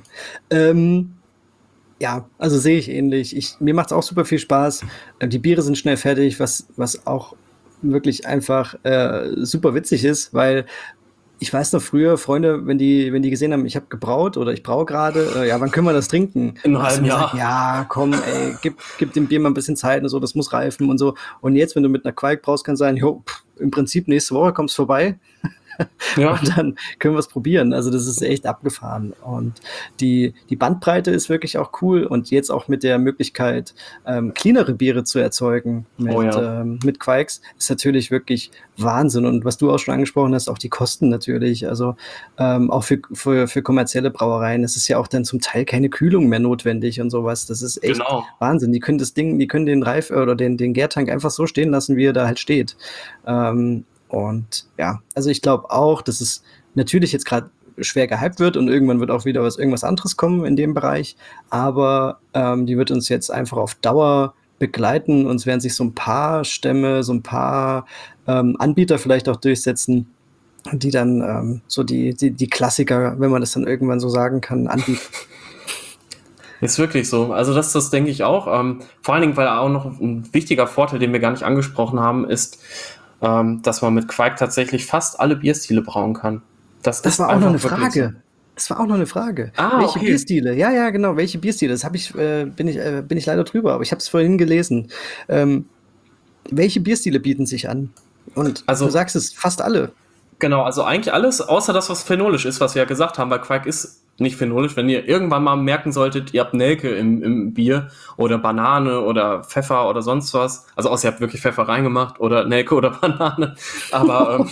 Ja, also sehe ich ähnlich. Mir macht es auch super viel Spaß. Die Biere sind schnell fertig, was auch wirklich einfach super witzig ist, weil ich weiß noch früher, Freunde, wenn die gesehen haben, ich habe gebraut oder ich braue gerade, ja, wann können wir das trinken? In einem halben Jahr. Gesagt, ja, komm, ey, gib dem Bier mal ein bisschen Zeit und so, das muss reifen und so. Und jetzt, wenn du mit einer Quake braust, kann sein, im Prinzip nächste Woche kommst du vorbei. Ja. Und dann können wir es probieren. Also das ist echt abgefahren. Und die Bandbreite ist wirklich auch cool. Und jetzt auch mit der Möglichkeit, cleanere Biere zu erzeugen mit Quakes, ist natürlich wirklich Wahnsinn. Und was du auch schon angesprochen hast, auch die Kosten natürlich. Also auch für kommerzielle Brauereien. Es ist ja auch dann zum Teil keine Kühlung mehr notwendig und sowas. Das ist echt Wahnsinn. Die können den Reif oder den Gärtank einfach so stehen lassen, wie er da halt steht. Und ja, also ich glaube auch, dass es natürlich jetzt gerade schwer gehypt wird und irgendwann wird auch wieder irgendwas anderes kommen in dem Bereich, aber die wird uns jetzt einfach auf Dauer begleiten und es werden sich so ein paar Stämme, so ein paar Anbieter vielleicht auch durchsetzen, die dann so die Klassiker, wenn man das dann irgendwann so sagen kann, anbieten. Ist wirklich so. Also das denke ich auch. Vor allen Dingen, weil auch noch ein wichtiger Vorteil, den wir gar nicht angesprochen haben, ist, dass man mit Quake tatsächlich fast alle Bierstile brauen kann. Das war auch noch eine Frage. So. Das war auch noch eine Frage. Welche Bierstile? Ja, genau. Welche Bierstile? Das bin ich leider drüber, aber ich habe es vorhin gelesen. Welche Bierstile bieten sich an? Und du sagst es, fast alle. Genau, also eigentlich alles, außer das, was phenolisch ist, was wir ja gesagt haben, weil Quake ist nicht phenolisch. Wenn ihr irgendwann mal merken solltet, ihr habt Nelke im Bier oder Banane oder Pfeffer oder sonst was, also außer ihr habt wirklich Pfeffer reingemacht oder Nelke oder Banane, aber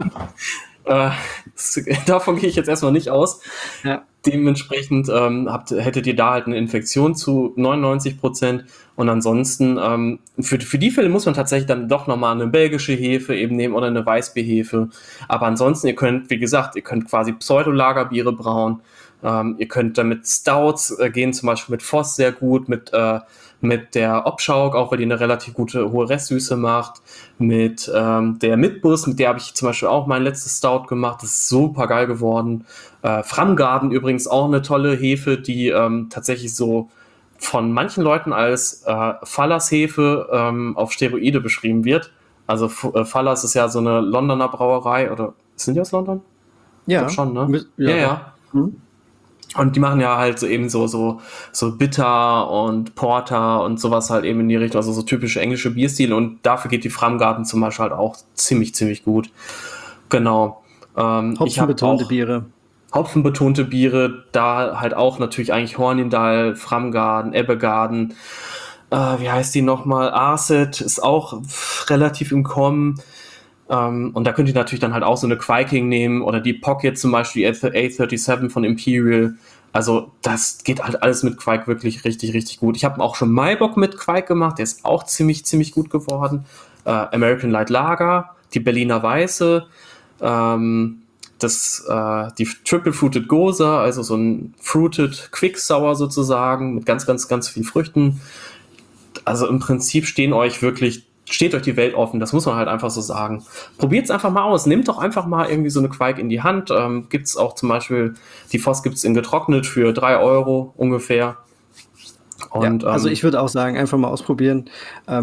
davon gehe ich jetzt erstmal nicht aus. Ja. Dementsprechend hättet ihr da halt eine Infektion zu 99% und ansonsten für die Fälle muss man tatsächlich dann doch nochmal eine belgische Hefe eben nehmen oder eine Weißbierhefe, aber ansonsten ihr könnt quasi Pseudolagerbiere brauen, ihr könnt damit Stouts gehen, zum Beispiel mit Voss sehr gut, mit der Obschauk, auch weil die eine relativ gute hohe Restsüße macht, mit der Mitbus, mit der habe ich zum Beispiel auch mein letztes Stout gemacht, das ist super geil geworden. Framgarden übrigens auch eine tolle Hefe, die tatsächlich so von manchen Leuten als Fallas-Hefe auf Steroide beschrieben wird. Also Fallas ist ja so eine Londoner Brauerei, oder sind die aus London? Ja. Ich glaub schon, ne? Ja. Mhm. Und die machen ja halt so eben so Bitter und Porter und sowas halt eben in die Richtung, also so typische englische Bierstile und dafür geht die Framgarden zum Beispiel halt auch ziemlich, ziemlich gut. Genau. Hopfenbetonte Biere. Hopfenbetonte Biere, da halt auch natürlich eigentlich Hornindal, Framgarden, Ebbegarden, wie heißt die nochmal? Arset ist auch relativ im Kommen. Und da könnt ihr natürlich dann halt auch so eine Quaking nehmen oder die Pocket zum Beispiel, die A37 von Imperial. Also das geht halt alles mit Quake wirklich richtig, richtig gut. Ich habe auch schon Maibock mit Quake gemacht, der ist auch ziemlich, ziemlich gut geworden. American Light Lager, die Berliner Weiße, die Triple Fruited Gose, also so ein Fruited Quick Sour sozusagen mit ganz, ganz, ganz viel Früchten. Also im Prinzip steht euch die Welt offen, das muss man halt einfach so sagen. Probiert es einfach mal aus, nehmt doch einfach mal irgendwie so eine Quake in die Hand. Gibt es auch zum Beispiel, die Voss gibt es in getrocknet für 3 € ungefähr. Und, also ich würde auch sagen, einfach mal ausprobieren.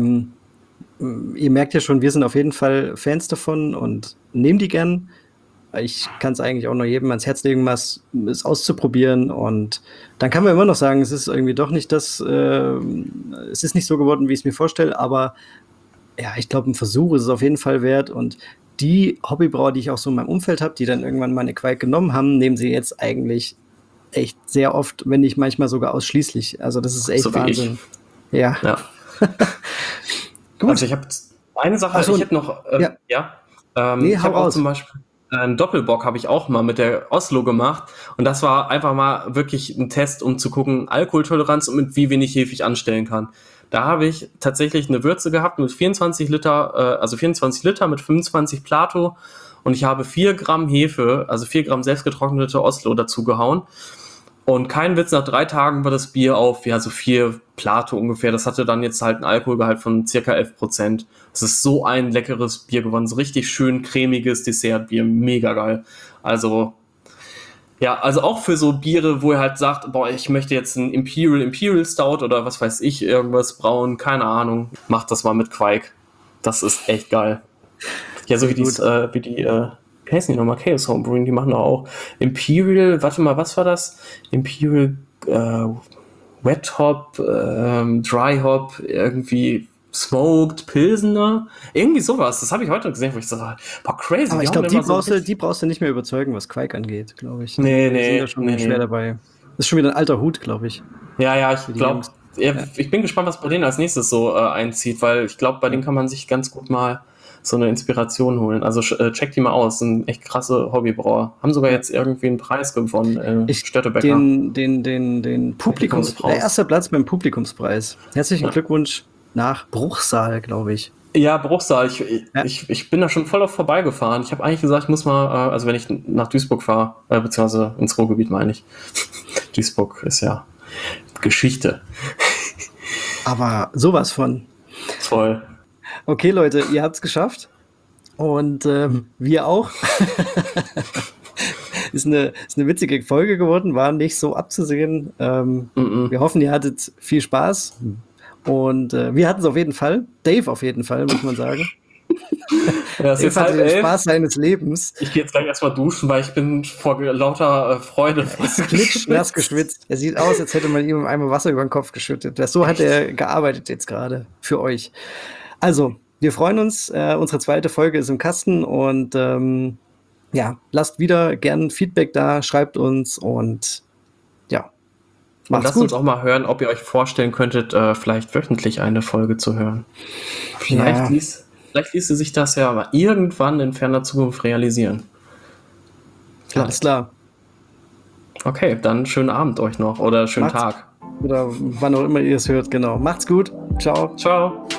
Ihr merkt ja schon, wir sind auf jeden Fall Fans davon und nehmen die gern. ich kann es eigentlich auch nur jedem ans Herz legen, es auszuprobieren. Und dann kann man immer noch sagen, es ist irgendwie doch nicht es ist nicht so geworden, wie ich es mir vorstelle, aber ja, ich glaube, ein Versuch ist es auf jeden Fall wert. Und die Hobbybrauer, die ich auch so in meinem Umfeld habe, die dann irgendwann mal eine Quake genommen haben, nehmen sie jetzt eigentlich echt sehr oft, wenn nicht manchmal sogar ausschließlich. Also das ist echt so Wahnsinn. Ja. Gut. Also ich habe eine Sache, ich hätte noch, ich habe auch zum Beispiel einen Doppelbock habe ich auch mal mit der Oslo gemacht und das war einfach mal wirklich ein Test, um zu gucken, Alkoholtoleranz und mit wie wenig Hefe ich anstellen kann. Da habe ich tatsächlich eine Würze gehabt mit 24 Liter mit 25 Plato und ich habe 4 Gramm Hefe, also 4 Gramm selbstgetrocknete Oslo dazu gehauen. Und kein Witz, nach 3 Tagen war das Bier auf, so 4 Plato ungefähr. Das hatte dann jetzt halt einen Alkoholgehalt von circa 11%. Das ist so ein leckeres Bier geworden. So richtig schön cremiges Dessertbier. Mega geil. Also auch für so Biere, wo ihr halt sagt, ich möchte jetzt ein Imperial Stout oder was weiß ich, irgendwas brauen. Keine Ahnung. Macht das mal mit Quake. Das ist echt geil. Ja, so wie wie heißen die nochmal? Chaos Homebrewing, die machen auch Imperial, warte mal, was war das? Imperial Wet Hop, Dry Hop, irgendwie Smoked Pilsener, irgendwie sowas. Das habe ich heute gesehen, wo ich so, crazy. Aber ich glaube, die brauchst du nicht mehr überzeugen, was Quake angeht, glaube ich. Nee. Die sind da schon schwer dabei. Das ist schon wieder ein alter Hut, glaube ich. Ja, ich glaube, ich bin gespannt, was bei denen als nächstes so einzieht, weil ich glaube, bei denen kann man sich ganz gut mal so eine Inspiration holen. Also check die mal aus, sind echt krasse Hobbybrauer. Haben sogar jetzt irgendwie einen Preis gewonnen, Störtebecker. Den Publikumspreis. Der erste Platz beim Publikumspreis. Herzlichen Glückwunsch nach Bruchsal, glaube ich. Ja, Bruchsal. Ich bin da schon voll auf vorbeigefahren. Ich habe eigentlich gesagt, ich muss mal, also wenn ich nach Duisburg fahre, beziehungsweise ins Ruhrgebiet meine ich. Duisburg ist ja Geschichte. Aber sowas von. Voll. Okay, Leute, ihr habt es geschafft. Und wir auch. Ist eine witzige Folge geworden, war nicht so abzusehen. Wir hoffen, ihr hattet viel Spaß. Und wir hatten es auf jeden Fall. Dave auf jeden Fall, muss man sagen. Ja, es ist halt den Spaß seines Lebens. Ich gehe jetzt gleich erstmal duschen, weil ich bin vor lauter Freude klitschnass geschwitzt. Er sieht aus, als hätte man ihm einmal Wasser über den Kopf geschüttet. So hat er gearbeitet jetzt gerade für euch. Also, wir freuen uns. Unsere zweite Folge ist im Kasten und lasst wieder gern Feedback da, schreibt uns und lasst uns auch mal hören, ob ihr euch vorstellen könntet, vielleicht wöchentlich eine Folge zu hören. Vielleicht ließe sich das ja aber irgendwann in ferner Zukunft realisieren. Alles klar. Okay, dann schönen Abend euch noch oder schönen Tag. Oder wann auch immer ihr es hört, genau. Macht's gut. Ciao. Ciao.